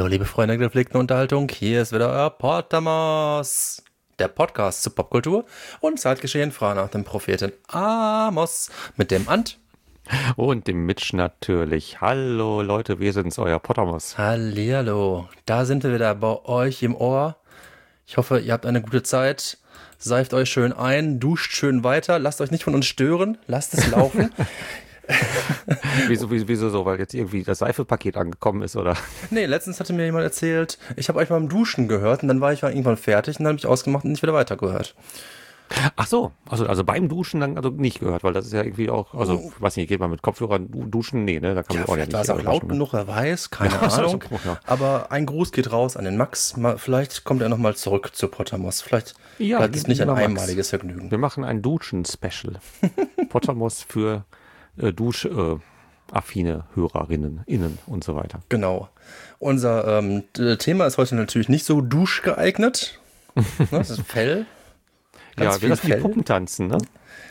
Hallo, liebe Freunde der gepflegten Unterhaltung, hier ist wieder euer Potamos, der Podcast zur Popkultur und Zeitgeschehen frei nach dem Propheten Amos mit dem Ant. Und dem Mitch natürlich. Hallo Leute, wir sind's, euer Potamos. Hallihallo, da sind wir wieder bei euch im Ohr. Ich hoffe, ihr habt eine gute Zeit, seift euch schön ein, duscht schön weiter, lasst euch nicht von uns stören, lasst es laufen. Wieso so? Weil jetzt irgendwie das Seifepaket angekommen ist, oder? Nee, letztens hatte mir jemand erzählt, ich habe euch beim Duschen gehört und dann war ich irgendwann fertig und dann habe ich ausgemacht und nicht wieder weitergehört. Ach so, also beim Duschen dann also nicht gehört, weil das ist ja irgendwie auch, also weiß nicht, geht man mit Kopfhörern duschen? Nee, ne, da kann man auch ja nicht. War es auch laut genug, wer weiß, keine Ahnung. Ja. Aber ein Gruß geht raus an den Max. Vielleicht kommt er nochmal zurück zu Potamos. Vielleicht ist es nicht ein einmaliges Vergnügen. Wir machen ein Duschen-Special. Potamos für Duschaffine Hörerinnen, Innen und so weiter. Genau. Unser Thema ist heute natürlich nicht so duschgeeignet. Das ist Fell. Ja, wir lassen die Puppen tanzen, ne?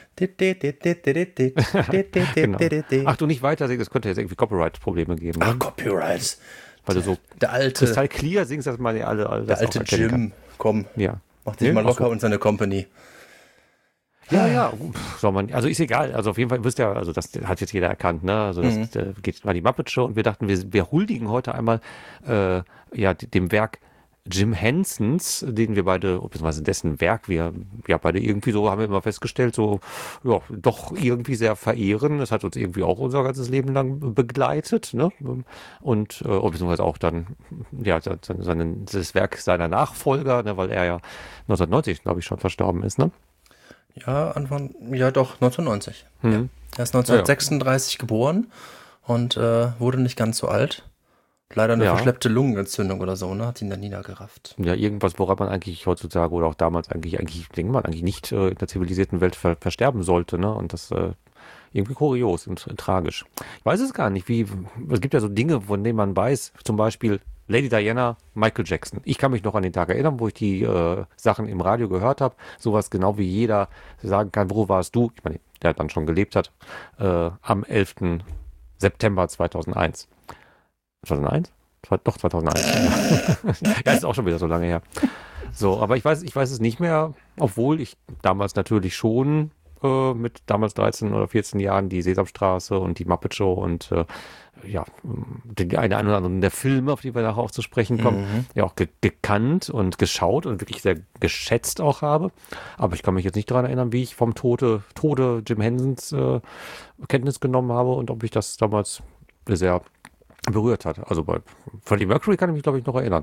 Genau. Ach, du nicht weiter singst, das könnte jetzt irgendwie Copyright-Probleme geben. Ne? Ach, Copyright. Weil du so der alte Kristall clear singst, dass man ja alle der alte Jim, komm, ja. Mach dich mal locker und seine Company. Ja, soll man, also ist egal, also auf jeden Fall, wisst ihr, also das hat jetzt jeder erkannt, ne, also das geht mal die Muppet Show und wir dachten, wir huldigen heute einmal, dem Werk Jim Hensons, den wir beide, beziehungsweise dessen Werk wir ja beide irgendwie so, haben wir immer festgestellt, so, ja, doch irgendwie sehr verehren. Das hat uns irgendwie auch unser ganzes Leben lang begleitet, ne? Und, beziehungsweise auch dann, ja, das Werk seiner Nachfolger, ne, weil er ja 1990, glaube ich, schon verstorben ist, ne? Ja, doch, 1990. Ja. Er ist 1936 geboren und wurde nicht ganz so alt. Leider eine verschleppte Lungenentzündung oder so, ne? Hat ihn dann niedergerafft. Ja, irgendwas, woran man eigentlich heutzutage oder auch damals eigentlich denkt man eigentlich nicht in der zivilisierten Welt versterben sollte, ne? Und das irgendwie kurios und tragisch. Ich weiß es gar nicht, es gibt ja so Dinge, von denen man weiß, zum Beispiel Lady Diana, Michael Jackson. Ich kann mich noch an den Tag erinnern, wo ich die Sachen im Radio gehört habe. Sowas genau wie jeder sagen kann, wo warst du? Ich meine, der dann schon gelebt hat. Am 11. September 2001. 2001? Doch, 2001. Ja, ist auch schon wieder so lange her. So, aber ich weiß es nicht mehr, obwohl ich damals natürlich schon mit damals 13 oder 14 Jahren die Sesamstraße und die Muppet Show und den einen oder anderen der Filme, auf die wir nachher auch zu sprechen kommen, ja auch gekannt und geschaut und wirklich sehr geschätzt auch habe. Aber ich kann mich jetzt nicht daran erinnern, wie ich vom Tode Jim Hensons Kenntnis genommen habe und ob ich das damals sehr berührt hat. Also bei Freddie Mercury kann ich mich, glaube ich, noch erinnern.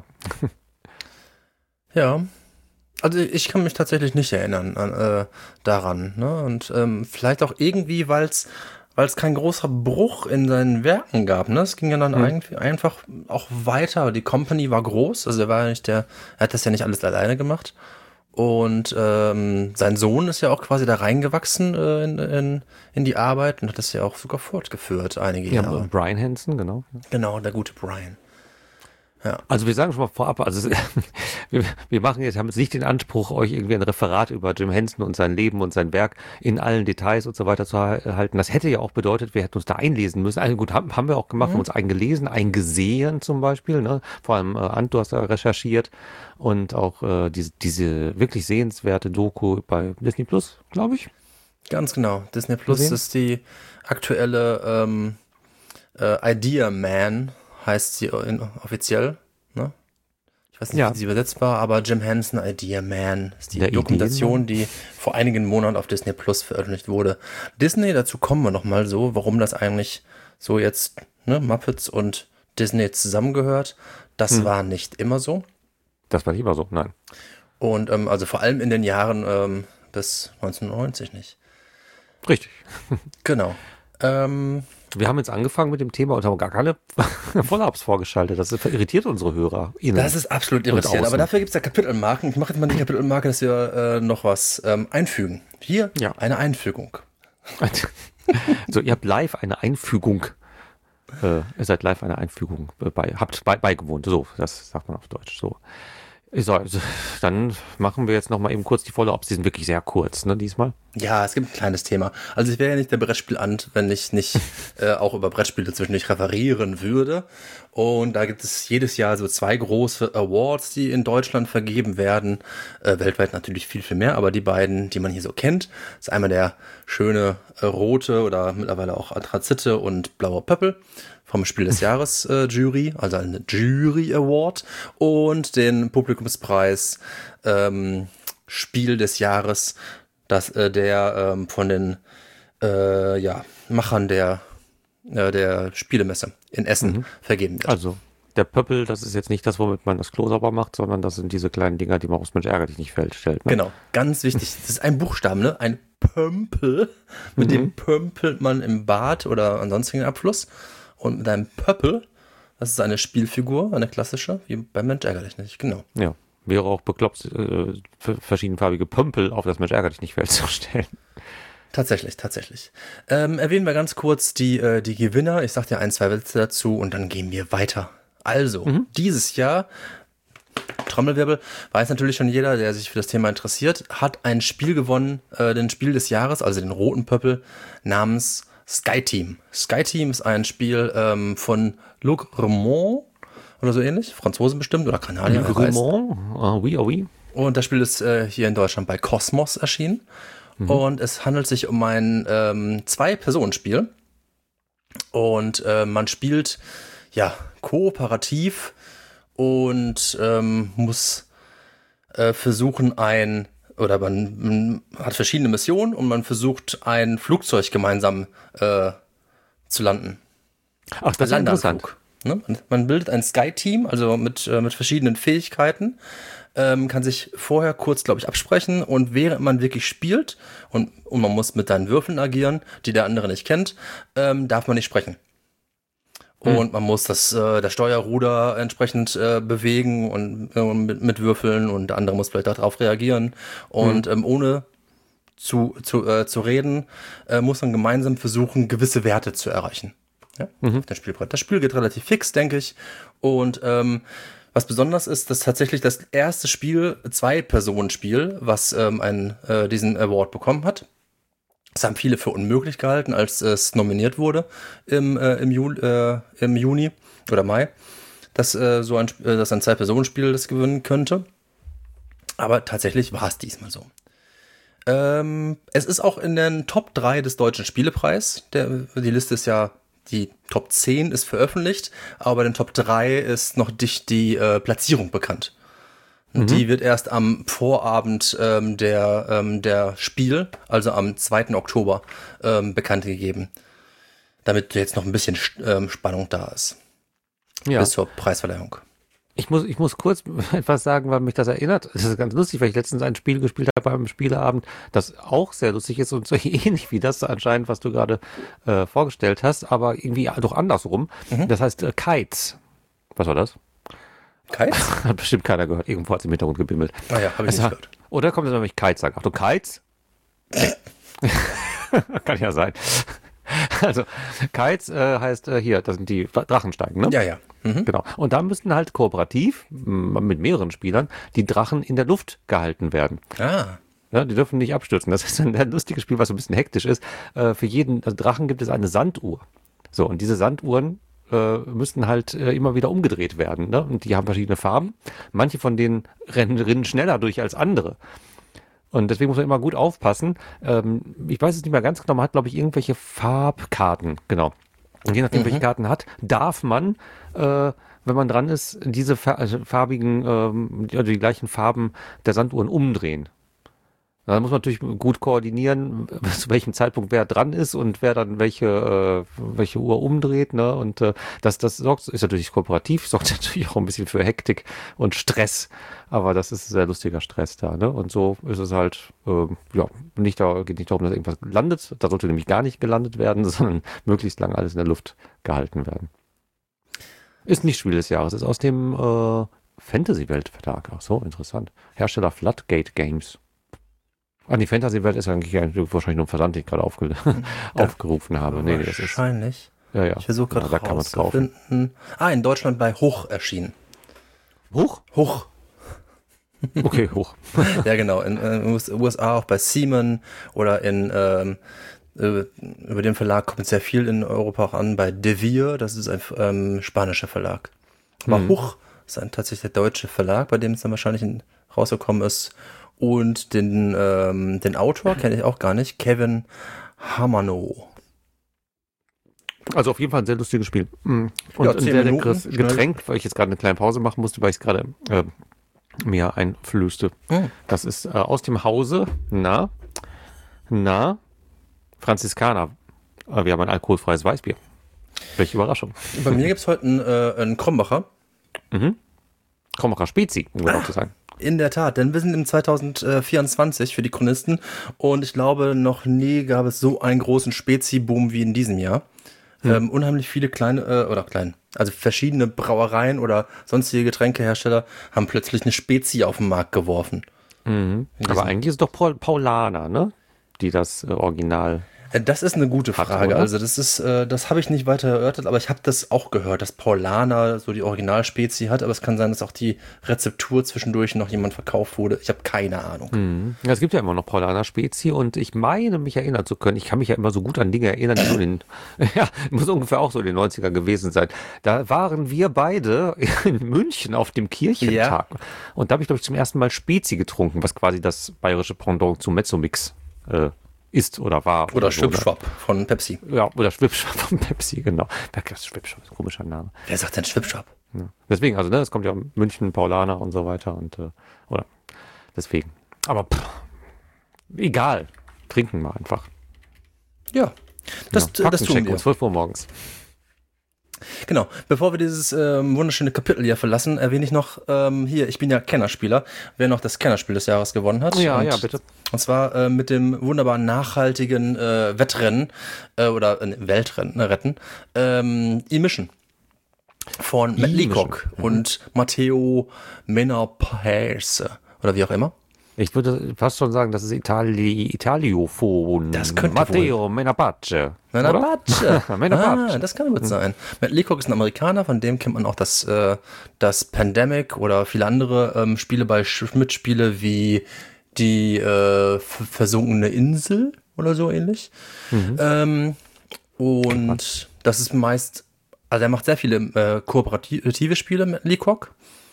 Ja, also ich kann mich tatsächlich nicht erinnern daran. Ne? Und vielleicht auch irgendwie, weil es kein großer Bruch in seinen Werken gab. Ne? Es ging ja dann einfach auch weiter. Die Company war groß, also er hat das ja nicht alles alleine gemacht. Und sein Sohn ist ja auch quasi da reingewachsen in die Arbeit und hat das ja auch sogar fortgeführt einige Jahre. Ja, Brian Henson, genau. Genau, der gute Brian. Ja. Also wir sagen schon mal vorab, also wir haben jetzt nicht den Anspruch, euch irgendwie ein Referat über Jim Henson und sein Leben und sein Werk in allen Details und so weiter zu halten. Das hätte ja auch bedeutet, wir hätten uns da einlesen müssen. Also gut, haben wir auch gemacht, haben uns eingelesen, eingesehen zum Beispiel. Ne? Vor allem Ant, du hast da recherchiert und auch diese wirklich sehenswerte Doku bei Disney Plus, glaube ich. Ganz genau. Disney Plus ist die aktuelle Idea Man, heißt sie offiziell, ne? Ich weiß nicht, wie sie übersetzt war, aber Jim Henson Idea Man ist die Dokumentation, die vor einigen Monaten auf Disney Plus veröffentlicht wurde. Disney, dazu kommen wir nochmal so, warum das eigentlich so jetzt, ne, Muppets und Disney zusammengehört. Das war nicht immer so. Das war nicht immer so, nein. Und also vor allem in den Jahren bis 1990 nicht. Richtig. Genau. Wir haben jetzt angefangen mit dem Thema und haben gar keine Follow-ups vorgeschaltet. Das irritiert unsere Hörer. Das ist absolut irritierend. Aber dafür gibt es ja Kapitelmarken. Ich mache jetzt mal die Kapitelmarke, dass wir noch was einfügen. Hier eine Einfügung. So, ihr habt live eine Einfügung. Ihr seid live einer Einfügung habt beigewohnt. So, das sagt man auf Deutsch. So. Dann machen wir jetzt noch mal eben kurz die Follow-ups. Die sind wirklich sehr kurz, ne, diesmal. Ja, es gibt ein kleines Thema. Also ich wäre ja nicht der Brettspielant, wenn ich nicht auch über Brettspiele zwischendurch referieren würde. Und da gibt es jedes Jahr so 2 große Awards, die in Deutschland vergeben werden. Weltweit natürlich viel, viel mehr, aber die beiden, die man hier so kennt, ist einmal der schöne rote oder mittlerweile auch Anthrazite und blauer Pöppel vom Spiel des Jahres Jury, also eine Jury Award, und den Publikumspreis Spiel des Jahres, dass der von den Machern der Spielemesse in Essen vergeben wird. Also, der Pöppel, das ist jetzt nicht das, womit man das Klo sauber macht, sondern das sind diese kleinen Dinger, die man aus Mensch ärger dich nicht stellt. Ne? Genau, ganz wichtig. Das ist ein Buchstaben, ne? Ein Pömpel. Mit dem pömpelt man im Bad oder an sonstigen Abfluss. Und mit einem Pöppel, das ist eine Spielfigur, eine klassische, wie beim Mensch ärger dich nicht, genau. Ja. Wäre auch bekloppt, verschiedenfarbige Pömpel auf das Mensch ärger dich nicht Feld zu stellen. Tatsächlich. Erwähnen wir ganz kurz die Gewinner. Ich sag dir 1, 2 Witze dazu und dann gehen wir weiter. Also, dieses Jahr, Trommelwirbel, weiß natürlich schon jeder, der sich für das Thema interessiert, hat ein Spiel gewonnen, den Spiel des Jahres, also den roten Pöppel, namens Skyteam. Skyteam ist ein Spiel von Luc Remond oder so ähnlich, Franzosen bestimmt oder Kanadier. Luc Remond, oui. Und das Spiel ist hier in Deutschland bei Kosmos erschienen. Und es handelt sich um ein 2-Personen-Spiel. Und man spielt kooperativ und muss versuchen man hat verschiedene Missionen und man versucht ein Flugzeug gemeinsam zu landen. Ach, das ist interessant. Ne? Man bildet ein Sky-Team, also mit verschiedenen Fähigkeiten, kann sich vorher kurz, glaube ich, absprechen und während man wirklich spielt und man muss mit seinen Würfeln agieren, die der andere nicht kennt, darf man nicht sprechen. Und man muss das Steuerruder entsprechend bewegen und mit Würfeln und der andere muss vielleicht darauf reagieren. Und ohne zu reden, muss man gemeinsam versuchen, gewisse Werte zu erreichen. Ja, auf dem Spielbrett. Das Spiel geht relativ fix, denke ich. Und was besonders ist, dass tatsächlich das erste Spiel, 2-Personen-Spiel, was diesen Award bekommen hat. Das haben viele für unmöglich gehalten, als es nominiert wurde im Juni oder Mai, dass ein 2-Personen-Spiel das gewinnen könnte. Aber tatsächlich war es diesmal so. Es ist auch in den Top 3 des Deutschen Spielepreises. Die Liste ist ja, die Top 10 ist veröffentlicht, aber bei den Top 3 ist noch nicht die Platzierung bekannt. Die wird erst am Vorabend der Spiel, also am 2. Oktober, bekannt gegeben. Damit jetzt noch ein bisschen Spannung da ist. Ja. Bis zur Preisverleihung. Ich muss kurz etwas sagen, weil mich das erinnert. Das ist ganz lustig, weil ich letztens ein Spiel gespielt habe beim Spieleabend, das auch sehr lustig ist und so ähnlich wie das anscheinend, was du gerade vorgestellt hast, aber irgendwie doch andersrum. Das heißt Kites. Was war das? Kites? Hat bestimmt keiner gehört. Irgendwo hat es im Hintergrund gebimmelt. Ah ja, habe ich nicht gehört. Oder kommt es, wenn ich Kites sage? Achtung, Kites? Kann ja sein. Also, Kites heißt hier, das sind die Drachensteigen, ne? Ja. Genau. Und da müssten halt kooperativ mit mehreren Spielern die Drachen in der Luft gehalten werden. Ah. Ja, die dürfen nicht abstürzen. Das ist ein lustiges Spiel, was so ein bisschen hektisch ist. Für jeden Drachen gibt es eine Sanduhr. So, und diese Sanduhren müssten halt immer wieder umgedreht werden. Ne? Und die haben verschiedene Farben. Manche von denen rennen schneller durch als andere. Und deswegen muss man immer gut aufpassen. Ich weiß es nicht mehr ganz genau, man hat, glaube ich, irgendwelche Farbkarten. Genau. Und je nachdem, welche Karten hat, darf man, wenn man dran ist, diese farbigen, die gleichen Farben der Sanduhren umdrehen. Da muss man natürlich gut koordinieren, zu welchem Zeitpunkt wer dran ist und wer dann welche Uhr umdreht. Ne? Und das ist natürlich kooperativ, sorgt natürlich auch ein bisschen für Hektik und Stress. Aber das ist ein sehr lustiger Stress da. Ne? Und so ist es halt, geht nicht darum, dass irgendwas landet. Da sollte nämlich gar nicht gelandet werden, sondern möglichst lange alles in der Luft gehalten werden. Ist nicht Spiel des Jahres, ist aus dem Fantasy-Welt-Verlag. Ach so, interessant. Hersteller Floodgate Games. Die Fantasy-Welt ist eigentlich wahrscheinlich nur ein Versand, den ich gerade aufgerufen habe. Nee, das ist wahrscheinlich. Ja. Ich versuche gerade rauszufinden. In Deutschland bei Hoch erschienen. Hoch? Hoch. Okay, hoch. Ja, genau. In USA auch bei Seaman oder über den Verlag kommt sehr viel in Europa auch an, bei De Vere, das ist ein spanischer Verlag. Aber Huch ist tatsächlich der deutsche Verlag, bei dem es dann wahrscheinlich rausgekommen ist. Und den Autor kenne ich auch gar nicht, Kevin Hamano. Also auf jeden Fall ein sehr lustiges Spiel. Und Ja, ein 10 sehr Minuten, leckeres Getränk, weil ich jetzt gerade eine kleine Pause machen musste, weil ich es gerade mir einflößte. Das ist aus dem Hause, Franziskaner. Wir haben ein alkoholfreies Weißbier. Welche Überraschung. Bei mir gibt es heute einen Krombacher. Krombacher Spezi, um genau zu sagen. In der Tat, denn wir sind im 2024 für die Chronisten und ich glaube, noch nie gab es so einen großen Spezi-Boom wie in diesem Jahr. Unheimlich viele also verschiedene Brauereien oder sonstige Getränkehersteller haben plötzlich eine Spezi auf den Markt geworfen. Aber eigentlich ist es doch Paulaner, ne? Die das Original. Das ist eine gute Frage. Oder? Also das habe ich nicht weiter erörtert, aber ich habe das auch gehört, dass Paulaner so die Originalspezi hat, aber es kann sein, dass auch die Rezeptur zwischendurch noch jemand verkauft wurde. Ich habe keine Ahnung. Ja, es gibt ja immer noch Paulaner Spezi und ich meine, mich erinnern zu können. Ich kann mich ja immer so gut an Dinge erinnern, die so muss ungefähr auch so in den 90er gewesen sein. Da waren wir beide in München auf dem Kirchentag. Ja. Und da habe ich, glaube ich, zum ersten Mal Spezi getrunken, was quasi das bayerische Pendant zu Mezzomix ist oder war. Oder Schwipschwapp von Pepsi. Ja, oder Schwipschwapp von Pepsi, genau. Schwipschwapp ist ein komischer Name. Wer sagt denn Schwipschwapp? Ja. Deswegen, also, es kommt ja München, Paulaner und so weiter und, oder, deswegen. Aber, egal. Trinken wir einfach. Ja, das tun wir. Um 12 Uhr morgens. Genau, bevor wir dieses wunderschöne Kapitel hier verlassen, erwähne ich noch, ich bin ja Kennerspieler, wer noch das Kennerspiel des Jahres gewonnen hat. Ja, bitte. Und zwar mit dem wunderbaren nachhaltigen Wettrennen Weltrennen, E-Mission von Matt Leacock und Matteo Menapese oder wie auch immer. Ich würde fast schon sagen, das ist Italiophon. Das könnte Matteo Menapace. Das kann gut sein. Matt Leacock ist ein Amerikaner, von dem kennt man auch das Pandemic oder viele andere Spiele bei Mitspiele wie die versunkene Insel oder so ähnlich. Und das ist meist, also er macht sehr viele kooperative Spiele, Matt Leacock.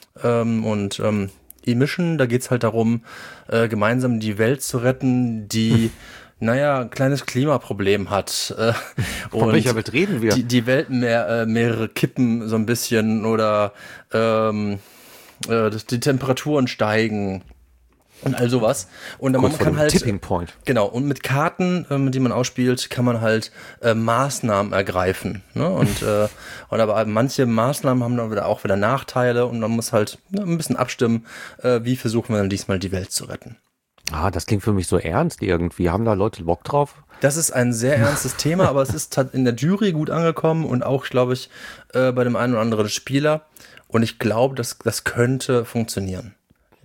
E-Mission, da geht es halt darum, gemeinsam die Welt zu retten, die, ein kleines Klimaproblem hat. Von welcher Welt reden wir? Die Welt mehrere Kippen so ein bisschen oder die Temperaturen steigen und all sowas. Und man kann halt Tipping Point. Genau, und mit Karten, die man ausspielt, kann man halt Maßnahmen ergreifen. Ne? Und aber manche Maßnahmen haben dann auch wieder Nachteile und man muss halt ein bisschen abstimmen, wie versuchen wir dann diesmal die Welt zu retten. Das klingt für mich so ernst irgendwie. Haben da Leute Bock drauf? Das ist ein sehr ernstes Thema, aber es ist in der Jury gut angekommen und auch, glaube ich, bei dem einen oder anderen Spieler. Und ich glaube, das könnte funktionieren.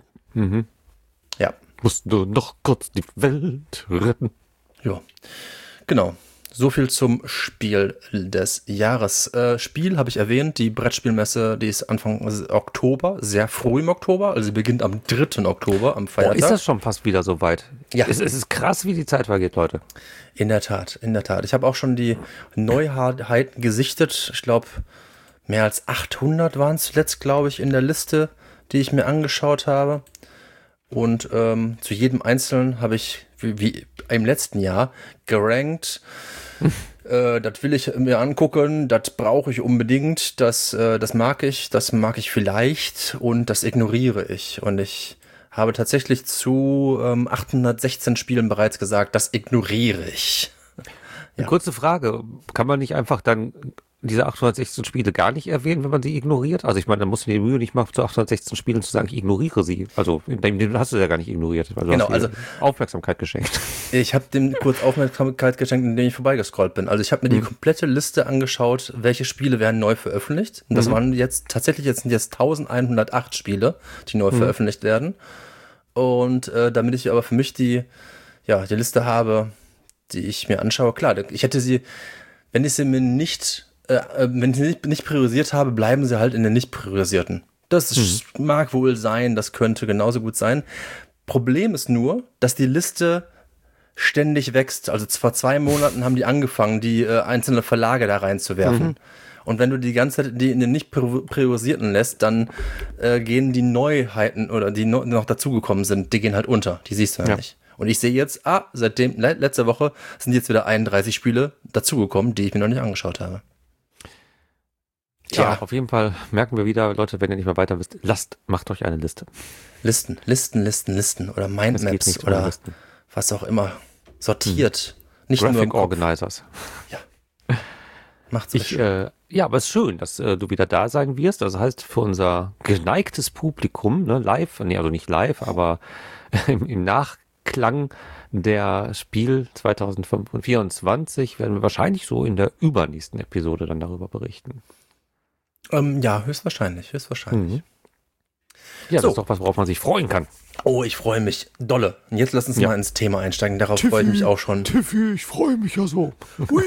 Ja. Musst du noch kurz die Welt retten? Ja, genau. So viel zum Spiel des Jahres. Spiel habe ich erwähnt, die Brettspielmesse, die ist Anfang Oktober, sehr früh im Oktober, also sie beginnt am 3. Oktober, am Feiertag. Ist das schon fast wieder so weit? Ja. Es ist krass, wie die Zeit vergeht, Leute. In der Tat. Ich habe auch schon die Neuheiten gesichtet. Ich glaube, mehr als 800 waren es zuletzt, glaube ich, in der Liste, die ich mir angeschaut habe. Und zu jedem Einzelnen habe ich, wie im letzten Jahr, gerankt. Das will ich mir angucken, das brauche ich unbedingt, das mag ich vielleicht und das ignoriere ich. Und ich habe tatsächlich zu 816 Spielen bereits gesagt, das ignoriere ich. Ja. Kurze Frage, kann man nicht einfach dann diese 816 Spiele gar nicht erwähnen, wenn man sie ignoriert? Also ich meine, dann musst du dir die Mühe nicht machen, zu 816 Spielen zu sagen, ich ignoriere sie. Also den hast du ja gar nicht ignoriert, weil du hast Aufmerksamkeit geschenkt. Ich habe dem kurz Aufmerksamkeit geschenkt, indem ich vorbeigescrollt bin. Also ich habe mir die komplette Liste angeschaut, welche Spiele werden neu veröffentlicht. Und das waren jetzt 1108 Spiele, die neu veröffentlicht werden. Und damit ich aber für mich die Liste habe, die ich mir anschaue, klar, ich hätte sie, wenn ich sie nicht priorisiert habe, bleiben sie halt in den nicht priorisierten. Das mag wohl sein, das könnte genauso gut sein. Problem ist nur, dass die Liste ständig wächst. Also vor 2 Monaten haben die angefangen, die einzelne Verlage da reinzuwerfen. Und wenn du die ganze Zeit die in den nicht priorisierten lässt, dann gehen die Neuheiten oder die noch dazugekommen sind, die gehen halt unter. Die siehst du ja nicht. Und ich sehe jetzt, seitdem letzte Woche sind jetzt wieder 31 Spiele dazugekommen, die ich mir noch nicht angeschaut habe. Ja, auf jeden Fall merken wir wieder, Leute, wenn ihr nicht mehr weiter wisst, macht euch eine Liste. Listen oder Mindmaps oder Listen. Was auch immer. Sortiert. Nicht Graphic nur im Kopf. Organizers. Ja. Macht's schön. Ja, aber es ist schön, dass du wieder da sein wirst. Das heißt, für unser geneigtes Publikum, ne, live, also nicht live, aber im Nachklang der Spiel 2024 werden wir wahrscheinlich so in der übernächsten Episode dann darüber berichten. Ja, höchstwahrscheinlich. Ja, das ist doch was, worauf man sich freuen kann. Oh, ich freue mich dolle. Und jetzt lass uns mal ins Thema einsteigen. Darauf freue ich mich auch schon. Tiffy, ich freue mich ja so. Ui.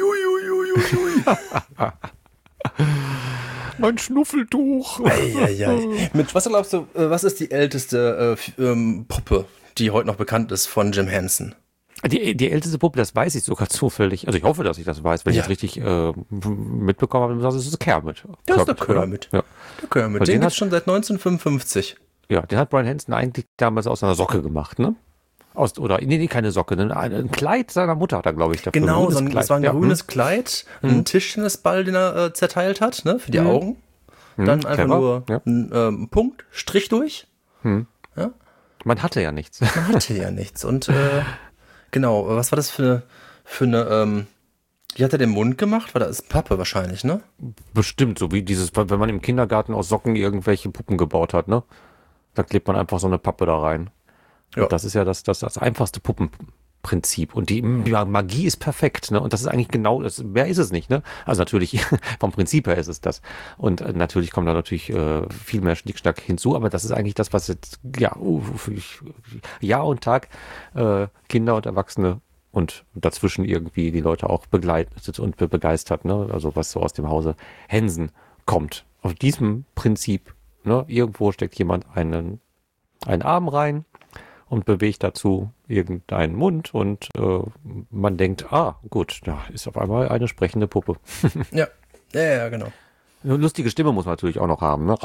Mein Schnuffeltuch. Mit was glaubst du, was ist die älteste Puppe, die heute noch bekannt ist von Jim Henson? Die älteste Puppe, das weiß ich sogar zufällig. Also ich hoffe, dass ich das weiß, wenn ich es richtig mitbekommen habe, das ist Kermit. Das ist der Kermit. Ja. Der Kermit, den gibt's schon seit 1955. Ja, den hat Brian Henson eigentlich damals aus einer Socke gemacht, ne? Keine Socke, ein Kleid seiner Mutter hat er, glaube ich, dafür. Genau, das war ein grünes Kleid, ein Tischtennisball, den er zerteilt hat, ne, für die Augen. Dann einfach nur ein Punkt, Strich durch. Ja. Man hatte ja nichts. Und genau, was war das für eine wie hat er den Mund gemacht? War das Pappe wahrscheinlich, ne? Bestimmt, so wie wenn man im Kindergarten aus Socken irgendwelche Puppen gebaut hat, ne? Da klebt man einfach so eine Pappe da rein. Ja. Und das ist ja das einfachste Puppenprinzip. Und die Magie ist perfekt, ne? Und das ist eigentlich genau das. Mehr ist es nicht, ne? Also natürlich, vom Prinzip her ist es das. Und natürlich kommt da natürlich viel mehr Schnickschnack hinzu, aber das ist eigentlich das, was jetzt, Jahr und Tag Kinder und Erwachsene und dazwischen irgendwie die Leute auch begleitet und begeistert, ne? Also was so aus dem Hause Henson kommt. Auf diesem Prinzip, ne? Irgendwo steckt jemand einen Arm rein und bewegt dazu irgendeinen Mund und man denkt, gut, da ist auf einmal eine sprechende Puppe. Ja, genau. Eine lustige Stimme muss man natürlich auch noch haben, ne?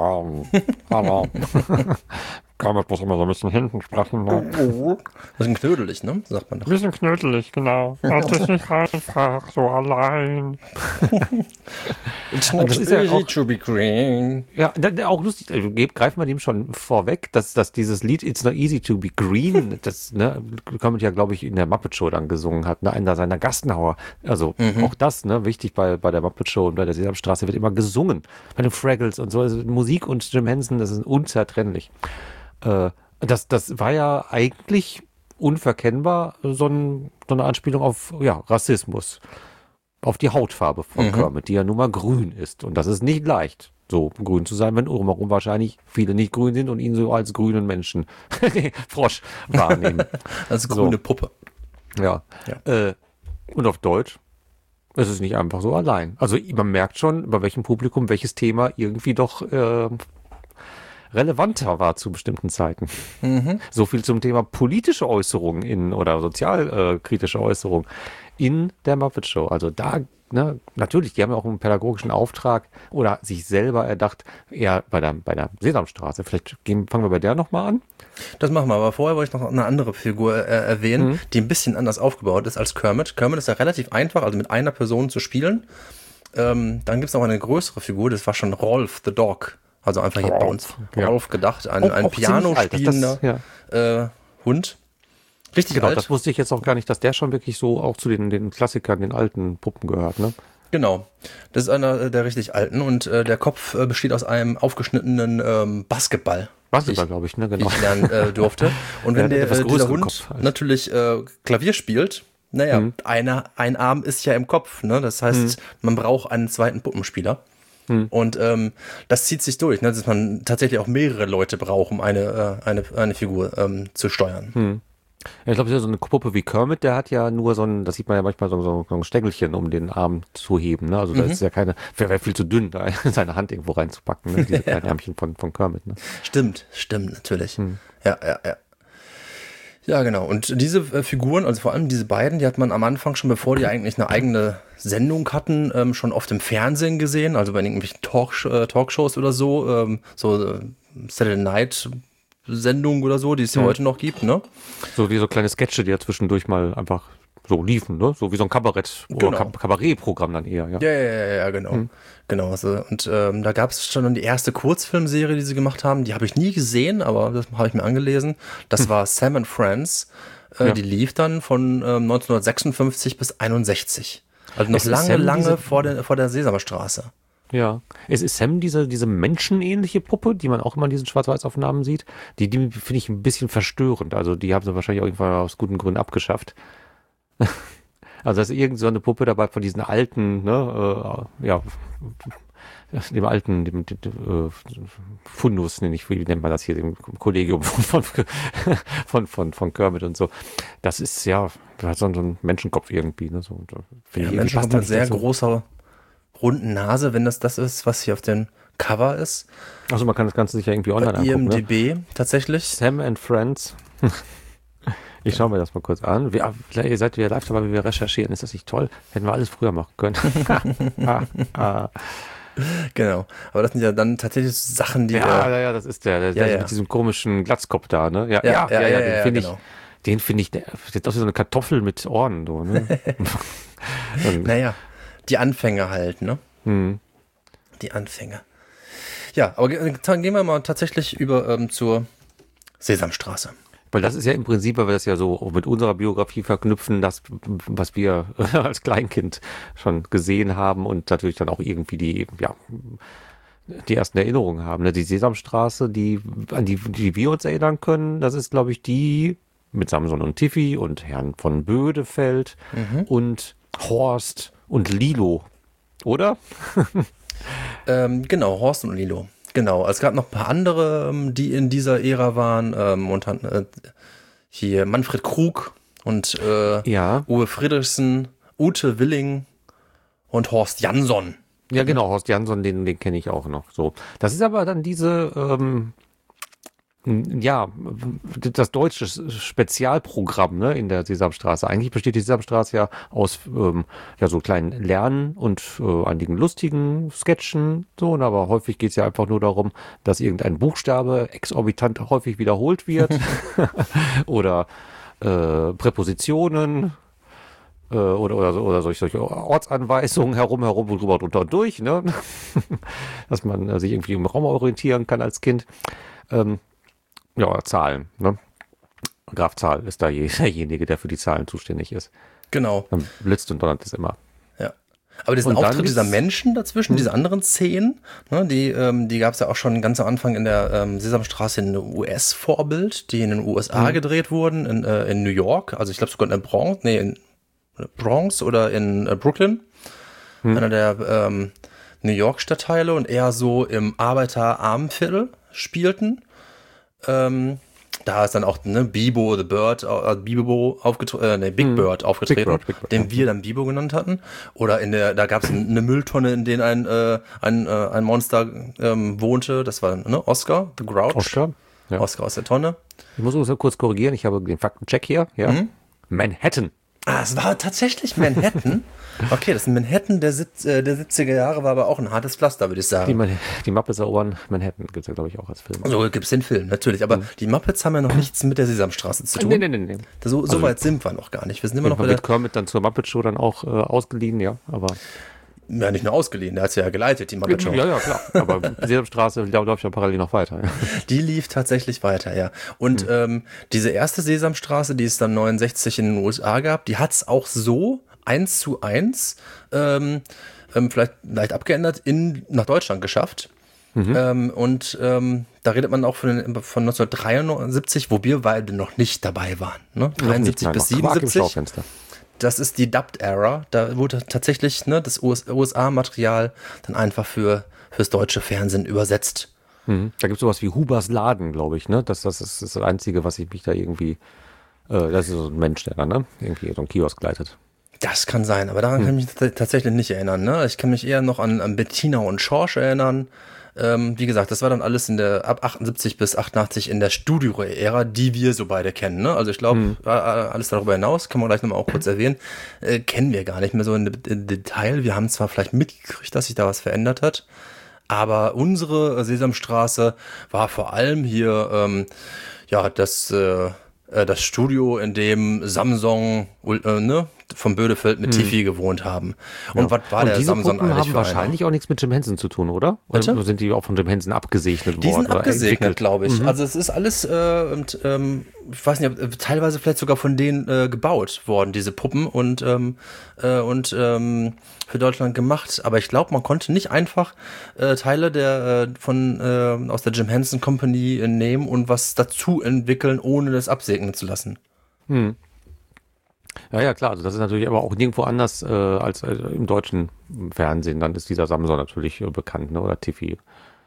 Kann man bloß immer so ein bisschen hinten sprechen. Ne? Bisschen knödelig, ne? Sagt man doch. Ein bisschen knödelig, genau. Das ist nicht einfach so allein. It's not easy to be green. Ja, auch lustig. Greifen wir dem schon vorweg, dass dieses Lied It's not easy to be green, das Kermit ja, glaube ich, in der Muppet Show dann gesungen hat, ne? Einer seiner Gassenhauer. Also auch das, ne? Wichtig bei der Muppet Show und bei der Sesamstraße wird immer gesungen. Bei den Fraggles und so. Also Musik und Jim Henson, das ist unzertrennlich. Das war ja eigentlich unverkennbar so eine Anspielung auf Rassismus, auf die Hautfarbe von Kermit, die ja nun mal grün ist. Und das ist nicht leicht, so grün zu sein, wenn drumherum wahrscheinlich viele nicht grün sind und ihn so als grünen Menschen, Frosch, wahrnehmen. Als grüne Puppe. Ja. Und auf Deutsch, es ist nicht einfach so allein. Also man merkt schon, bei welchem Publikum welches Thema irgendwie doch relevanter war zu bestimmten Zeiten. So viel zum Thema politische Äußerungen oder sozialkritische Äußerungen in der Muppet Show. Also da, ne, natürlich, die haben ja auch einen pädagogischen Auftrag oder sich selber erdacht, eher bei der Sesamstraße. Vielleicht fangen wir bei der nochmal an. Das machen wir, aber vorher wollte ich noch eine andere Figur erwähnen, die ein bisschen anders aufgebaut ist als Kermit. Kermit ist ja relativ einfach, also mit einer Person zu spielen. Dann gibt es noch eine größere Figur, das war schon Rolf the Dog. Also einfach hier bei uns Rolf gedacht, ein Piano spielender Hund. Richtig alt. Das wusste ich jetzt auch gar nicht, dass der schon wirklich so auch zu den Klassikern, den alten Puppen gehört, ne? Genau. Das ist einer der richtig alten und der Kopf besteht aus einem aufgeschnittenen Basketball. Basketball, glaube ich, ne? Genau. Die ich lernen durfte. Und wenn dieser Hund natürlich Klavier spielt, ein Arm ist ja im Kopf, ne? Das heißt, man braucht einen zweiten Puppenspieler. Und das zieht sich durch, ne? Dass man tatsächlich auch mehrere Leute braucht, um eine Figur zu steuern. Ja, ich glaube, so eine Puppe wie Kermit, der hat ja nur so ein, das sieht man ja manchmal so ein Stängelchen, um den Arm zu heben. Ne? Also da ist ja keine, wäre viel zu dünn, da seine Hand irgendwo reinzupacken, ne? Diese kleinen Ärmchen von Kermit. Ne? Stimmt, natürlich. Ja, ja, ja. Ja, genau. Und diese Figuren, also vor allem diese beiden, die hat man am Anfang schon, bevor die eigentlich eine eigene Sendung hatten, schon oft im Fernsehen gesehen, also bei irgendwelchen Talkshows oder so, Saturday Night Sendungen oder so, die es ja heute noch gibt, ne? So wie so kleine Sketche, die ja zwischendurch mal einfach so liefen, ne? So wie so ein Kabarett- oder Kabarettprogramm dann eher, ja. Ja, genau. Genau. Also, und da gab es schon die erste Kurzfilmserie, die sie gemacht haben. Die habe ich nie gesehen, aber das habe ich mir angelesen. Das war Sam and Friends. Die lief dann von 1956 bis 61. Also noch lange vor der Sesamstraße. Ja. Ist Sam diese menschenähnliche Puppe, die man auch immer in diesen Schwarz-Weiß-Aufnahmen sieht? Die finde ich ein bisschen verstörend. Also die haben sie wahrscheinlich auch irgendwann aus guten Gründen abgeschafft. Also da ist irgend so eine Puppe dabei von diesen alten, ne, dem alten, dem Fundus, wie nennt man das hier, dem Kollegium von Kermit und so. Das ist ja, hat so einen Menschenkopf irgendwie, ne, so. Ja, Menschenkopf mit sehr großer, runden Nase, wenn das ist, was hier auf dem Cover ist. Also man kann das Ganze sich ja irgendwie online angucken. IMDb, tatsächlich. Sam and Friends. Ich schaue mir das mal kurz an. Ihr seid wieder live dabei, wie wir recherchieren. Ist das nicht toll? Hätten wir alles früher machen können. Genau. Aber das sind ja dann tatsächlich Sachen, die... Ja, das ist der mit diesem komischen Glatzkopf da, ne? Ja, den finde ich, der sieht aus wie so eine Kartoffel mit Ohren, so, ne? Naja, die Anfänge halt, ne? Die Anfänge. Ja, aber dann gehen wir mal tatsächlich über zur Sesamstraße. Weil das ist ja im Prinzip, weil wir das ja so mit unserer Biografie verknüpfen, das, was wir als Kleinkind schon gesehen haben und natürlich dann auch irgendwie die ersten Erinnerungen haben. Ne? Die Sesamstraße, an die wir uns erinnern können, das ist, glaube ich, die mit Samson und Tiffy und Herrn von Bödefeld und Horst und Lilo, oder? Genau, Horst und Lilo. Genau, es gab noch ein paar andere, die in dieser Ära waren. Hier Manfred Krug und Uwe Friedrichsen, Ute Willing und Horst Jansson. Ja, genau, Horst Jansson, den kenne ich auch noch. So, das ist aber dann diese das deutsche Spezialprogramm, ne, in der Sesamstraße. Eigentlich besteht die Sesamstraße ja aus so kleinen Lernen und einigen lustigen Sketchen, so, aber häufig geht es ja einfach nur darum, dass irgendein Buchstabe exorbitant häufig wiederholt wird oder Präpositionen oder solche Ortsanweisungen herum, drüber, drunter und durch, ne? Dass man sich irgendwie im Raum orientieren kann als Kind. Zahlen, ne? Graf Zahl ist da derjenige, der für die Zahlen zuständig ist. Genau. Dann blitzt und donnert es immer. Ja. Aber diesen Auftritt dieser Menschen dazwischen, diese anderen Szenen, ne, die gab es ja auch schon ganz am Anfang in der Sesamstraße in US-Vorbild, die in den USA gedreht wurden, in New York, also ich glaube sogar in Bronx oder in Brooklyn, einer der New York-Stadtteile und eher so im Arbeiter-Armenviertel spielten. Da ist dann auch Bibo the Bird, Big Bird aufgetreten, den wir dann Bibo genannt hatten. Oder da gab es eine Mülltonne, in der ein Monster wohnte. Das war Oscar, the Grouch. Oscar aus der Tonne. Ich muss uns kurz korrigieren, ich habe den Faktencheck hier. Ja. Manhattan. Ah, es war tatsächlich Manhattan. Okay, das ist Manhattan der 70er Jahre, war aber auch ein hartes Pflaster, würde ich sagen. Die Muppets erobern Manhattan gibt es ja, glaube ich, auch als Film. So gibt es den Film, natürlich. Aber die Muppets haben ja noch nichts mit der Sesamstraße zu tun. Nee. So weit sind wir noch gar nicht. Wir sind immer noch mit Kermit dann zur Muppet Show dann auch ausgeliehen, ja, aber... Ja, nicht nur ausgeliehen, der hat es ja geleitet, die Muppet Show. Ja, klar. Aber die Sesamstraße läuft ja parallel noch weiter. Ja. Die lief tatsächlich weiter, ja. Und diese erste Sesamstraße, die es dann 69 in den USA gab, die hat es auch so 1:1 vielleicht leicht abgeändert nach Deutschland geschafft. Da redet man auch von 1973, wo wir beide noch nicht dabei waren. Ne? 73 bis 77. Das ist die Dubbed-Era. Da wurde tatsächlich das USA-Material dann einfach fürs deutsche Fernsehen übersetzt. Da gibt es sowas wie Hubers Laden, glaube ich. Ne? Das ist das Einzige, was ich mich da irgendwie Das ist so ein Mensch, der da, ne? Irgendwie so ein Kiosk leitet. Das kann sein, aber daran kann ich mich tatsächlich nicht erinnern. Ne? Ich kann mich eher noch an Bettina und Schorsch erinnern. Wie gesagt, das war dann alles ab 78 bis 88 in der Studio-Ära, die wir so beide kennen. Ne? Also ich glaube, alles darüber hinaus, kann man gleich nochmal auch kurz erwähnen, kennen wir gar nicht mehr so in Detail. Wir haben zwar vielleicht mitgekriegt, dass sich da was verändert hat, aber unsere Sesamstraße war vor allem hier das Studio, in dem Samsung vom Bödefeld mit Tiffy gewohnt haben. Und was war der Samsung Puppen eigentlich haben wahrscheinlich auch nichts mit Jim Henson zu tun, oder? Bitte? Oder sind die auch von Jim Henson abgesegnet worden? Die sind abgesegnet, glaube ich. Mhm. Also es ist alles, ich weiß nicht, teilweise vielleicht sogar von denen gebaut worden, diese Puppen und für Deutschland gemacht. Aber ich glaube, man konnte nicht einfach Teile aus der Jim Henson Company nehmen und was dazu entwickeln, ohne das absegnen zu lassen. Ja, klar. Also das ist natürlich aber auch nirgendwo anders als im deutschen Fernsehen. Dann ist dieser Samson natürlich bekannt, ne? Oder Tiffy.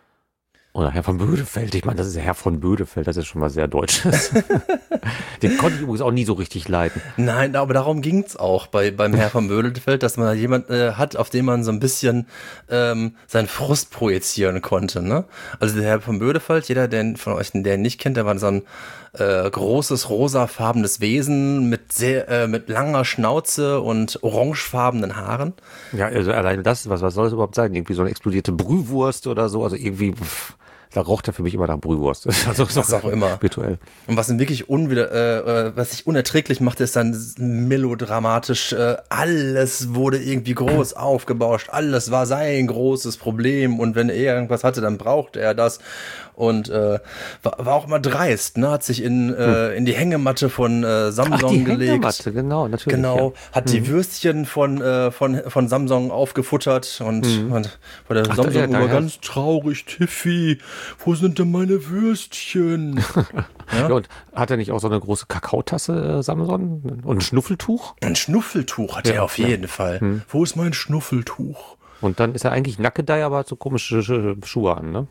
Oder Herr von Bödefeld. Ich meine, das ist ja Herr von Bödefeld. Das ist schon mal sehr Deutsches. Den konnte ich übrigens auch nie so richtig leiden. Nein, aber darum ging's auch beim Herr von Bödefeld, dass man da jemand hat, auf den man so ein bisschen seinen Frust projizieren konnte. Ne? Also der Herr von Bödefeld, jeder von euch, der ihn nicht kennt, der war so ein großes rosafarbenes Wesen mit langer Schnauze und orangefarbenen Haaren. Ja, also alleine das, was soll das überhaupt sein? Irgendwie so eine explodierte Brühwurst oder so. Also irgendwie, da roch der für mich immer nach Brühwurst. Also was auch immer. Virtuell. Und was ihn wirklich was sich unerträglich machte, ist dann melodramatisch. Alles wurde irgendwie groß aufgebauscht. Alles war sein großes Problem. Und wenn er irgendwas hatte, dann brauchte er das. Und war auch immer dreist, ne? Hat sich in die Hängematte von Samsung gelegt. Hängematte, genau, natürlich. Genau, ja. Hat die Würstchen von Samsung aufgefuttert und war der Samsung immer ganz traurig, Tiffy, wo sind denn meine Würstchen? Ja, und hat er nicht auch so eine große Kakaotasse, Samson? Und ein Schnuffeltuch? Ein Schnuffeltuch hat er auf jeden Fall. Wo ist mein Schnuffeltuch? Und dann ist er eigentlich nackedei, aber hat so komische Schuhe an, ne?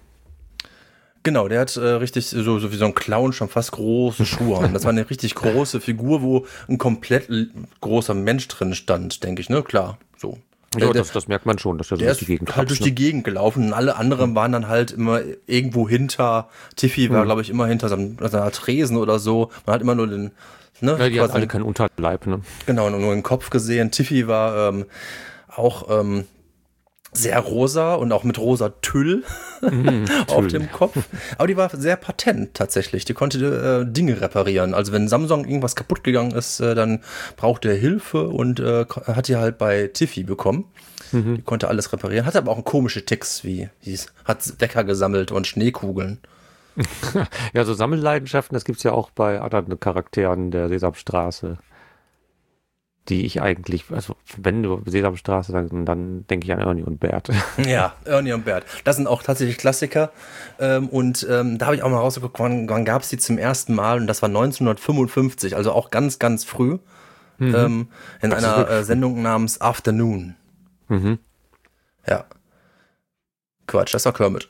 Genau, der hat richtig so wie so ein Clown schon fast große Schuhe an. Das war eine richtig große Figur, wo ein komplett großer Mensch drin stand, denke ich, ne? Klar, so. Ja, das merkt man schon, dass er so durch die Gegend halt durch die Gegend gelaufen und alle anderen waren dann halt immer irgendwo hinter. Tiffy war, glaube ich, immer hinter seiner Tresen oder so. Man hat immer nur den, ne? Ja, die hatten alle keinen Unterleib, ne? Genau, nur den Kopf gesehen. Tiffy war auch sehr rosa und auch mit rosa Tüll auf dem Kopf. Aber die war sehr patent tatsächlich. Die konnte Dinge reparieren. Also wenn Samsung irgendwas kaputt gegangen ist, dann brauchte er Hilfe und hat die halt bei Tiffy bekommen. Die konnte alles reparieren. Hatte aber auch komische Ticks, wie hieß. Hat Decker gesammelt und Schneekugeln. Ja, so Sammelleidenschaften, das gibt's ja auch bei anderen Charakteren der Sesamstraße. Die ich eigentlich, also wenn du Sesamstraße, dann denke ich an Ernie und Bert. Ja, Ernie und Bert. Das sind auch tatsächlich Klassiker. Da habe ich auch mal rausgeguckt, wann gab es die zum ersten Mal? Und das war 1955, also auch ganz, ganz früh. In einer Sendung namens Afternoon. Ja. Quatsch, das war Kermit.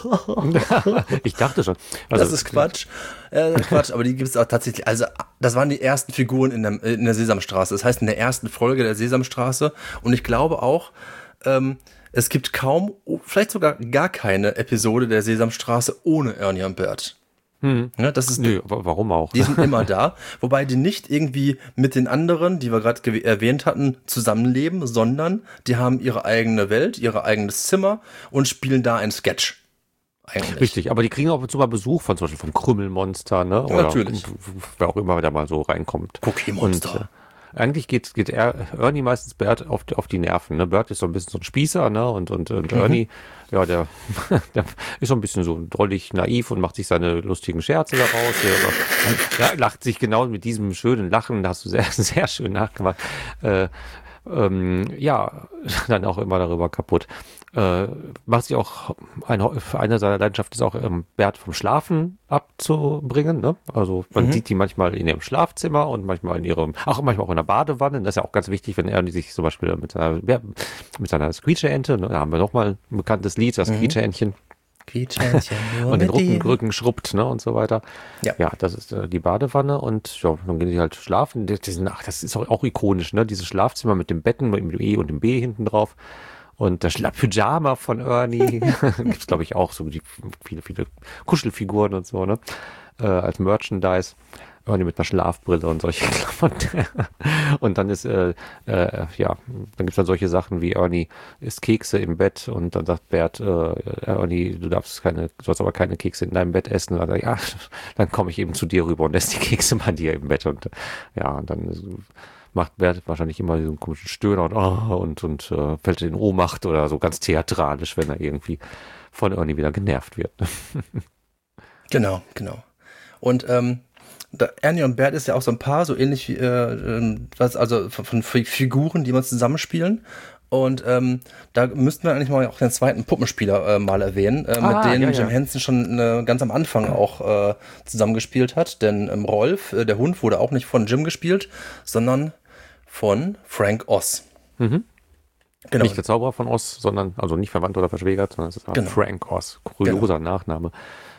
Ich dachte schon. Also, das ist Quatsch. Quatsch, aber die gibt es auch tatsächlich. Also, das waren die ersten Figuren in der Sesamstraße. Das heißt, in der ersten Folge der Sesamstraße. Und ich glaube auch, es gibt kaum, vielleicht sogar gar keine Episode der Sesamstraße ohne Ernie und Bert. Ja, das ist, nö, warum auch? Die sind immer da, wobei die nicht irgendwie mit den anderen, die wir gerade erwähnt hatten, zusammenleben, sondern die haben ihre eigene Welt, ihr eigenes Zimmer und spielen da ein Sketch. Eigentlich. Richtig, aber die kriegen auch zu mal Besuch von zum Beispiel vom Krümmelmonster, ne? Ja, natürlich. Wer auch immer da mal so reinkommt. Cookie-Monster. Eigentlich geht Ernie meistens Bert auf die Nerven. Ne? Bert ist so ein bisschen so ein Spießer, ne? Und Ernie, ja, der ist so ein bisschen so drollig naiv und macht sich seine lustigen Scherze daraus. Der lacht sich genau mit diesem schönen Lachen, da hast du sehr, sehr schön nachgemacht. Ja, dann auch immer darüber kaputt. Macht sich auch, eine seiner Leidenschaften ist auch, Bert vom Schlafen abzubringen, ne? Also man sieht die manchmal in ihrem Schlafzimmer und manchmal manchmal auch in der Badewanne. Das ist ja auch ganz wichtig, wenn er sich zum Beispiel mit seiner Squeacher-Ente, ne? Da haben wir nochmal ein bekanntes Lied, das Squeacher-Entchen. Quietschentchen, nur und den mit dir. Rücken schrubbt, ne, und so weiter. Ja, das ist die Badewanne und ja, dann gehen die halt schlafen. Das ist auch ikonisch, ne, dieses Schlafzimmer mit dem Betten, mit dem E und dem B hinten drauf. Und das Pyjama von Ernie gibt's, glaube ich, auch so viele Kuschelfiguren und so, ne, als Merchandise. Ernie mit einer Schlafbrille und solche Klamotten. Und dann ist, dann gibt's dann solche Sachen wie Ernie isst Kekse im Bett und dann sagt Bert, Ernie, du sollst aber keine Kekse in deinem Bett essen. Und dann, ja, dann komme ich eben zu dir rüber und esse die Kekse bei dir im Bett. Und und dann macht Bert wahrscheinlich immer diesen komischen Stöhner und fällt in Ohnmacht oder so ganz theatralisch, wenn er irgendwie von Ernie wieder genervt wird. Genau. Und Ernie und Bert ist ja auch so ein Paar, so ähnlich wie von Figuren, die man zusammenspielen. Und da müssten wir eigentlich mal auch den zweiten Puppenspieler mal erwähnen, mit denen Jim Henson schon ganz am Anfang auch zusammengespielt hat. Denn Rolf, der Hund, wurde auch nicht von Jim gespielt, sondern von Frank Oz. Mhm. Genau. Nicht der Zauberer von Oz, sondern, also nicht verwandt oder verschwägert, sondern es ist Frank Oz, kurioser Nachname.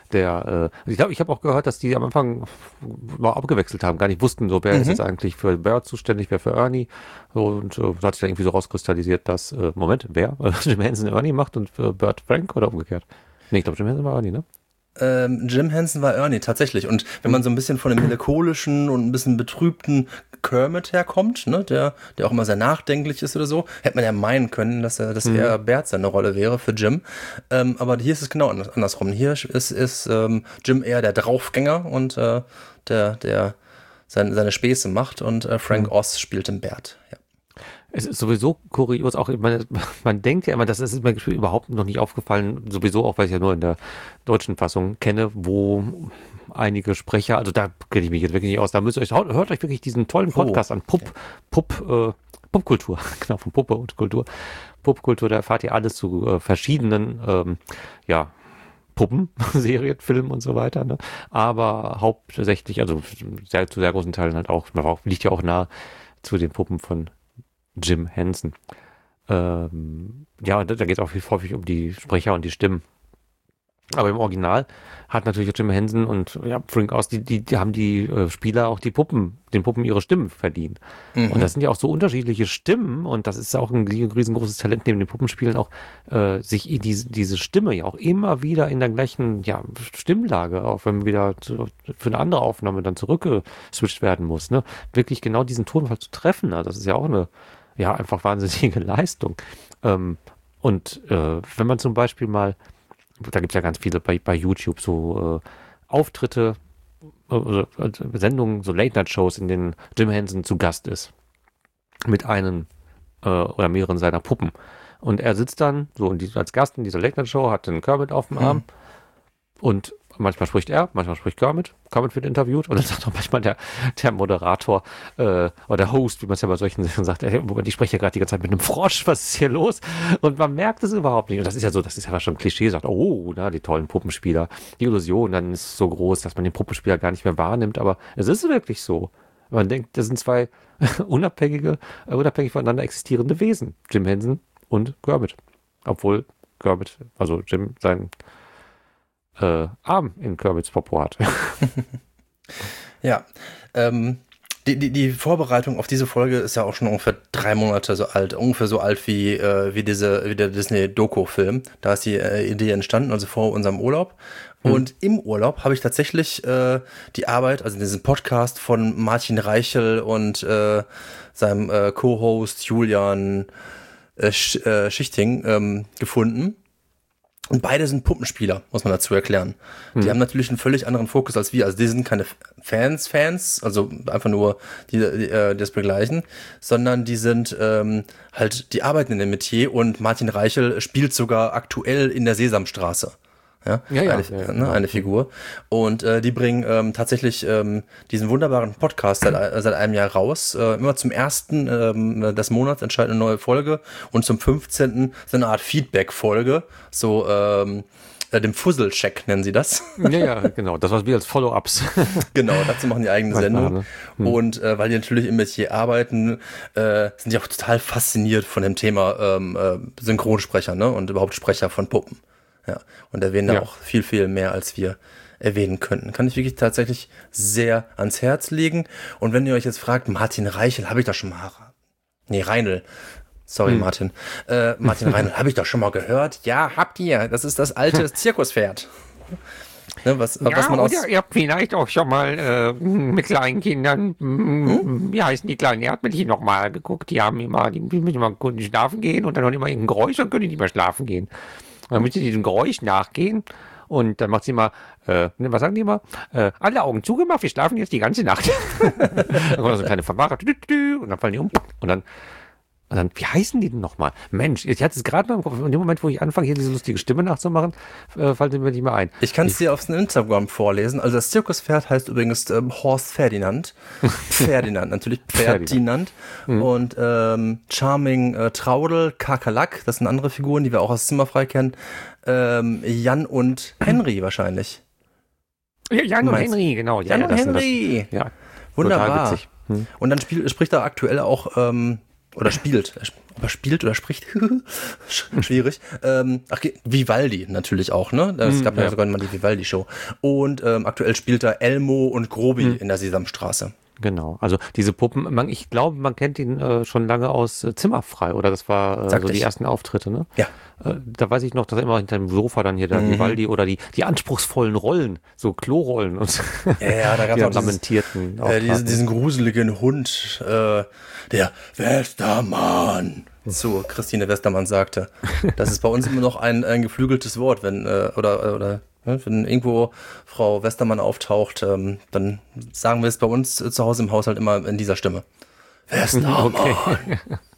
Ich glaube, ich habe auch gehört, dass die am Anfang mal abgewechselt haben, gar nicht wussten, so wer ist jetzt eigentlich für Bert zuständig, wer für Ernie. Und so hat sich dann irgendwie so rauskristallisiert, dass, wer Jim Henson Ernie macht und Bert Frank oder umgekehrt? Nee, ich glaube, Jim Henson war Ernie, ne? Jim Henson war Ernie, tatsächlich. Und wenn man so ein bisschen von dem melancholischen und ein bisschen betrübten Kermit herkommt, ne, der auch immer sehr nachdenklich ist oder so, hätte man ja meinen können, dass er Bert seine Rolle wäre für Jim. Aber hier ist es genau andersrum. Hier ist Jim eher der Draufgänger und der seine Späße macht und Frank Oz spielt den Bert. Ja. Es ist sowieso kurios, auch man denkt ja immer, das ist mir überhaupt noch nicht aufgefallen, sowieso auch, weil ich ja nur in der deutschen Fassung kenne, wo einige Sprecher, also da kenne ich mich jetzt wirklich nicht aus, da hört euch wirklich diesen tollen Podcast an, Puppkultur, genau, von Puppe und Kultur. Puppkultur, da erfahrt ihr alles zu verschiedenen, Puppen, Serien, Filmen und so weiter, ne? Aber hauptsächlich, also zu sehr großen Teilen halt auch, liegt ja auch nah zu den Puppen von Jim Henson. Da geht es auch häufig um die Sprecher und die Stimmen. Aber im Original hat natürlich Jim Henson und Frank Oz, die haben die Spieler auch den Puppen ihre Stimmen verliehen. Und das sind ja auch so unterschiedliche Stimmen und das ist auch ein riesengroßes Talent neben den Puppenspielen auch, sich diese Stimme ja auch immer wieder in der gleichen Stimmlage, auch wenn wieder für eine andere Aufnahme dann zurückgeswitcht werden muss, ne? Wirklich genau diesen Tonfall zu treffen, ne? Das ist ja auch eine einfach wahnsinnige Leistung. Wenn man zum Beispiel mal, da gibt es ja ganz viele bei YouTube so Auftritte, Sendungen, so Late-Night-Shows, in denen Jim Henson zu Gast ist. Mit einem oder mehreren seiner Puppen. Und er sitzt dann so als Gast in dieser Late-Night-Show, hat einen Kermit auf dem Arm und manchmal spricht er, manchmal spricht Kermit. Kermit wird interviewt und dann sagt auch manchmal der Moderator oder der Host, wie man es ja bei solchen Sachen sagt, ich spreche ja gerade die ganze Zeit mit einem Frosch, was ist hier los? Und man merkt es überhaupt nicht. Und das ist ja schon ein Klischee, sagt, die tollen Puppenspieler, die Illusion dann ist so groß, dass man den Puppenspieler gar nicht mehr wahrnimmt, aber es ist wirklich so. Man denkt, das sind zwei unabhängig voneinander existierende Wesen, Jim Henson und Kermit. Obwohl Kermit, also Jim, sein Arm in Kermits Popo hat. Ja, die Vorbereitung auf diese Folge ist ja auch schon ungefähr 3 Monate so alt, ungefähr so alt wie der Disney-Doku-Film. Da ist die Idee entstanden, also vor unserem Urlaub. Und im Urlaub habe ich tatsächlich die Arbeit, also diesen Podcast von Martin Reichel und seinem Co-Host Julian Schichting gefunden. Und beide sind Puppenspieler, muss man dazu erklären. Die haben natürlich einen völlig anderen Fokus als wir. Also die sind keine Fans, also einfach nur die das begleichen, sondern die sind die arbeiten in dem Metier und Martin Reichel spielt sogar aktuell in der Sesamstraße. Eine Figur. Und die bringen tatsächlich diesen wunderbaren Podcast seit einem Jahr raus. Immer zum 1. des Monats entscheidet eine neue Folge und zum 15. so eine Art Feedback-Folge. So dem Fuzzle-Check nennen sie das. Ja, genau. Das was wir als Follow-ups. Genau, dazu machen die eigene Sendung. Und weil die natürlich im Metier arbeiten, sind die auch total fasziniert von dem Thema Synchronsprecher, ne? Und überhaupt Sprecher von Puppen. Ja, und erwähnen da auch viel, viel mehr, als wir erwähnen könnten. Kann ich wirklich tatsächlich sehr ans Herz legen. Und wenn ihr euch jetzt fragt, Martin Reichel, habe ich da schon mal... Nee, Reinl. Sorry, Martin. Martin Reinl, habe ich doch schon mal gehört. Ja, habt ihr. Das ist das alte Zirkuspferd. Ne, was man aus... Oder ihr habt vielleicht auch schon mal mit kleinen Kindern, wie heißen die kleinen Erdmännchen nochmal geguckt? Die müssen immer schlafen gehen und dann noch immer irgendein Geräusch, dann können die nicht mehr schlafen gehen. Und dann müssen die diesem Geräusch nachgehen und dann macht sie immer, was sagen die immer? Alle Augen zugemacht, wir schlafen jetzt die ganze Nacht. Dann kommt so eine kleine Verwahrer und dann fallen die um und dann, wie heißen die denn nochmal? Mensch, ich hatte es gerade noch im Kopf, in dem Moment, wo ich anfange, hier diese lustige Stimme nachzumachen, fällt mir nicht mehr ein. Ich kann es dir aufs Instagram vorlesen. Also das Zirkuspferd heißt übrigens Horst Ferdinand. Ferdinand, natürlich Ferdinand. Und Charming Traudel, Kakerlak, das sind andere Figuren, die wir auch aus Zimmerfrei kennen. Jan und Henry wahrscheinlich. Ja, Jan und Henry, genau. Jan und Henry. Ja, wunderbar. Total witzig. Und dann spricht er aktuell auch... oder spielt. Ob er spielt oder spricht, schwierig. Vivaldi natürlich auch, ne? Es gab ja sogar mal die Vivaldi-Show. Und aktuell spielt er Elmo und Grobi in der Sesamstraße. Genau, also diese Puppen, ich glaube, man kennt ihn schon lange aus Zimmerfrei, oder das war so die ersten Auftritte, ne? Ja. Da weiß ich noch, dass er immer hinter dem Sofa dann hier der Vivaldi oder die anspruchsvollen Rollen, so Klorollen und ja, da gab es auch lamentierten diesen gruseligen Hund, der Westermann zu Christine Westermann sagte. Das ist bei uns immer noch ein geflügeltes Wort, wenn wenn irgendwo Frau Westermann auftaucht, dann sagen wir es bei uns zu Hause im Haushalt immer in dieser Stimme. Westermann. Okay.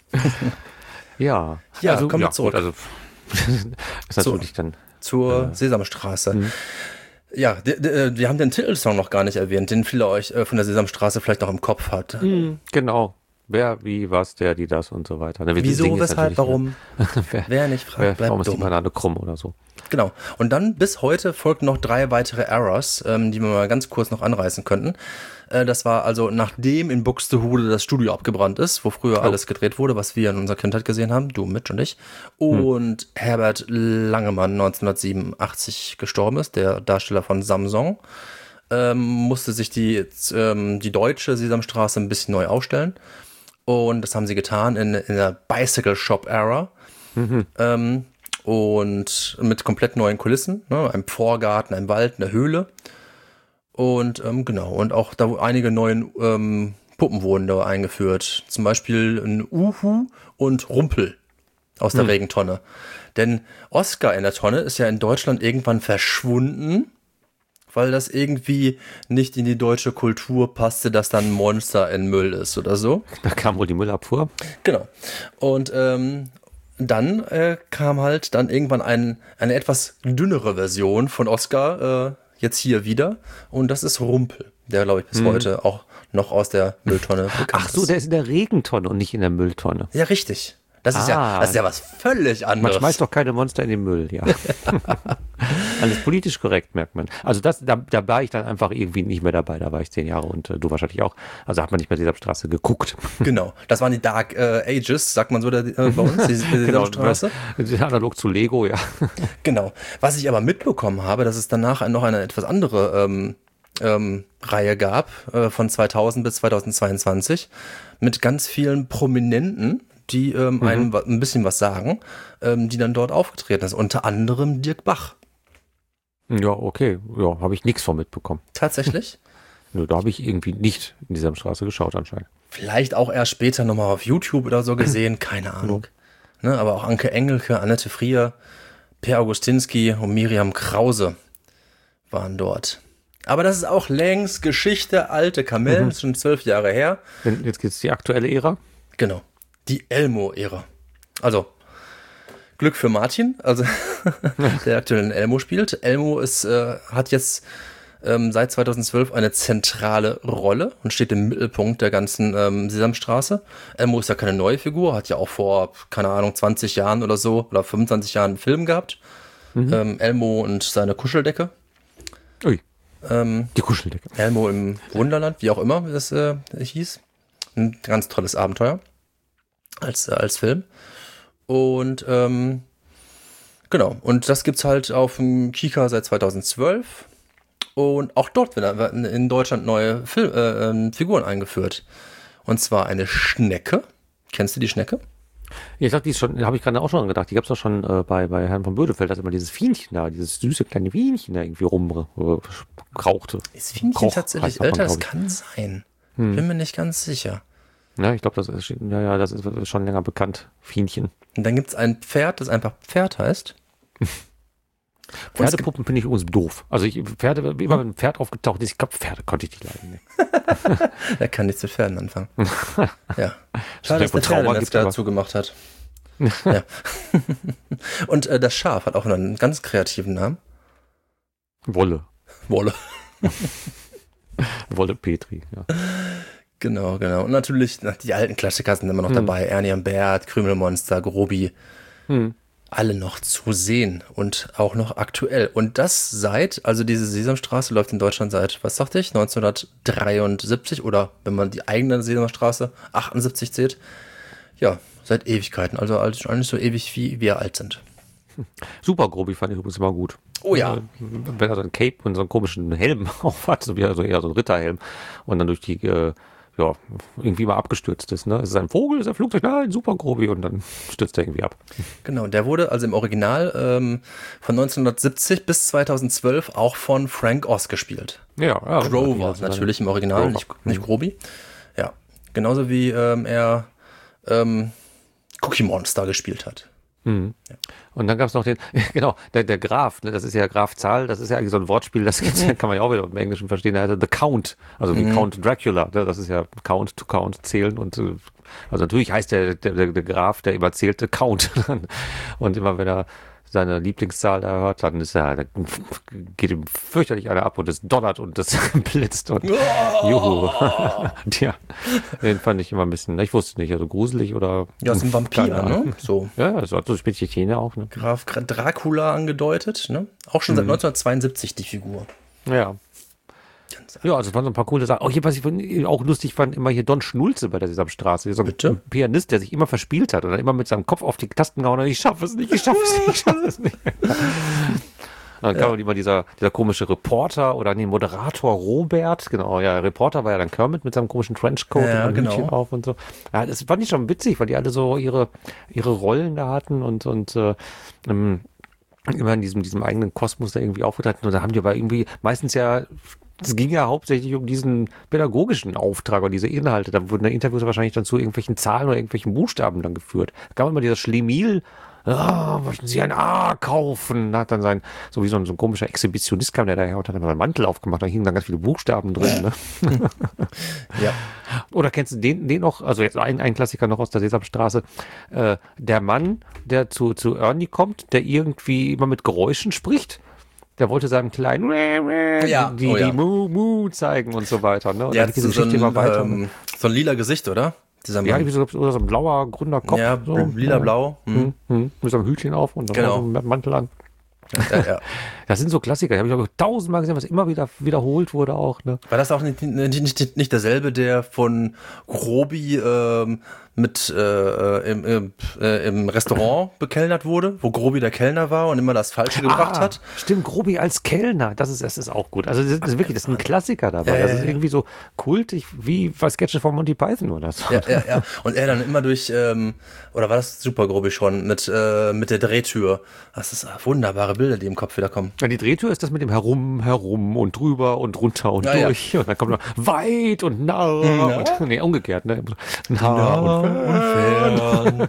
Ja, also, kommen wir zurück. Gut, also ist natürlich dann zur Sesamstraße. Ja, wir haben den Titelsong noch gar nicht erwähnt, den viele euch von der Sesamstraße vielleicht noch im Kopf hat. Genau. Wer, wie, was, der, die, das und so weiter. Wieso, weshalb, warum? Wer nicht fragt, bleibt warum ist die dumm. Banane krumm oder so. Genau. Und dann bis heute folgten noch 3 weitere Errors, die wir mal ganz kurz noch anreißen könnten. Das war also, nachdem in Buxtehude das Studio abgebrannt ist, wo früher alles gedreht wurde, was wir in unserer Kindheit gesehen haben, du, Mitch und ich. Und Herbert Langemann 1987 gestorben ist, der Darsteller von Samsung, musste sich die deutsche Sesamstraße ein bisschen neu aufstellen. Und das haben sie getan in der Bicycle Shop Era. Und mit komplett neuen Kulissen, ne? Einem Vorgarten, einem Wald, einer Höhle. Und genau, und auch da einige neuen Puppen wurden da eingeführt. Zum Beispiel ein Uhu und Rumpel aus der Regentonne. Denn Oscar in der Tonne ist ja in Deutschland irgendwann verschwunden, weil das irgendwie nicht in die deutsche Kultur passte, dass dann ein Monster in Müll ist oder so. Da kam wohl die Müllabfuhr. Genau. Und dann kam halt dann irgendwann eine etwas dünnere Version von Oscar jetzt hier wieder. Und das ist Rumpel, der, glaube ich, bis heute auch noch aus der Mülltonne bekannt ist. Ach so, der ist in der Regentonne und nicht in der Mülltonne. Ja, richtig. Das ist ja was völlig anderes. Man schmeißt doch keine Monster in den Müll, ja. Alles politisch korrekt, merkt man. Also da war ich dann einfach irgendwie nicht mehr dabei. Da war ich 10 Jahre und du wahrscheinlich auch. Also hat man nicht mehr Sesamstraße geguckt. Genau, das waren die Dark Ages, sagt man so bei uns, die Sesamstraße. Analog zu Lego, ja. Genau. Was ich aber mitbekommen habe, dass es danach noch eine etwas andere Reihe gab, von 2000 bis 2022, mit ganz vielen Prominenten, die einem ein bisschen was sagen, die dann dort aufgetreten ist. Unter anderem Dirk Bach. Ja, okay. Ja, habe ich nichts von mitbekommen. Tatsächlich? Nö, da habe ich irgendwie nicht in dieser Straße geschaut anscheinend. Vielleicht auch erst später nochmal auf YouTube oder so gesehen, keine Ahnung. Ne, aber auch Anke Engelke, Annette Frier, Per Augustinski und Miriam Krause waren dort. Aber das ist auch längst Geschichte, alte Kamellen, ist schon 12 Jahre her. Jetzt geht's die aktuelle Ära? Genau. Die Elmo-Ära. Also, Glück für Martin, also der aktuell in Elmo spielt. Elmo hat jetzt seit 2012 eine zentrale Rolle und steht im Mittelpunkt der ganzen Sesamstraße. Elmo ist ja keine neue Figur, hat ja auch vor, keine Ahnung, 20 Jahren oder so, oder 25 Jahren einen Film gehabt. Elmo und seine Kuscheldecke. Ui, die Kuscheldecke. Elmo im Wunderland, wie auch immer das hieß. Ein ganz tolles Abenteuer als Film. Und Genau, und das gibt's halt auf dem Kika seit 2012. Und auch dort werden in Deutschland neue Figuren eingeführt. Und zwar eine Schnecke. Kennst du die Schnecke? Ja, ich dachte, die ist schon, habe ich gerade auch schon gedacht. Die gab es doch schon bei Herrn von Bödefeld, dass immer dieses Fienchen da, dieses süße kleine Fienchen da irgendwie rumkrauchte. Ist Fienchen tatsächlich älter? Das kann sein. Bin mir nicht ganz sicher. Ja, ich glaube, das ist schon länger bekannt. Fienchen. Und dann gibt es ein Pferd, das einfach Pferd heißt. Pferdepuppen finde ich übrigens doof. Also Pferde, immer wenn ein Pferd aufgetaucht ist, ich glaube, Pferde konnte ich nicht leiden. Ne? Er kann nichts mit Pferden anfangen. Ja. Schade, dass der Pferdemetzger dazu gemacht hat. Ja. Und das Schaf hat auch einen ganz kreativen Namen. Wolle. Wolle Petri, ja. Genau. Und natürlich, die alten Klassiker sind immer noch dabei. Ernie am Bert, Krümelmonster, Grobi. Alle noch zu sehen und auch noch aktuell. Und das also diese Sesamstraße läuft in Deutschland seit, was sagte ich, 1973 oder wenn man die eigene Sesamstraße 78 zählt. Ja, seit Ewigkeiten. Also eigentlich so ewig, wie wir alt sind. Super Grobi fand ich übrigens immer gut. Oh ja. Wenn er so ein Cape und so einen komischen Helm auf hat, so wie eher so ein Ritterhelm und dann durch die irgendwie mal abgestürzt ist. Ne? Ist es ein Vogel, ist ein Flugzeug? Nein, super Grobi und dann stürzt er irgendwie ab. Genau, der wurde also im Original von 1970 bis 2012 auch von Frank Oz gespielt. Ja. Grover natürlich im Original, nicht Grobi. Ja, genauso wie er Cookie Monster gespielt hat. Mhm. Ja. Und dann gab es noch der Graf, ne? Das ist ja Graf Zahl, das ist ja eigentlich so ein Wortspiel, das kann man ja auch wieder im Englischen verstehen, der heißt The Count, also wie Count Dracula, ne? Das ist ja Count to Count, zählen und also natürlich heißt der Graf, der überzählte Count und immer wenn er seine Lieblingszahl da hört, dann geht ihm fürchterlich einer ab und es donnert und das blitzt und juhu. Tja, den fand ich immer ein bisschen, ich wusste nicht, also gruselig oder... Ja, ist ein Vampir, ne? So. Ja, so hat so spitze Zähne auch, ne? Graf Dracula angedeutet, ne? Auch schon seit 1972 die Figur. Ja. Ja, also es waren so ein paar coole Sachen. Auch hier, was ich auch lustig fand, immer hier Don Schnulze bei der Sesamstraße. So ein Pianist, der sich immer verspielt hat oder immer mit seinem Kopf auf die Tasten gehauen hat. Ich schaffe es nicht. Dann kam immer dieser komische Reporter oder Moderator Robert. Genau, ja, Reporter war ja dann Kermit mit seinem komischen Trenchcoat und Hütchen auf und so. Ja, das fand ich schon witzig, weil die alle so ihre Rollen da hatten und immer in diesem eigenen Kosmos da irgendwie aufgetreten. Und da haben die aber irgendwie meistens es ging ja hauptsächlich um diesen pädagogischen Auftrag und diese Inhalte. Da wurden Interviews wahrscheinlich dann zu irgendwelchen Zahlen oder irgendwelchen Buchstaben dann geführt. Da gab immer dieser Schlemiel, möchten Sie ein A kaufen? Da hat dann so wie so ein komischer Exhibitionist kam der daher und hat dann seinen Mantel aufgemacht. Da hingen dann ganz viele Buchstaben drin. Ne? Ja. Oder kennst du den noch? Also jetzt ein Klassiker noch aus der Sesamstraße. Der Mann, der zu Ernie kommt, der irgendwie immer mit Geräuschen spricht. Der wollte seinem kleinen die Mu zeigen und so weiter. Ne? Und dann geht diese Geschichte immer weiter. So ein lila Gesicht, oder? Irgendwie so ein blauer, grüner Kopf. Ja, so. Lila-blau. Mit so einem Hütchen auf und so einem Mantel an. Ja. Das sind so Klassiker, die habe ich auch 1000-mal gesehen, was immer wieder wiederholt wurde auch. Ne? War das auch nicht derselbe, der von Grobi im Restaurant bekellnert wurde, wo Grobi der Kellner war und immer das Falsche gebracht hat? Stimmt, Grobi als Kellner, das ist auch gut. Also das ist ein Klassiker dabei. Das ist irgendwie so kultig wie bei Sketche von Monty Python oder so. Ja. Und er dann immer durch, oder war das Super Grobi schon, mit der Drehtür. Das ist wunderbare Bilder, die im Kopf wieder kommen. Ja, die Drehtür ist das mit dem Herum und drüber und runter und durch. Ja. Und dann kommt noch weit und nah. Und, nee, umgekehrt, ne? Nah und fern.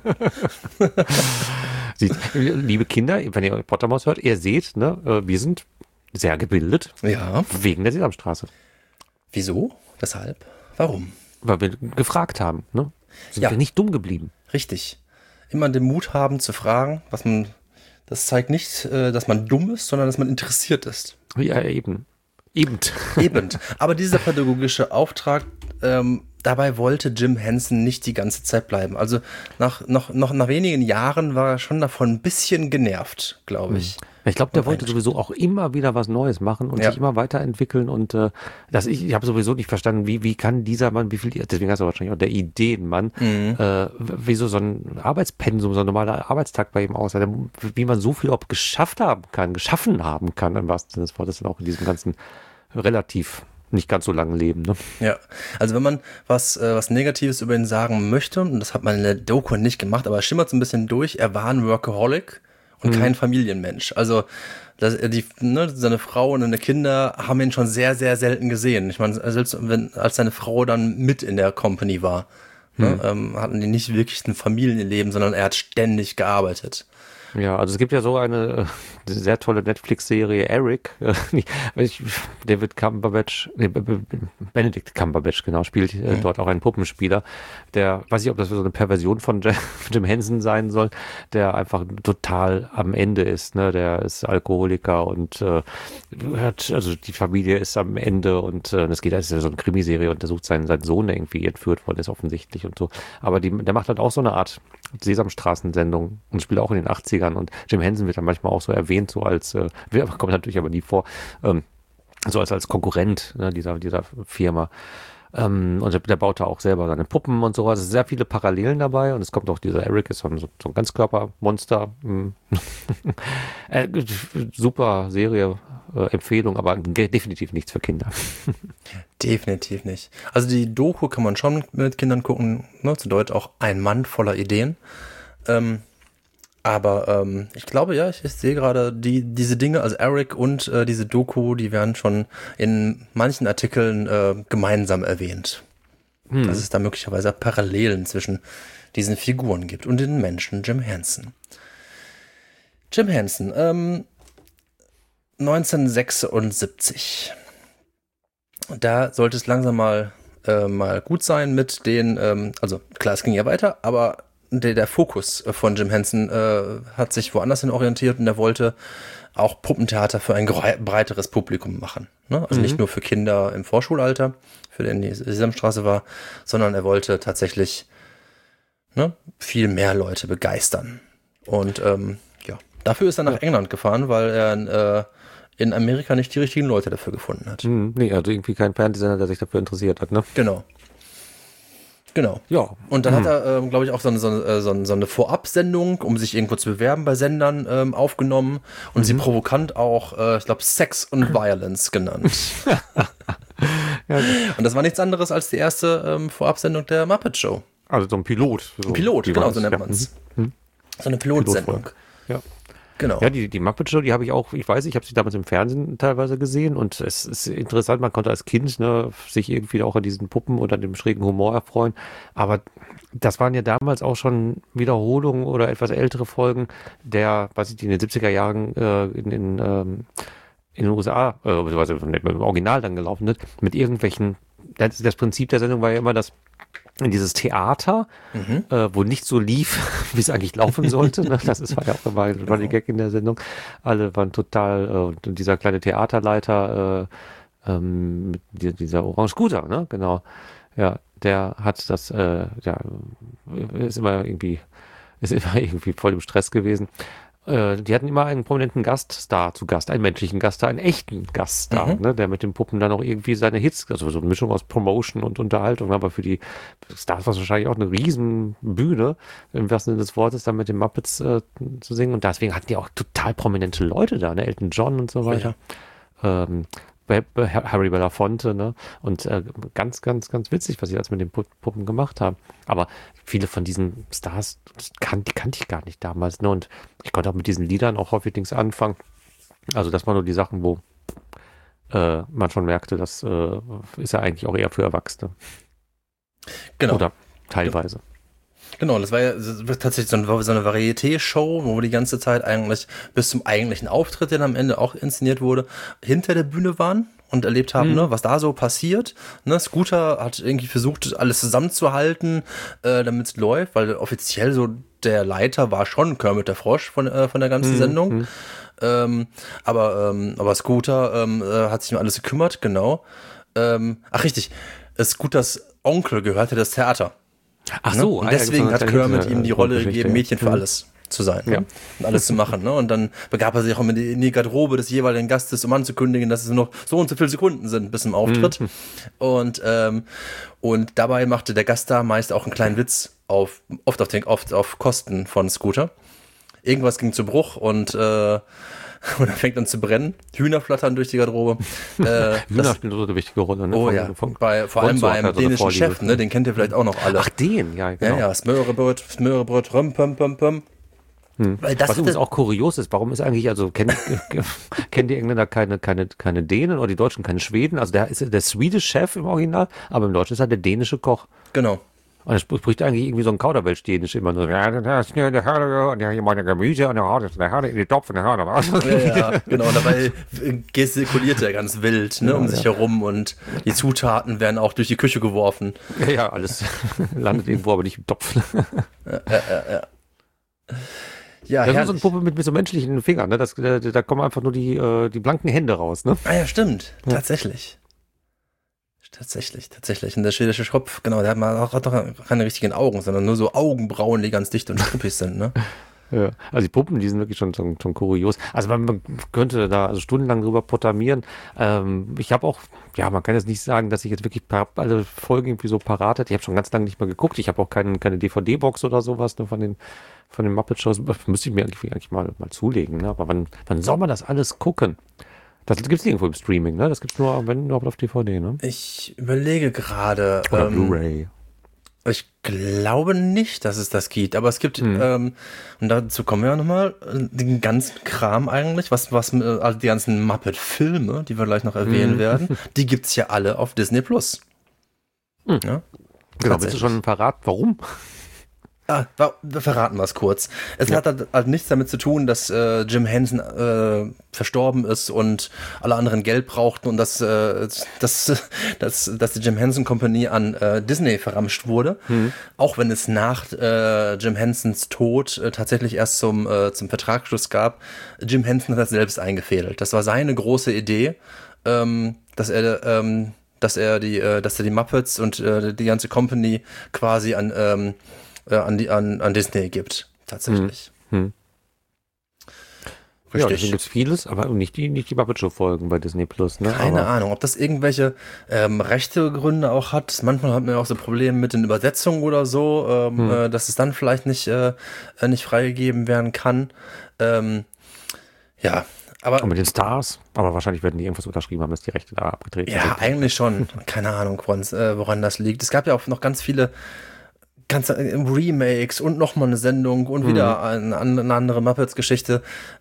Liebe Kinder, wenn ihr Pottermaus hört, ihr seht, ne, wir sind sehr gebildet. Ja. Wegen der Sesamstraße. Wieso? Weshalb? Warum? Weil wir gefragt haben, ne? Sind wir nicht dumm geblieben. Richtig. Immer den Mut haben zu fragen, das zeigt nicht, dass man dumm ist, sondern dass man interessiert ist. Ja, eben. Aber dieser pädagogische Auftrag, dabei wollte Jim Henson nicht die ganze Zeit bleiben. Also nach wenigen Jahren war er schon davon ein bisschen genervt, glaube ich. Ich glaube, der wollte sowieso auch immer wieder was Neues machen und sich immer weiterentwickeln und ich habe sowieso nicht verstanden, wie kann dieser Mann, deswegen heißt er wahrscheinlich auch der Ideenmann, wieso so ein Arbeitspensum, so ein normaler Arbeitstag bei ihm aussah, wie man so viel auch geschaffen haben kann, im wahrsten Sinne des Wortes, dann auch in diesem ganzen relativ nicht ganz so langen Leben. Ne? Ja, also wenn man was Negatives über ihn sagen möchte, und das hat man in der Doku nicht gemacht, aber es schimmert so ein bisschen durch, er war ein Workaholic und kein Familienmensch. Also seine Frau und seine Kinder haben ihn schon sehr, sehr selten gesehen. Ich meine, selbst als seine Frau dann mit in der Company war, hatten die nicht wirklich ein Familienleben, sondern er hat ständig gearbeitet. Ja, also es gibt ja so eine sehr tolle Netflix-Serie, Eric, Benedict Cumberbatch, genau, spielt dort auch einen Puppenspieler, der, weiß ich, ob das so eine Perversion von Jim Henson sein soll, der einfach total am Ende ist, ne, der ist Alkoholiker und also die Familie ist am Ende und es geht, das ist ja so eine Krimiserie und der sucht seinen Sohn, der irgendwie entführt worden ist, offensichtlich und so, aber der macht halt auch so eine Art Sesamstraßen-Sendung und spielt auch in den 80ern und Jim Henson wird dann manchmal auch so erwähnt, so als, kommt natürlich aber nie vor, so als Konkurrent, ne, dieser Firma. Und der baut da auch selber seine Puppen und sowas. Es sind sehr viele Parallelen dabei und es kommt auch dieser Eric, ist so ein Ganzkörpermonster. Super Serie, Empfehlung, aber definitiv nichts für Kinder. Definitiv nicht. Also die Doku kann man schon mit Kindern gucken, ne, zu Deutsch auch Ein Mann voller Ideen. Aber ich glaube, ja, ich sehe gerade diese Dinge, also Eric und diese Doku, die werden schon in manchen Artikeln gemeinsam erwähnt. Dass es da möglicherweise Parallelen zwischen diesen Figuren gibt und den Menschen Jim Henson. Jim Henson, 1976. Da sollte es langsam mal gut sein mit den, also klar, es ging ja weiter, aber der Fokus von Jim Henson hat sich woanders hin orientiert und er wollte auch Puppentheater für ein breiteres Publikum machen. Ne? Also nicht nur für Kinder im Vorschulalter, für den die Sesamstraße war, sondern er wollte tatsächlich viel mehr Leute begeistern. Und dafür ist er nach England gefahren, weil er in Amerika nicht die richtigen Leute dafür gefunden hat. Nee, also irgendwie kein Fernsehsender, der sich dafür interessiert hat, ne? Genau. Ja. Und dann hat er, glaube ich, auch so eine Vorabsendung, um sich irgendwo zu bewerben bei Sendern aufgenommen und sie provokant auch, ich glaube, Sex und Violence genannt. Ja. Und das war nichts anderes als die erste Vorabsendung der Muppet Show. Also so ein Pilot. Ein Pilot, genau, so nennt man es. So eine Pilotsendung. Ja. Genau. Ja, die Muppet Show, die habe ich auch, ich habe sie damals im Fernsehen teilweise gesehen und es ist interessant, man konnte als Kind sich irgendwie auch an diesen Puppen oder dem schrägen Humor erfreuen, aber das waren ja damals auch schon Wiederholungen oder etwas ältere Folgen die in den 70er Jahren in den USA, beziehungsweise im Original dann gelaufen ist, mit irgendwelchen, das Prinzip der Sendung war ja immer, dass in dieses Theater, wo nicht so lief, wie es eigentlich laufen sollte. Ne? War ja auch immer ein Running Gag in der Sendung. Alle waren total, und dieser kleine Theaterleiter mit dieser Orange Scooter, ne? Genau. Ja, der hat das, ist immer irgendwie voll im Stress gewesen. Die hatten immer einen prominenten Gaststar zu Gast, einen menschlichen Gaststar, einen echten Gaststar, ne, der mit den Puppen dann auch irgendwie seine Hits, also so eine Mischung aus Promotion und Unterhaltung, aber für die Stars war es wahrscheinlich auch eine riesen Bühne, im wahrsten Sinne des Wortes, dann mit den Muppets zu singen und deswegen hatten die auch total prominente Leute da, ne, Elton John und so weiter. Ja. Harry Belafonte, ne? Und ganz, ganz, ganz witzig, was sie als mit den Puppen gemacht haben. Aber viele von diesen Stars, die kannte ich gar nicht damals, ne? Und ich konnte auch mit diesen Liedern auch häufig nichts anfangen. Also das waren nur die Sachen, wo man schon merkte, das ist ja eigentlich auch eher für Erwachsene. Genau. Oder teilweise. Genau, das war tatsächlich so eine Varieté-Show, wo die ganze Zeit eigentlich bis zum eigentlichen Auftritt, der dann am Ende auch inszeniert wurde, hinter der Bühne waren und erlebt haben, ne, was da so passiert. Ne, Scooter hat irgendwie versucht, alles zusammenzuhalten, damit es läuft, weil offiziell so der Leiter war schon Kermit der Frosch von der ganzen Sendung. Aber Scooter hat sich um alles gekümmert, genau. Richtig, Scooters Onkel gehörte das Theater. Ach so. Und deswegen hat Kermit ihm die Rolle gegeben, Mädchen für alles zu sein, ne? Und alles zu machen. Ne? Und dann begab er sich auch in die Garderobe des jeweiligen Gastes, um anzukündigen, dass es nur noch so und so viele Sekunden sind bis zum Auftritt. Und dabei machte der Gast da meist auch einen kleinen Witz oft auf Kosten von Scooter. Irgendwas ging zu Bruch und er fängt an zu brennen. Hühner flattern durch die Garderobe. Hühner spielen so eine wichtige Rolle. Ne? Oh ja, vor allem beim dänischen Chef, ne? Den kennt ihr vielleicht auch noch alle. Ach, den, ja, genau. Ja, Smørrebrød, rum, pum, pum, pum. Weil das was übrigens auch kurios ist, warum ist eigentlich, also kennen die Engländer keine Dänen oder die Deutschen keine Schweden? Also der ist der Swedish Chef im Original, aber im Deutschen ist er der dänische Koch. Genau. Und er spricht eigentlich irgendwie so ein Kauderwelsch-Dänisch immer so. Ja, das ist eine Hörde und hier meine Gemüse und der Hörde in die Topf und der Hörde. Ja, genau. Und dabei gestikuliert er ganz wild, ne, um sich herum und die Zutaten werden auch durch die Küche geworfen. Ja, alles landet irgendwo, aber nicht im Topf. Ja, das ist so eine Puppe mit so menschlichen Fingern, ne? Da kommen einfach nur die blanken Hände raus, ne? Ah ja, stimmt. Ja. Tatsächlich. Und der schwedische Kopf, genau, der hat doch keine richtigen Augen, sondern nur so Augenbrauen, die ganz dicht und struppig sind, ne? Ja, also die Puppen, die sind wirklich schon kurios. Also man könnte da also stundenlang drüber potamieren. Ich habe auch, ja, man kann jetzt nicht sagen, dass ich jetzt wirklich alle Folgen irgendwie so parat hätte. Ich habe schon ganz lange nicht mehr geguckt. Ich habe auch keine DVD-Box oder sowas, ne, von den Muppet Shows. Müsste ich mir eigentlich mal zulegen, ne? Aber wann soll man das alles gucken? Das gibt es nirgendwo im Streaming, ne? Das gibt es nur, wenn überhaupt, auf DVD, ne? Ich überlege gerade. Oder Blu-ray. Ich glaube nicht, dass es das gibt, aber es gibt, und dazu kommen wir ja nochmal, den ganzen Kram eigentlich, also die ganzen Muppet-Filme, die wir gleich noch erwähnen werden, die gibt's ja alle auf Disney Plus. Ja? Genau, bist du schon parat? Warum? Verraten wir es kurz. Es hat halt nichts damit zu tun, dass Jim Henson verstorben ist und alle anderen Geld brauchten und dass die Jim Henson Company an Disney verramscht wurde. Auch wenn es nach Jim Hensons Tod tatsächlich erst zum Vertragsschluss gab. Jim Henson hat das selbst eingefädelt. Das war seine große Idee, dass er die Muppets und die ganze Company quasi an Disney gibt, tatsächlich. Richtig. Ja, deswegen gibt es vieles, aber nicht die Muppet Show Folgen bei Disney Plus, ne? Keine Ahnung, ob das irgendwelche rechte Gründe auch hat. Manchmal hat man ja auch so Probleme mit den Übersetzungen oder so, dass es dann vielleicht nicht freigegeben werden kann. Ja, aber. Und mit den Stars, aber wahrscheinlich werden die irgendwas unterschrieben haben, dass die Rechte da abgetreten sind. Ja, eigentlich schon. Keine Ahnung, woran das liegt. Es gab ja auch noch ganz viele Remakes und nochmal eine Sendung und wieder eine andere Muppets-Geschichte.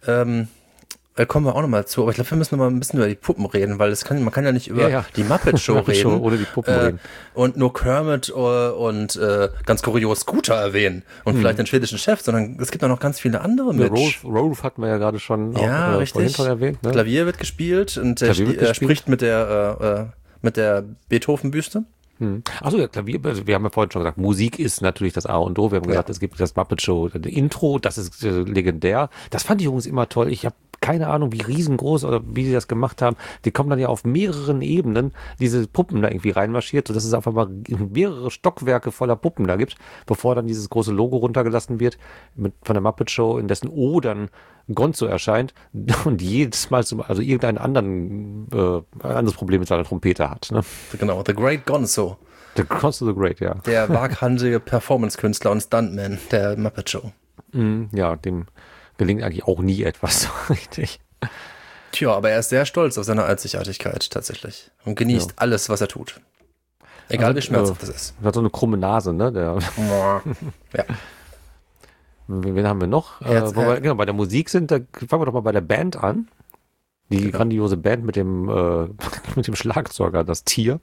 Kommen wir auch nochmal zu, aber ich glaube, wir müssen noch mal ein bisschen über die Puppen reden, weil man kann ja nicht über die Muppet-Show reden. Ohne die Puppen reden. Und nur Kermit und ganz kurios Scooter erwähnen und vielleicht den schwedischen Chef, sondern es gibt auch noch ganz viele andere mit. Rolf hatten wir ja gerade schon richtig. Schon erwähnt. Ne? Klavier wird gespielt und er spricht mit der Beethoven-Büste. Achso, ja, Klavier, wir haben ja vorhin schon gesagt, Musik ist natürlich das A und O. Wir haben gesagt, es gibt das Muppet Show Intro, das ist legendär. Das fand ich übrigens immer toll. Ich habe keine Ahnung, wie riesengroß oder wie sie das gemacht haben. Die kommen dann ja auf mehreren Ebenen, diese Puppen da irgendwie reinmarschiert, sodass es einfach mal mehrere Stockwerke voller Puppen da gibt, bevor dann dieses große Logo runtergelassen wird von der Muppet Show, in dessen O dann Gonzo erscheint und jedes Mal also irgendein anderes Problem mit seiner Trompete hat. Ne? Genau, The Great Gonzo. The Gonzo the Great, ja. Der waghalsige Performance-Künstler und Stuntman der Muppet Show. Ja, dem gelingt eigentlich auch nie etwas so richtig. Tja, aber er ist sehr stolz auf seine Einzigartigkeit tatsächlich und genießt alles, was er tut. Egal wie schmerzhaft das ist. Er hat so eine krumme Nase, ne? Ja. Wen haben wir noch? Genau, bei der Musik fangen wir doch mal bei der Band an. Die grandiose Band mit dem Schlagzeuger, das Tier.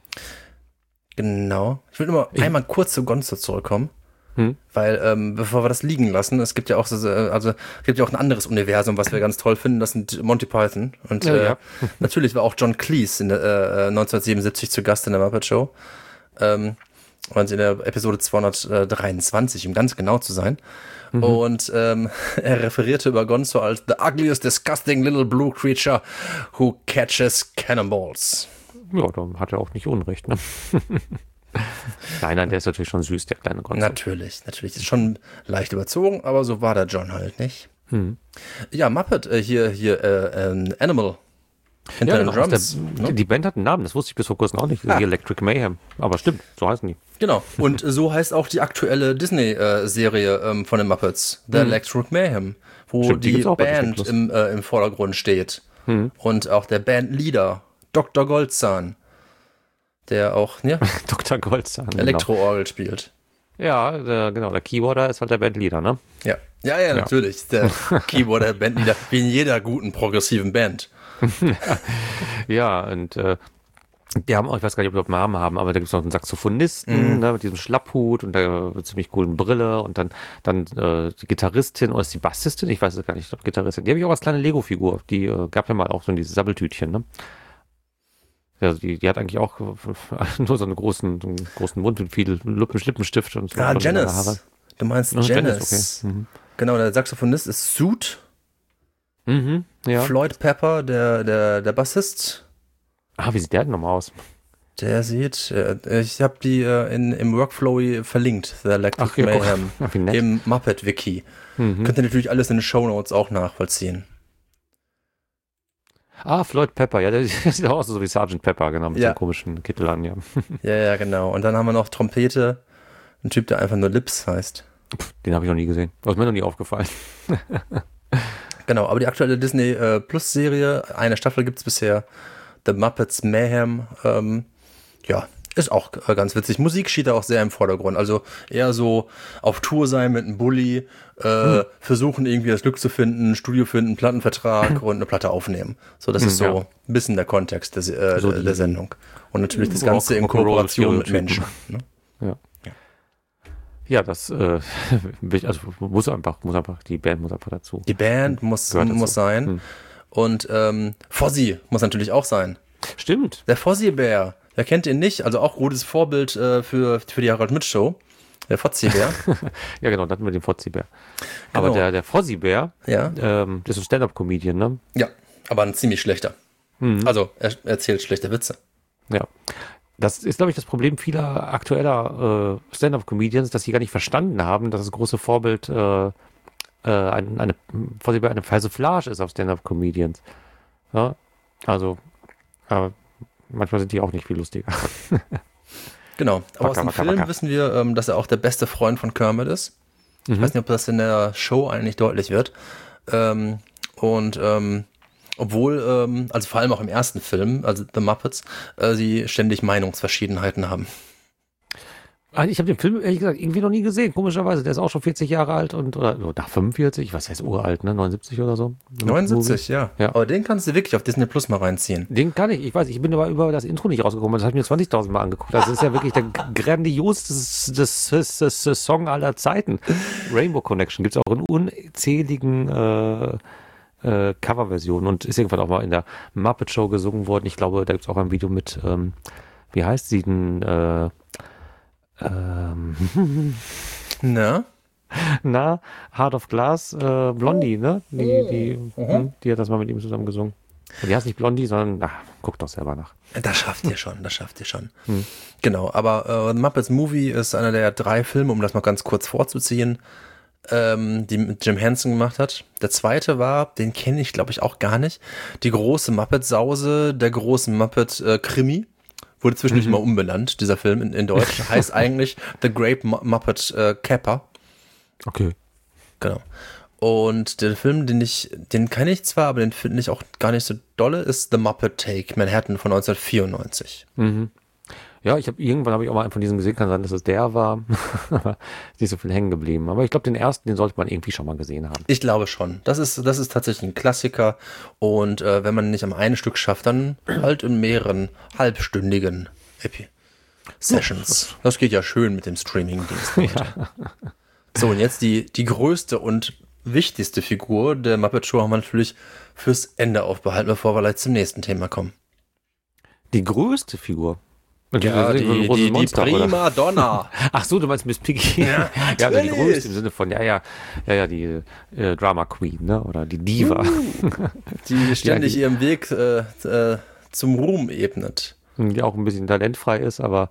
Genau. Ich will nur mal einmal kurz zu Gonzo zurückkommen. Weil, bevor wir das liegen lassen, es gibt ja auch ein anderes Universum, was wir ganz toll finden, das sind Monty Python. Und natürlich war auch John Cleese 1977 zu Gast in der Muppet Show. Und in der Episode 223, um ganz genau zu sein. Und er referierte über Gonzo als the ugliest, disgusting little blue creature who catches cannonballs. Ja, da hat er auch nicht Unrecht, ne? Nein, der ist natürlich schon süß, der kleine Gonzo. Natürlich. Ist schon leicht überzogen, aber so war der John halt nicht. Ja, Muppet, Animal. Hinter den Drums. Die Band hat einen Namen, das wusste ich bis vor kurzem auch nicht. Die Electric Mayhem. Aber stimmt, so heißen die. Genau. Und so heißt auch die aktuelle Disney-Serie von den Muppets, The Electric Mayhem, wo stimmt, die Band im Vordergrund steht. Und auch der Bandleader, Dr. Goldzahn, der auch Dr. Goldzahn, Elektroorgel spielt. Ja, genau. Der Keyboarder ist halt der Bandleader, ne? Ja, natürlich. Der Keyboarder, der Bandleader, wie in jeder guten progressiven Band. Ja, und die haben auch, ich weiß gar nicht, ob die überhaupt einen Namen haben, aber da gibt es noch einen Saxophonisten, ne, mit diesem Schlapphut und der ziemlich coolen Brille und dann die Gitarristin oder ist die Bassistin? Ich weiß es gar nicht, ich glaube Gitarristin. Die habe ich auch als kleine Lego-Figur. Die gab ja mal auch so dieses Sabbeltütchen, ne? Also die hat eigentlich auch nur so einen großen Mund und viel Lippenstift und so. Ah, Janice. Du meinst Janice. Okay. Genau, der Saxophonist ist Suit. Ja. Floyd Pepper, der Bassist. Wie sieht der denn nochmal aus? Der sieht, ich habe die im Workflow verlinkt, The Electric Mayhem, im Muppet-Wiki. Könnt ihr natürlich alles in den Shownotes auch nachvollziehen. Floyd Pepper, ja, der sieht auch aus so wie Sergeant Pepper, genau, mit so einem komischen Kittel an, ja. Ja, genau. Und dann haben wir noch Trompete, ein Typ, der einfach nur Lips heißt. Den habe ich noch nie gesehen. Das ist mir noch nie aufgefallen. Genau, aber die aktuelle Disney Plus Serie, eine Staffel gibt es bisher, The Muppets Mayhem, ist auch ganz witzig. Musik steht da auch sehr im Vordergrund, also eher so auf Tour sein mit einem Bulli, versuchen irgendwie das Glück zu finden, Studio finden, Plattenvertrag und eine Platte aufnehmen. So, das ist so ein bisschen der Kontext der Sendung. Und natürlich das Ganze in Kooperation mit Menschen. Ne? Ja. Ja, das muss einfach, die Band muss einfach dazu. Die Band muss sein. Und Fozzie muss natürlich auch sein. Stimmt. Der Fozzie-Bär, wer kennt ihn nicht? Also auch gutes Vorbild für die Harald Mitt Show. Der Fozzie-Bär. Ja, genau, da hatten wir den Fozzie-Bär. Genau. Aber der Fozzie-Bär, das ist ein Stand-Up-Comedian, ne? Ja, aber ein ziemlich schlechter. Also er erzählt schlechte Witze. Ja. Das ist, glaube ich, das Problem vieler aktueller Stand-Up-Comedians, dass sie gar nicht verstanden haben, dass das große Vorbild eine Persiflage ist auf Stand-Up-Comedians. Ja? Also, manchmal sind die auch nicht viel lustiger. Genau, aber aus dem Film wissen wir, dass er auch der beste Freund von Kermit ist. Ich weiß nicht, ob das in der Show eigentlich deutlich wird. Obwohl, also vor allem auch im ersten Film, also The Muppets, sie ständig Meinungsverschiedenheiten haben. Ich habe den Film, ehrlich gesagt, irgendwie noch nie gesehen, komischerweise. Der ist auch schon 40 Jahre alt oder nach 45, was heißt uralt, ne? 79 oder so? 79, ja. Aber den kannst du wirklich auf Disney Plus mal reinziehen. Den kann ich weiß, ich bin aber über das Intro nicht rausgekommen, das habe ich mir 20.000 Mal angeguckt. Das ist ja wirklich der grandioseste Song aller Zeiten. Rainbow Connection gibt es auch in unzähligen Coverversionen und ist irgendwann auch mal in der Muppet Show gesungen worden. Ich glaube, da gibt es auch ein Video mit, wie heißt sie denn, Heart of Glass, Blondie, ne? Die hat das mal mit ihm zusammen gesungen. Und die heißt nicht Blondie, sondern, guck doch selber nach. Das schafft ihr schon. Genau, aber The Muppets Movie ist einer der 3 Filme, um das noch ganz kurz vorzuziehen, die mit Jim Henson gemacht hat. Der zweite war, den kenne ich glaube ich auch gar nicht, die große Muppet-Sause, der große Muppet-Krimi. Wurde zwischendurch mal umbenannt, dieser Film in Deutsch. Heißt eigentlich The Great Muppet Capper. Okay. Genau. Und der Film, den kenne ich zwar, aber den finde ich auch gar nicht so dolle, ist The Muppet Take Manhattan von 1994. Ja, irgendwann habe ich auch mal einen von diesen gesehen, kann sein, dass es der war. Aber ist nicht so viel hängen geblieben. Aber ich glaube, den ersten, den sollte man irgendwie schon mal gesehen haben. Ich glaube schon. Das ist tatsächlich ein Klassiker. Und wenn man nicht am einen Stück schafft, dann halt in mehreren halbstündigen Sessions. Das geht ja schön mit dem Streaming-Dienst. Ja. So, und jetzt die größte und wichtigste Figur der Muppet Show haben wir natürlich fürs Ende aufbehalten, bevor wir gleich zum nächsten Thema kommen. Die größte Figur? Ja, die Prima Donna. Ach so, du meinst Miss Piggy. Ja, also die größte im Sinne von, die Drama Queen, ne? Oder die Diva. Die ständig ihren Weg zum Ruhm ebnet. Die auch ein bisschen talentfrei ist, aber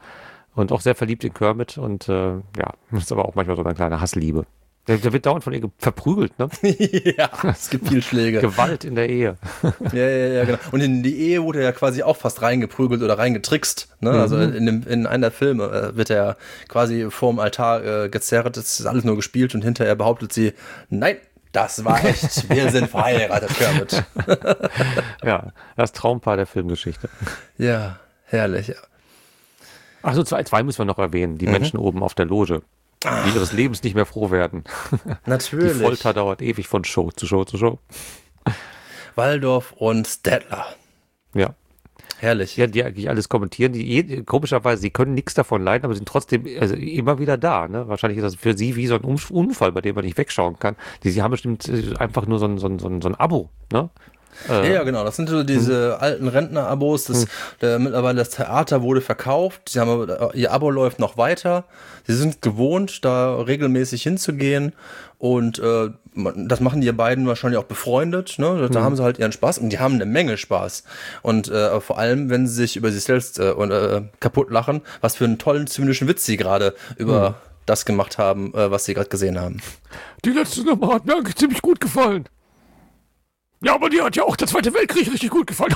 Und auch sehr verliebt in Kermit und ja, ist aber auch manchmal so eine kleine Hassliebe. Der wird dauernd von ihr verprügelt, ne? Ja, es gibt viel Schläge. Gewalt in der Ehe. Ja, genau. Und in die Ehe wurde er ja quasi auch fast reingeprügelt oder reingetrickst. Ne? Also in einer der Filme wird er quasi vorm Altar gezerrt, es ist alles nur gespielt und hinterher behauptet sie, nein, das war echt, wir sind verheiratet, Kermit. Ja, das Traumpaar der Filmgeschichte. Ja, herrlich. Ja. Achso, zwei müssen wir noch erwähnen. Die Menschen oben auf der Loge, die ihres Lebens nicht mehr froh werden. Natürlich. Die Folter dauert ewig von Show zu Show zu Show. Waldorf und Statler. Ja. Herrlich. Ja, die eigentlich alles kommentieren. Komischerweise, sie können nichts davon leiden, aber sind trotzdem immer wieder da. Ne? Wahrscheinlich ist das für sie wie so ein Unfall, bei dem man nicht wegschauen kann. Sie haben bestimmt einfach nur so ein Abo. Ne? Ja, genau. Das sind so diese alten Rentner-Abos. Mittlerweile das Theater wurde verkauft. Sie haben, ihr Abo läuft noch weiter. Sie sind gewohnt, da regelmäßig hinzugehen. Und das machen die beiden wahrscheinlich auch befreundet. Ne? Da haben sie halt ihren Spaß. Und die haben eine Menge Spaß. Und vor allem, wenn sie sich über sich selbst kaputt lachen, was für einen tollen zynischen Witz sie gerade über das gemacht haben, was sie gerade gesehen haben. Die letzte Nummer hat mir eigentlich ziemlich gut gefallen. Ja, aber dir hat ja auch der Zweite Weltkrieg richtig gut gefallen.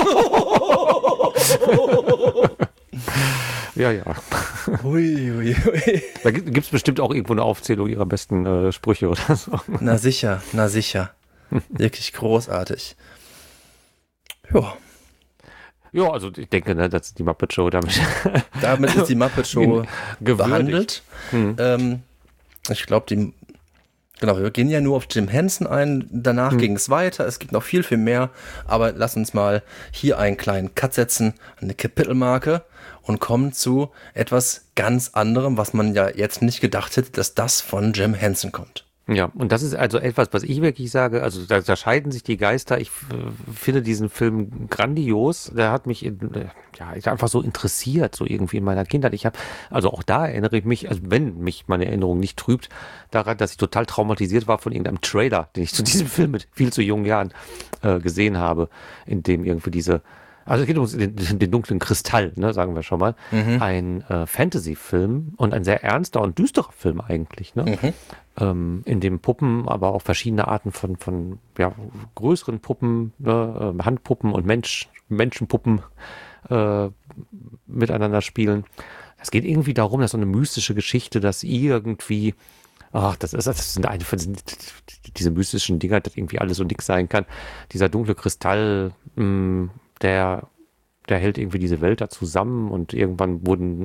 Ja. Hui. Da gibt es bestimmt auch irgendwo eine Aufzählung ihrer besten Sprüche oder so. Na sicher. Wirklich großartig. Ja. Ja, also ich denke, ne, das ist die Muppet Show damit. Damit ist die Muppet Show behandelt. Ich glaube, Genau, wir gehen ja nur auf Jim Henson ein, danach ging es weiter, es gibt noch viel mehr, aber lass uns mal hier einen kleinen Cut setzen, eine Kapitelmarke und kommen zu etwas ganz anderem, was man ja jetzt nicht gedacht hätte, dass das von Jim Henson kommt. Ja, und das ist also etwas, was ich wirklich sage, also da scheiden sich die Geister. Ich finde diesen Film grandios. Der hat mich einfach so interessiert, so irgendwie in meiner Kindheit. Also auch da erinnere ich mich, also wenn mich meine Erinnerung nicht trübt, daran, dass ich total traumatisiert war von irgendeinem Trailer, den ich zu diesem Film mit viel zu jungen Jahren gesehen habe, in dem irgendwie also es geht um den dunklen Kristall, ne, sagen wir schon mal. Ein Fantasy-Film und ein sehr ernster und düsterer Film eigentlich, ne? In dem Puppen, aber auch verschiedene Arten von größeren Puppen, ne, Handpuppen und Menschenpuppen miteinander spielen. Es geht irgendwie darum, dass so eine mystische Geschichte, dass irgendwie, das sind diese mystischen Dinger, dass irgendwie alles so dick sein kann. Dieser dunkle Kristall, der hält irgendwie diese Welt da zusammen und irgendwann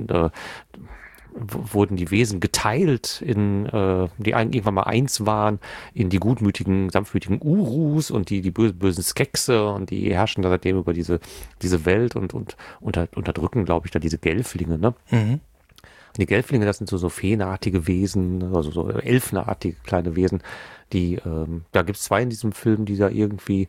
wurden die Wesen geteilt die irgendwann mal eins waren, in die gutmütigen, sanftmütigen Urus und die bösen Skexe und die herrschen da seitdem über diese Welt und unterdrücken, glaube ich, da diese Gelflinge, ne? Die Gelflinge, das sind so feenartige Wesen, also so elfenartige kleine Wesen, da gibt es zwei in diesem Film, die da irgendwie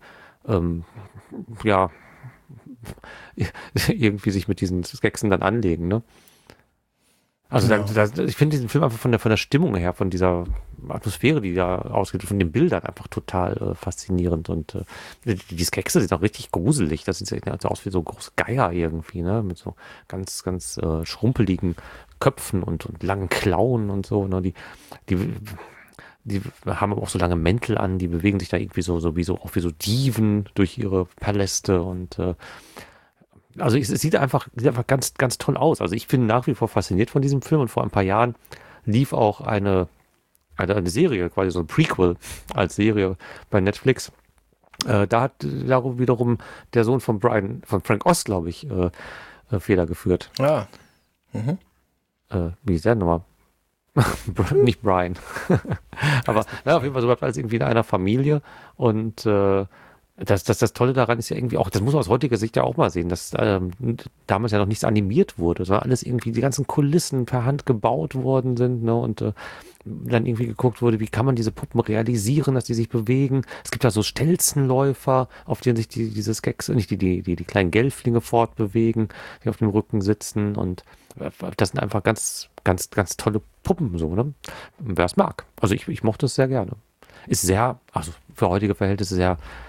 irgendwie sich mit diesen Skeksen dann anlegen, ne? Also ich finde diesen Film einfach von der Stimmung her, von dieser Atmosphäre, die da ausgeht, von den Bildern einfach total faszinierend. Und die Skekse sind auch richtig gruselig. Das sieht so aus wie so große Geier irgendwie, ne? Mit so ganz, ganz schrumpeligen Köpfen und langen Klauen und so. Ne? Die haben auch so lange Mäntel an, die bewegen sich da irgendwie so wie so Diven durch ihre Paläste und also es sieht einfach ganz, ganz toll aus. Also ich bin nach wie vor fasziniert von diesem Film und vor ein paar Jahren lief auch eine Serie, quasi so ein Prequel als Serie bei Netflix. Da hat wiederum der Sohn von Frank Oz, glaube ich, Feder geführt. Ja. Wie ist der nochmal? Nicht Brian. Aber auf jeden Fall so bleibt alles irgendwie in einer Familie und das Tolle daran ist ja irgendwie auch, das muss man aus heutiger Sicht ja auch mal sehen, dass damals ja noch nichts animiert wurde, sondern alles irgendwie, die ganzen Kulissen per Hand gebaut worden sind, ne, und dann irgendwie geguckt wurde, wie kann man diese Puppen realisieren, dass die sich bewegen. Es gibt da so Stelzenläufer, auf denen sich diese Skekse, nicht die kleinen Gelflinge fortbewegen, die auf dem Rücken sitzen und das sind einfach ganz, ganz, ganz tolle Puppen, so, ne? Wer es mag. Also ich mochte es sehr gerne. Ist sehr, also für heutige Verhältnisse sehr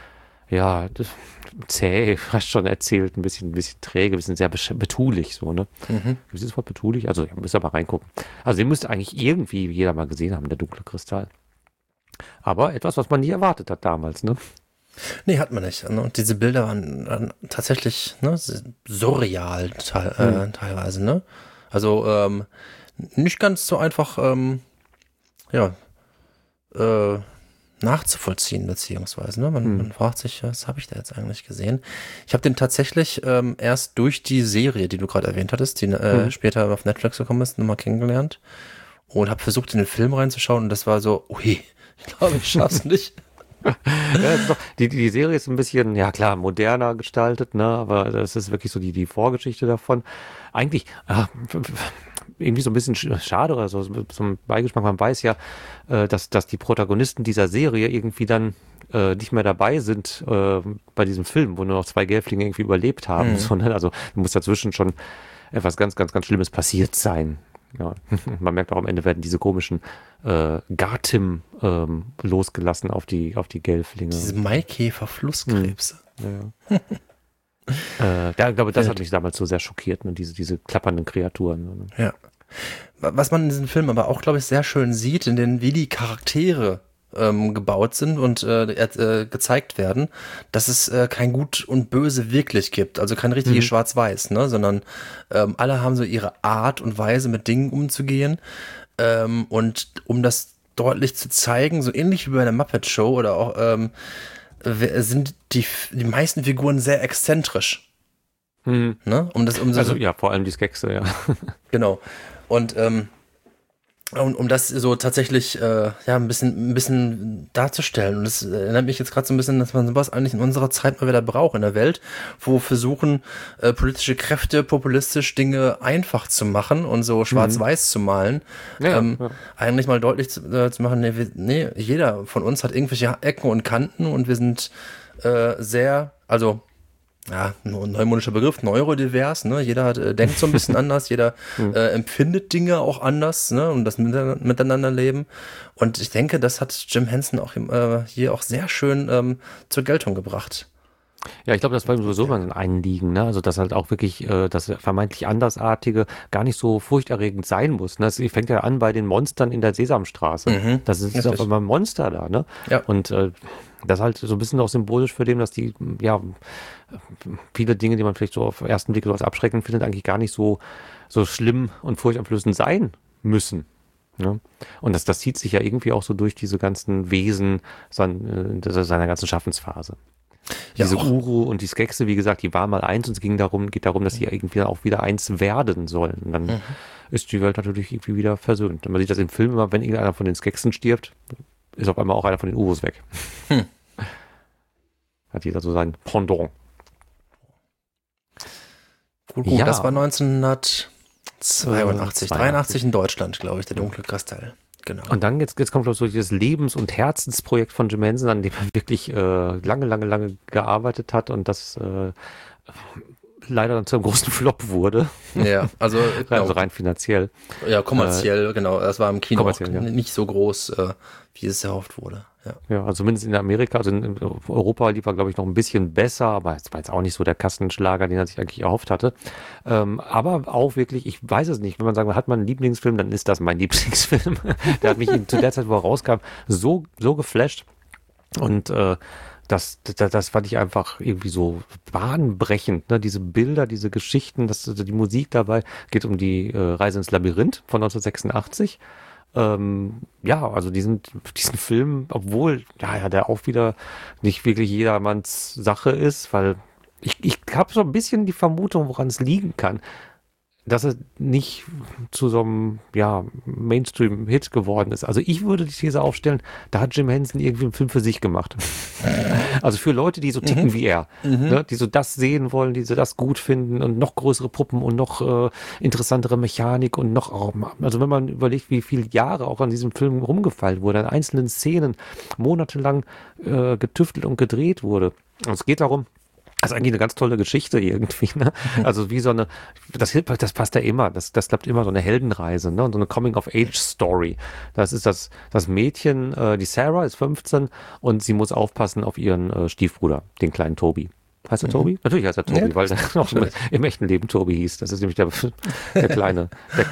ja, zäh, fast schon erzählt, ein bisschen träge, ein bisschen sehr betulich, so, ne? Mhm. Gibt es das Wort betulich? Also, ihr müsst aber reingucken. Also, den müsste eigentlich irgendwie jeder mal gesehen haben, der dunkle Kristall. Aber etwas, was man nie erwartet hat damals, ne? Nee, hat man nicht. Ne? Und diese Bilder waren tatsächlich, ne, surreal teilweise, ne? Also nicht ganz so einfach, ja, äh, nachzuvollziehen, beziehungsweise, ne? Man fragt sich, was habe ich da jetzt eigentlich gesehen? Ich habe den tatsächlich erst durch die Serie, die du gerade erwähnt hattest, die später auf Netflix gekommen ist, nochmal kennengelernt und habe versucht, in den Film reinzuschauen und das war so, ui, ich glaube, ich schaff's nicht. Ja, die Serie ist ein bisschen, ja klar, moderner gestaltet, ne? Aber das ist wirklich so die Vorgeschichte davon. Eigentlich, irgendwie so ein bisschen schade oder so ein Beigeschmack. Man weiß ja, dass die Protagonisten dieser Serie irgendwie dann nicht mehr dabei sind bei diesem Film, wo nur noch 2 Gelflinge irgendwie überlebt haben, sondern also muss dazwischen schon etwas ganz, ganz, ganz Schlimmes passiert sein. Ja, man merkt auch am Ende werden diese komischen Gartim losgelassen auf die Gelflinge. Diese Maikäfer-Flusskrebse. Ja. Ich glaube, das hat mich damals so sehr schockiert, ne? Diese klappernden Kreaturen. Ne? Ja. Was man in diesem Film aber auch, glaube ich, sehr schön sieht, in denen wie die Charaktere gebaut sind und gezeigt werden, dass es kein Gut und Böse wirklich gibt. Also kein richtiges Schwarz-Weiß, ne? Sondern alle haben so ihre Art und Weise, mit Dingen umzugehen. Und um das deutlich zu zeigen, so ähnlich wie bei der Muppet Show oder auch sind die meisten Figuren sehr exzentrisch. Ne? Also ja, vor allem die Skexe, ja. Genau. Und um das so tatsächlich ein bisschen darzustellen. Und das erinnert mich jetzt gerade so ein bisschen, dass man sowas eigentlich in unserer Zeit mal wieder braucht in der Welt, wo versuchen politische Kräfte populistisch Dinge einfach zu machen und so schwarz-weiß zu malen. Ja. Eigentlich mal deutlich zu machen, nee, jeder von uns hat irgendwelche Ecken und Kanten und wir sind sehr, also ja, ein neumodischer Begriff, neurodivers, ne? Jeder denkt so ein bisschen anders, jeder empfindet Dinge auch anders, ne? Und das miteinander leben. Und ich denke, das hat Jim Henson auch hier auch sehr schön zur Geltung gebracht. Ja, ich glaube, das war sowieso mal ein Anliegen, ne? Also, dass halt auch wirklich das vermeintlich Andersartige gar nicht so furchterregend sein muss. Ne? Das fängt ja an bei den Monstern in der Sesamstraße. Das ist auf einmal ein Monster da, ne? Ja. Und das halt so ein bisschen auch symbolisch für dem, dass die, ja, viele Dinge, die man vielleicht so auf den ersten Blick so als abschreckend findet, eigentlich gar nicht so schlimm und furchteinflößend sein müssen. Ne? Und das zieht sich ja irgendwie auch so durch diese ganzen Wesen seiner ganzen Schaffensphase. Ja, Diese Uru und die Skexe, wie gesagt, die war mal eins und es geht darum, dass sie irgendwie auch wieder eins werden sollen. Und dann ist die Welt natürlich irgendwie wieder versöhnt. Und man sieht das im Film immer, wenn irgendeiner von den Skeksen stirbt, ist auf einmal auch einer von den Urus weg. Hat jeder so sein Pendant. Gut, ja. Das war 1982, 83 in Deutschland, glaube ich, der dunkle Kristall. Genau. Und dann jetzt kommt so dieses Lebens- und Herzensprojekt von Jim Henson, an dem er wirklich lange gearbeitet hat und das leider dann zu einem großen Flop wurde. Ja, also rein finanziell. Ja, kommerziell, genau. Das war im Kino auch nicht so groß, wie es erhofft wurde. Ja, also zumindest in Amerika, also in Europa lief er, glaube ich, noch ein bisschen besser, aber es war jetzt auch nicht so der Kassenschlager, den er sich eigentlich erhofft hatte. Aber auch wirklich, ich weiß es nicht, wenn man sagt, hat man einen Lieblingsfilm, dann ist das mein Lieblingsfilm. Der hat mich zu der Zeit, wo er rauskam, so geflasht. Und das fand ich einfach irgendwie so bahnbrechend, ne? Diese Bilder, diese Geschichten, die Musik dabei, geht um die Reise ins Labyrinth von 1986. Also diesen Film, obwohl der auch wieder nicht wirklich jedermanns Sache ist, weil ich habe so ein bisschen die Vermutung, woran es liegen kann, dass er nicht zu so einem Mainstream-Hit geworden ist. Also ich würde die These aufstellen, da hat Jim Henson irgendwie einen Film für sich gemacht. Also für Leute, die so ticken wie er, ne? Die so das sehen wollen, die so das gut finden und noch größere Puppen und noch interessantere Mechanik und also wenn man überlegt, wie viele Jahre auch an diesem Film rumgefallen wurde, an einzelnen Szenen monatelang getüftelt und gedreht wurde. Und es geht darum, Das ist eigentlich eine ganz tolle Geschichte irgendwie, ne? Also wie so eine, das passt ja immer, das klappt immer, so eine Heldenreise, ne? Und so eine Coming-of-Age-Story. Das ist das Mädchen, die Sarah ist 15 und sie muss aufpassen auf ihren Stiefbruder, den kleinen Toby. Heißt er Toby? Natürlich heißt er Toby, weil er auch im echten Leben Toby hieß. Das ist nämlich der kleine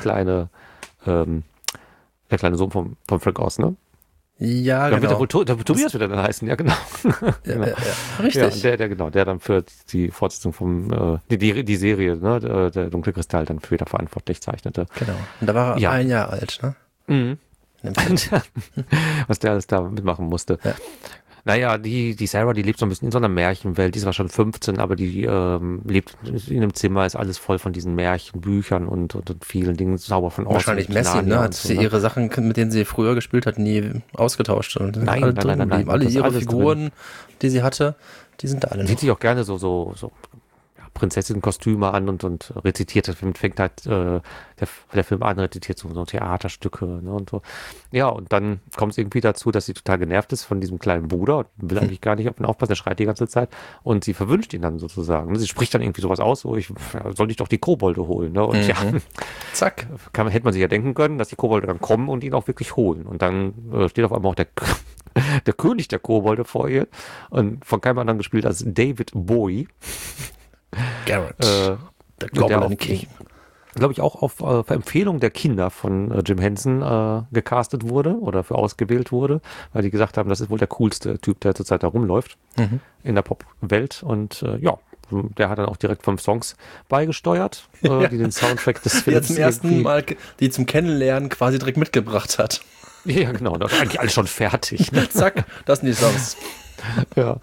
Sohn vom Frank Oz, ne? Ja, Dann genau. wird der Tobias wieder dann heißen, ja genau. Genau. Richtig. Ja, der dann für die Fortsetzung die Serie, ne, der Dunkle Kristall dann später verantwortlich zeichnete. Genau. Und da war er 1 Jahr alt, ne? Mhm. Was der alles da mitmachen musste. Ja. Naja, die Sarah, die lebt so ein bisschen in so einer Märchenwelt, die ist zwar schon 15, aber die lebt in einem Zimmer, ist alles voll von diesen Märchenbüchern und vielen Dingen, Zauber von Oz. Wahrscheinlich Messi, ne? Hat sie ihre Sachen, mit denen sie früher gespielt hat, nie ausgetauscht. Und nein. Alle ihre Figuren, die sie hatte, die sind da alle noch. Sieht sich auch gerne so Prinzessin-Kostüme an und rezitiert. Der Film fängt halt, der Film an, rezitiert so Theaterstücke, ne, und so. Ja, und dann kommt es irgendwie dazu, dass sie total genervt ist von diesem kleinen Bruder und will eigentlich gar nicht auf ihn aufpassen, der schreit die ganze Zeit und sie verwünscht ihn dann sozusagen. Sie spricht dann irgendwie sowas aus, soll ich doch die Kobolde holen, ne? Und zack. Hätte man sich ja denken können, dass die Kobolde dann kommen und ihn auch wirklich holen. Und dann steht auf einmal auch der König der Kobolde vor ihr und von keinem anderen gespielt als David Bowie. Garrett, der Goblin King. Glaube ich auch auf Empfehlung der Kinder von Jim Henson gecastet wurde oder für ausgewählt wurde, weil die gesagt haben, das ist wohl der coolste Typ, der zurzeit da rumläuft in der Pop-Welt. Und der hat dann auch direkt 5 Songs beigesteuert, die den Soundtrack des Films zum ersten Mal, die zum Kennenlernen quasi direkt mitgebracht hat. Ja, genau, das ist eigentlich alles schon fertig. Ne? Zack, das sind die Songs. Ja,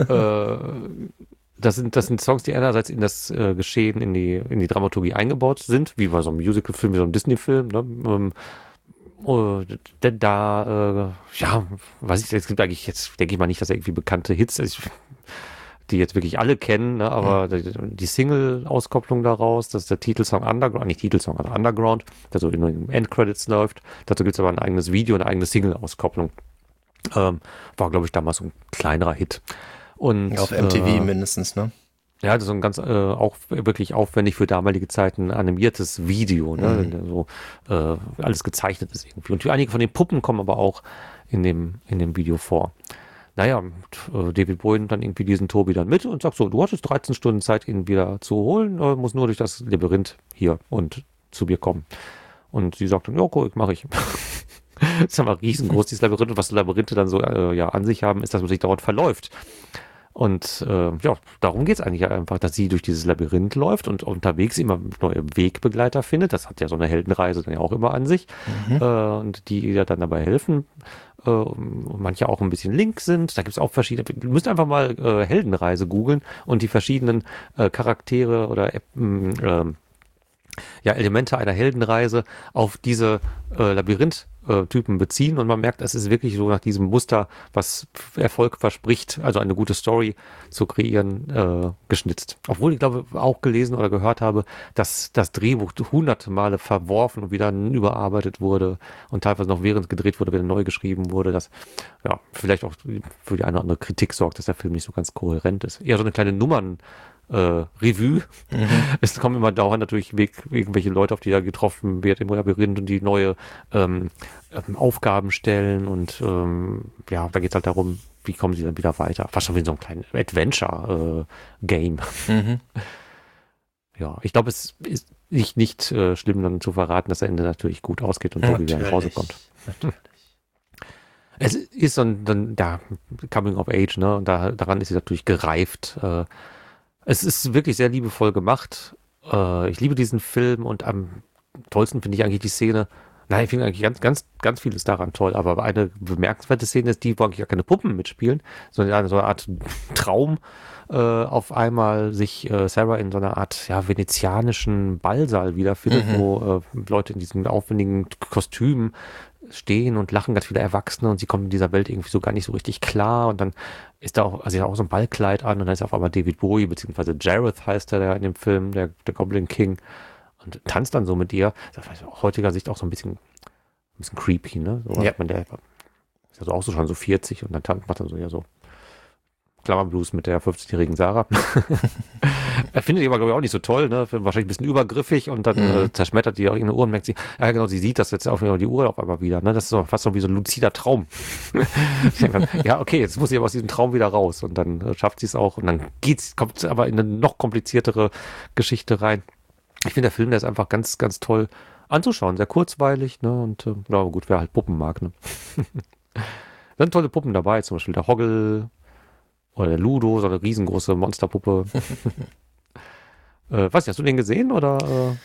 Das sind Songs, die einerseits in das Geschehen, in die Dramaturgie eingebaut sind, wie bei so einem Musical-Film, wie so einem Disney-Film. Ne? Denn weiß ich, es gibt eigentlich jetzt, denke ich mal nicht, dass er irgendwie bekannte Hits, die jetzt wirklich alle kennen, ne? Aber die Single-Auskopplung daraus, das ist der Titelsong Underground, nicht Titelsong, also Underground, der so in den Endcredits läuft. Dazu gibt es aber ein eigenes Video, eine eigene Single-Auskopplung. War, glaube ich, damals so ein kleinerer Hit. Und, auf MTV mindestens, ne? Ja, das ist so ein ganz auch wirklich aufwendig für damalige Zeiten animiertes Video, ne? So alles gezeichnet ist irgendwie. Und einige von den Puppen kommen aber auch in dem Video vor. Naja, David Bowie nimmt dann irgendwie diesen Tobi dann mit und sagt so, du hattest 13 Stunden Zeit, ihn wieder zu holen, muss nur durch das Labyrinth hier und zu mir kommen. Und sie sagt dann, ja, cool, mache ich. Das ist aber riesengroß, dieses Labyrinth. Und was Labyrinthe dann so an sich haben, ist, dass man sich dauernd verläuft. Und darum geht es eigentlich einfach, dass sie durch dieses Labyrinth läuft und unterwegs immer neue Wegbegleiter findet. Das hat ja so eine Heldenreise dann ja auch immer an sich. Und die ihr dann dabei helfen. Manche auch ein bisschen link sind. Da gibt es auch verschiedene. Du müsst einfach mal Heldenreise googeln und die verschiedenen Charaktere oder Elemente einer Heldenreise auf diese Labyrinth-Typen beziehen und man merkt, es ist wirklich so nach diesem Muster, was Erfolg verspricht, also eine gute Story zu kreieren, geschnitzt. Obwohl ich glaube, auch gelesen oder gehört habe, dass das Drehbuch hunderte Male verworfen und wieder überarbeitet wurde und teilweise noch während gedreht wurde, wieder neu geschrieben wurde, dass vielleicht auch für die eine oder andere Kritik sorgt, dass der Film nicht so ganz kohärent ist. Eher so eine kleine Revue. Es kommen immer dauernd natürlich irgendwelche Leute, auf die da getroffen wird im Labyrinth und die neue Aufgaben stellen und da geht es halt darum, wie kommen sie dann wieder weiter. Fast schon wie so ein kleines Adventure-Game. Ja, ich glaube, es ist nicht schlimm, dann zu verraten, dass das Ende natürlich gut ausgeht und Tobi wieder nach Hause kommt. Natürlich. Es ist dann Coming of Age, ne? Und daran ist sie natürlich gereift. Es ist wirklich sehr liebevoll gemacht. Ich liebe diesen Film und am tollsten finde ich eigentlich die Szene. Nein, ich finde eigentlich ganz, ganz vieles daran toll, aber eine bemerkenswerte Szene ist die, wo eigentlich gar keine Puppen mitspielen, sondern so eine Art Traum auf einmal sich Sarah in so einer Art venezianischen Ballsaal wiederfindet, wo Leute in diesen aufwendigen Kostümen stehen und lachen, ganz viele Erwachsene und sie kommen in dieser Welt irgendwie so gar nicht so richtig klar und dann ist da auch, also sie hat auch so ein Ballkleid an und dann ist auf einmal David Bowie, beziehungsweise Jareth heißt er in dem Film, der Goblin King und tanzt dann so mit ihr. Das ist aus heutiger Sicht auch so ein bisschen creepy, ne? So, der ist ja so auch so schon so 40 und dann macht er so Klammerblues mit der 15-jährigen Sarah. Er findet die aber, glaube ich, auch nicht so toll, ne? Wahrscheinlich ein bisschen übergriffig und dann zerschmettert die auch ihre Uhr und merkt sie, ja genau, sie sieht das jetzt auf die Uhr auf einmal wieder, ne? Das ist so, fast so wie so ein luzider Traum. Ich denke dann, ja, okay, jetzt muss sie aber aus diesem Traum wieder raus und dann schafft sie es auch und dann kommt sie aber in eine noch kompliziertere Geschichte rein. Ich finde, der Film, der ist einfach ganz, ganz toll anzuschauen, sehr kurzweilig, ne? Und ja, gut, wer halt Puppen mag, ne? Da sind tolle Puppen dabei, zum Beispiel der Hoggle oder der Ludo, so eine riesengroße Monsterpuppe. Weiß nicht, hast du den gesehen oder?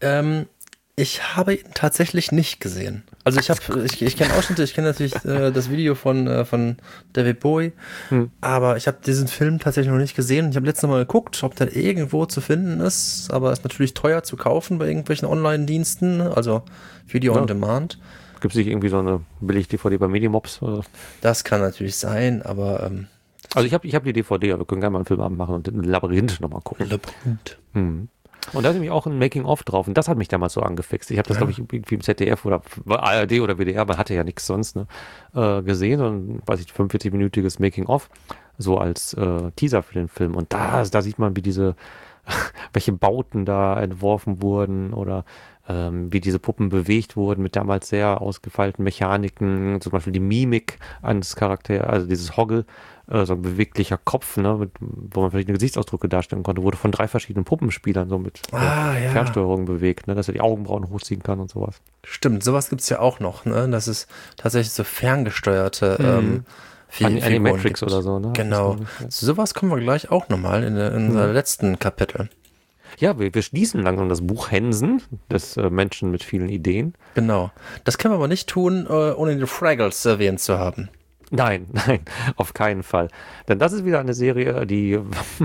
Ich habe ihn tatsächlich nicht gesehen. Also ich kenne Ausschnitte, ich kenne natürlich das Video von David Bowie, aber ich habe diesen Film tatsächlich noch nicht gesehen. Ich habe letztes Mal geguckt, ob der irgendwo zu finden ist, aber ist natürlich teuer zu kaufen bei irgendwelchen Online-Diensten, also Video on Demand. Gibt es nicht irgendwie so eine Billig-DVD bei Medimobs? Oder? Das kann natürlich sein, aber also ich hab die DVD, aber wir können gerne mal einen Filmabend machen und ein Labyrinth nochmal gucken. Labyrinth. Und da ist nämlich auch ein Making-of drauf und das hat mich damals so angefixt. Ich habe das, glaube ich, irgendwie im ZDF oder ARD oder WDR, man hatte ja nichts sonst, ne, gesehen und, weiß ich, 45-minütiges Making-of, so als Teaser für den Film. Und da sieht man, wie welche Bauten da entworfen wurden oder wie diese Puppen bewegt wurden mit damals sehr ausgefeilten Mechaniken, zum Beispiel die Mimik eines Charakters, also dieses Hoggle, so ein beweglicher Kopf, ne, wo man verschiedene Gesichtsausdrücke darstellen konnte, wurde von 3 verschiedenen Puppenspielern so mit Fernsteuerung bewegt, ne, dass er die Augenbrauen hochziehen kann und sowas. Stimmt, sowas gibt's ja auch noch, ne, das ist tatsächlich so ferngesteuerte Animatrix oder so, ne? Genau. Zu sowas kommen wir gleich auch nochmal in unser letzten Kapitel. Ja, wir schließen langsam das Buch Hensen, des Menschen mit vielen Ideen. Genau. Das können wir aber nicht tun, ohne die Fraggles erwähnt zu haben. Nein, auf keinen Fall. Denn das ist wieder eine Serie, die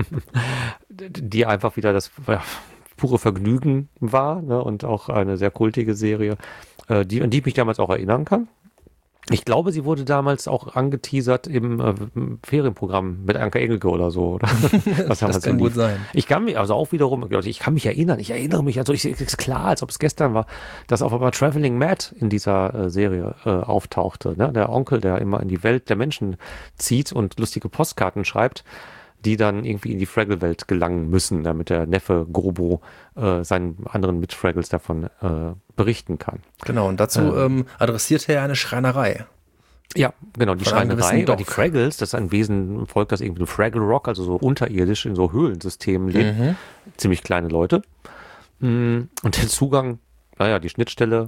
einfach wieder das pure Vergnügen war, ne? Und auch eine sehr kultige Serie, an die ich mich damals auch erinnern kann. Ich glaube, sie wurde damals auch angeteasert im Ferienprogramm mit Anke Engelke oder so. Oder? Was das kann gut sein. Ich kann mich, also auch wiederum, ich kann mich erinnern, also ist klar, als ob es gestern war, dass auf einmal Traveling Matt in dieser Serie auftauchte. Ne? Der Onkel, der immer in die Welt der Menschen zieht und lustige Postkarten schreibt, die dann irgendwie in die Fraggle-Welt gelangen müssen, damit der Neffe Grobo seinen anderen Mitfraggles davon berichten kann. Genau, und dazu adressiert er eine Schreinerei. Ja, genau, die Schreinerei, oder die Fraggles, das ist ein Volk, das irgendwie im Fraggle Rock, also so unterirdisch in so Höhlensystemen lebt. Ziemlich kleine Leute. Und der Zugang, die Schnittstelle,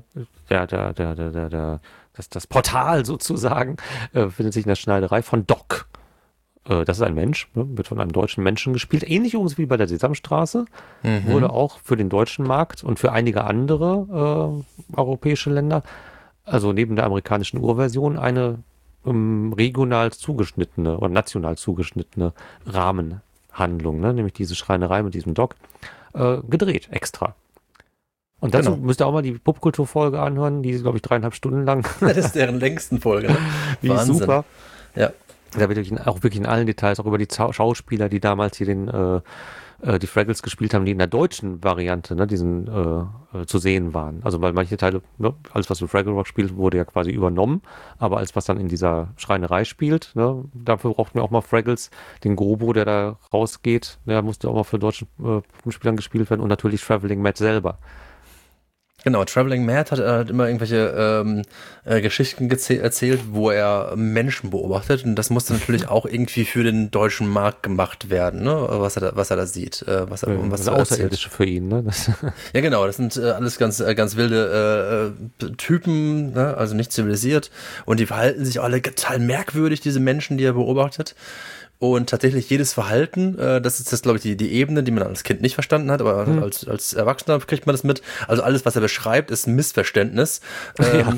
das Portal sozusagen, findet sich in der Schneiderei von Doc. Das ist ein Mensch, ne, wird von einem deutschen Menschen gespielt. Ähnlich übrigens wie bei der Sesamstraße. Wurde auch für den deutschen Markt und für einige andere europäische Länder, also neben der amerikanischen Urversion, eine regional zugeschnittene oder national zugeschnittene Rahmenhandlung, ne, nämlich diese Schreinerei mit diesem Doc, gedreht extra. Und dazu müsst ihr auch mal die Popkultur-Folge anhören, die ist, glaube ich, 3,5 Stunden lang. Das ist deren längsten Folge. Ne? Die ist super. Ja. Da wird auch wirklich in allen Details, auch über die Schauspieler, die damals hier die Fraggles gespielt haben, die in der deutschen Variante, ne, zu sehen waren. Also weil manche Teile, ne, alles was für Fraggle Rock spielt, wurde ja quasi übernommen, aber alles was dann in dieser Schreinerei spielt, ne, dafür brauchten wir auch mal Fraggles, den Grobo, der da rausgeht, der musste auch mal für deutschen Spielern gespielt werden und natürlich Traveling Matt selber. Genau, Traveling Matt hat immer irgendwelche Geschichten erzählt, wo er Menschen beobachtet und das musste natürlich auch irgendwie für den deutschen Markt gemacht werden, ne? Was er da sieht, was das Außerirdische für ihn, ne? Ja, genau, das sind alles ganz wilde Typen, ne? Also nicht zivilisiert und die verhalten sich alle total merkwürdig, diese Menschen, die er beobachtet. Und tatsächlich jedes Verhalten, das ist glaube ich, die Ebene, die man als Kind nicht verstanden hat, aber als Erwachsener kriegt man das mit. Also alles, was er beschreibt, ist ein Missverständnis er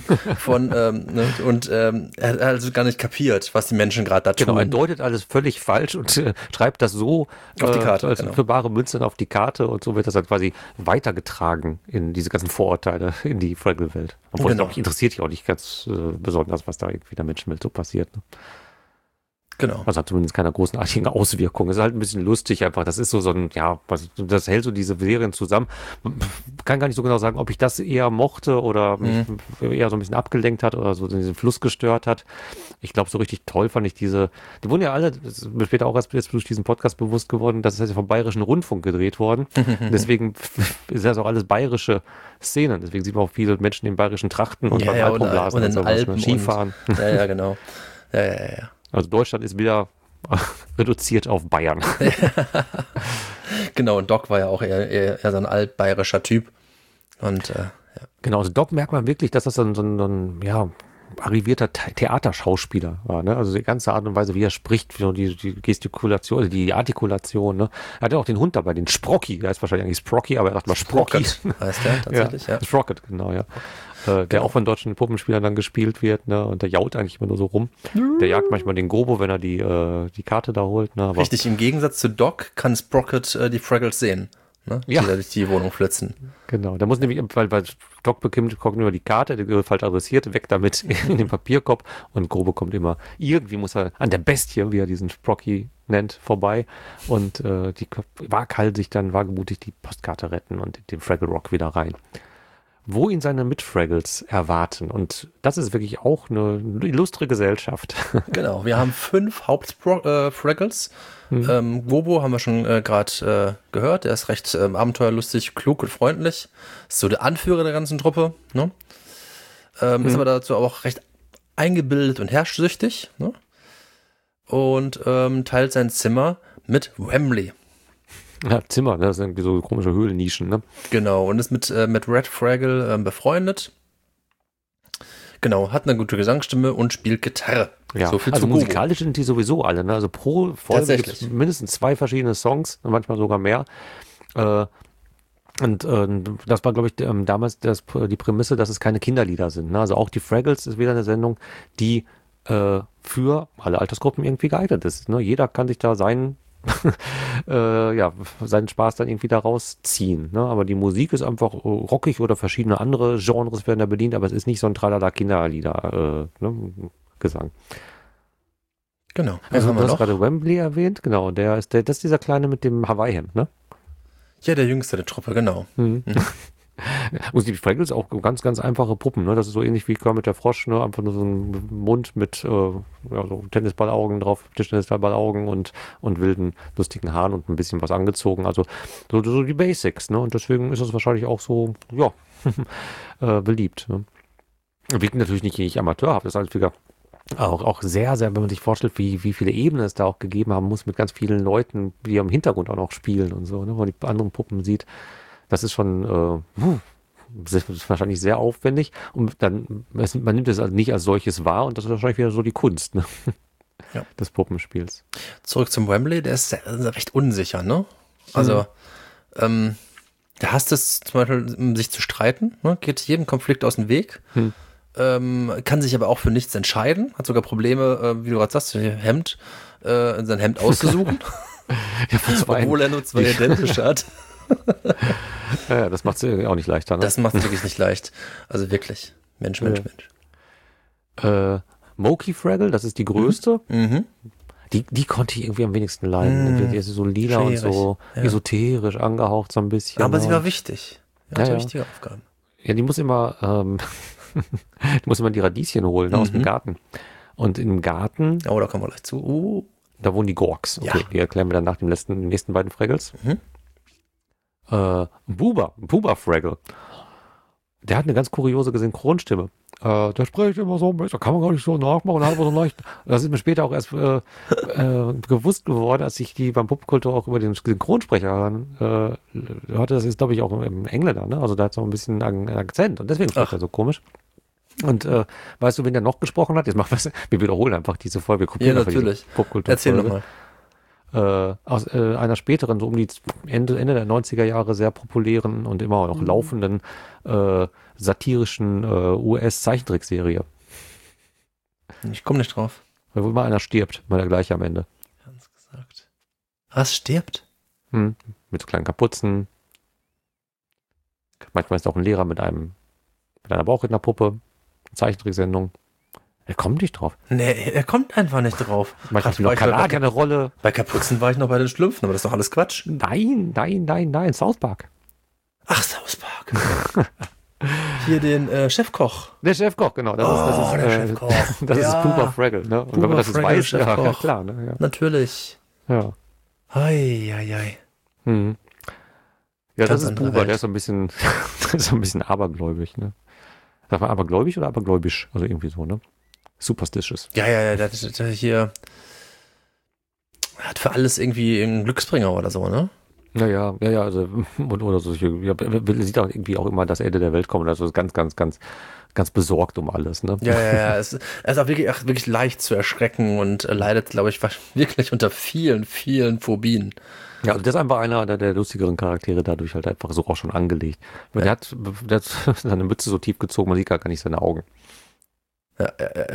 hat also gar nicht kapiert, was die Menschen gerade da tun. Genau, er deutet alles völlig falsch und schreibt das so auf die Karte, als für bare Münzen auf die Karte und so wird das dann quasi weitergetragen in diese ganzen Vorurteile in die Fraggle-Welt. Obwohl, glaube ich, interessiert dich auch nicht ganz besonders, was da irgendwie in der Menschenwelt so passiert. Ne? Genau. Also hat zumindest keine großartigen Auswirkungen. Es ist halt ein bisschen lustig einfach. Das ist so ein, ja, das hält so diese Serien zusammen. Kann gar nicht so genau sagen, ob ich das eher mochte oder mich eher so ein bisschen abgelenkt hat oder so diesen Fluss gestört hat. Ich glaube, so richtig toll fand ich die wurden ja alle, das ist mir später auch erst durch diesen Podcast bewusst geworden, das ist ja vom Bayerischen Rundfunk gedreht worden. Deswegen ist das auch alles bayerische Szenen. Deswegen sieht man auch viele Menschen in bayerischen Trachten und beim Alpenblasen und in sowas, Alpen Skifahren. Ja, genau. Ja. Also Deutschland ist wieder reduziert auf Bayern. Genau, und Doc war ja auch eher so ein altbayerischer Typ. Und ja. Genau, also Doc merkt man wirklich, dass das so ein ja, arrivierter Theaterschauspieler war. Ne? Also die ganze Art und Weise, wie er spricht, die Gestikulation, also die Artikulation. Ne? Er hatte auch den Hund dabei, den Sprocky. Der heißt wahrscheinlich eigentlich Sprocky, aber er sagt mal Sprocky. Heißt der tatsächlich, ja. Sprocket, genau, ja. Der auch von deutschen Puppenspielern dann gespielt wird, ne? Und der jault eigentlich immer nur so rum. Der jagt manchmal den Gobo, wenn er die Karte da holt. Ne? Aber richtig, im Gegensatz zu Doc kann Sprocket die Fraggles sehen, ne? Die da durch die Wohnung flitzen. Genau, da muss nämlich, weil Doc kommt über die Karte, der wird falsch adressiert, weg damit in den Papierkorb und Gobo kommt immer, irgendwie muss er an der Bestie, wie er diesen Sprocky nennt, vorbei und die waghalsig sich dann wagemutig die Postkarte retten und den Fraggle Rock wieder rein. Wo ihn seine Mitfraggles erwarten. Und das ist wirklich auch eine illustre Gesellschaft. Genau, wir haben 5 Hauptfraggles. Gobo haben wir schon gerade gehört. Der ist recht abenteuerlustig, klug und freundlich. Ist so der Anführer der ganzen Truppe. Ne? Ist aber dazu auch recht eingebildet und herrschsüchtig. Ne? Und teilt sein Zimmer mit Wembley. Ja, Zimmer, ne? Das sind irgendwie so komische Höhlennischen, ne? Genau, und ist mit Red Fraggle befreundet. Genau, hat eine gute Gesangsstimme und spielt Gitarre. Ja, so viel also zu musikalisch sind die sowieso alle, ne? Also pro Folge gibt es Tatsächlich. mindestens 2 verschiedene Songs, manchmal sogar mehr. Und das war, glaube ich, damals die Prämisse, dass es keine Kinderlieder sind. Ne? Also auch die Fraggles ist wieder eine Sendung, die für alle Altersgruppen irgendwie geeignet ist. Ne? Jeder kann sich da seinen Spaß dann irgendwie da rausziehen. Ne? Aber die Musik ist einfach rockig oder verschiedene andere Genres werden da bedient, aber es ist nicht so ein Tralala Kinderlieder Gesang. Genau. Also du hast gerade Wembley erwähnt, genau, das ist dieser Kleine mit dem Hawaii-Hemd, ne? Ja, der Jüngste der Truppe, genau. Und die Fraggles auch ganz, ganz einfache Puppen, ne? Das ist so ähnlich wie Kermit der Frosch, ne? Einfach nur so ein Mund mit so Tennisballaugen drauf, Tischtennisballaugen und wilden, lustigen Haaren und ein bisschen was angezogen. Also so die Basics, ne? Und deswegen ist es wahrscheinlich auch so, ja, beliebt. Ne? Wirkt natürlich nicht amateurhaft, ist halt wieder auch sehr, sehr, wenn man sich vorstellt, wie viele Ebenen es da auch gegeben haben muss mit ganz vielen Leuten, die im Hintergrund auch noch spielen und so, ne? Wenn man die anderen Puppen sieht. Das ist schon das ist wahrscheinlich sehr aufwendig und dann, man nimmt es also nicht als solches wahr und das ist wahrscheinlich wieder so die Kunst, ne? Ja. Des Puppenspiels. Zurück zum Wembley, der ist recht unsicher, ne? Also, der hasst es zum Beispiel, sich zu streiten, ne? Geht jedem Konflikt aus dem Weg, kann sich aber auch für nichts entscheiden, hat sogar Probleme, wie du gerade sagst, sein Hemd auszusuchen, obwohl er nur 2 identische hat. Ja, das macht es auch nicht leichter. Ne? Das macht es wirklich nicht leicht. Also wirklich. Mensch. Moki Fraggle, das ist die größte. Mhm. Die konnte ich irgendwie am wenigsten leiden. Die ist so lila schwierig. Und so esoterisch angehaucht so ein bisschen. Aber sie war wichtig. Die hatte wichtige Aufgaben. Ja, die muss immer die Radieschen holen aus dem Garten. Und im Garten... Oh, da kommen wir gleich zu. Da wohnen die Gorks. Okay, die erklären wir dann nach den nächsten beiden Fraggles. Buba Fraggle. Der hat eine ganz kuriose Synchronstimme. Der spricht immer so, da kann man gar nicht so nachmachen. Hat aber so leicht. Das ist mir später auch erst bewusst geworden, als ich die beim Puppenkultur auch über den Synchronsprecher hörte. Das ist, glaube ich, auch im Engländer, ne? Also da hat es auch ein bisschen einen Akzent und deswegen spricht er so komisch. Und weißt du, wen der noch gesprochen hat? Jetzt machen wir wiederholen einfach diese Folge. Ja, natürlich. Erzähl nochmal. Aus einer späteren, so um die Ende der 90er Jahre sehr populären und immer noch laufenden satirischen US-Zeichentrickserie. Ich komme nicht drauf. Wo immer einer stirbt, mal der gleiche am Ende. Ganz gesagt. Was, stirbt? Mit so kleinen Kapuzen. Manchmal ist auch ein Lehrer mit einer Bauchrednerpuppe. Zeichentricksendung. Er kommt nicht drauf. Nee, er kommt einfach nicht drauf. Manchmal spielt auch Kanadier eine Rolle. Bei Kapuzen war ich noch bei den Schlümpfen, aber das ist doch alles Quatsch. Nein, South Park. Ach, South Park. Hier den Chefkoch. Der Chefkoch, genau. Das ist der Chefkoch. Das ist Pooper Fraggle, ne? Und wenn man das jetzt weiß, ja klar, ne? Ja. Natürlich. Ja. Ei. Mhm. Ja, Ganz das ist Pooper, der ist so ein bisschen abergläubig, ne? Sag mal, abergläubig oder abergläubisch? Also irgendwie so, ne? Superstitious. Ja, der hier hat für alles irgendwie einen Glücksbringer oder so, ne? Ja, also, oder so, sieht auch irgendwie auch immer das Ende der Welt kommen, also ganz besorgt um alles, ne? Ja, es ist auch wirklich leicht zu erschrecken und leidet, glaube ich, wirklich unter vielen, vielen Phobien. Ja, also das ist einfach einer der lustigeren Charaktere, dadurch halt einfach so auch schon angelegt. Ja. Der hat seine Mütze so tief gezogen, man sieht gar nicht seine Augen. Ja.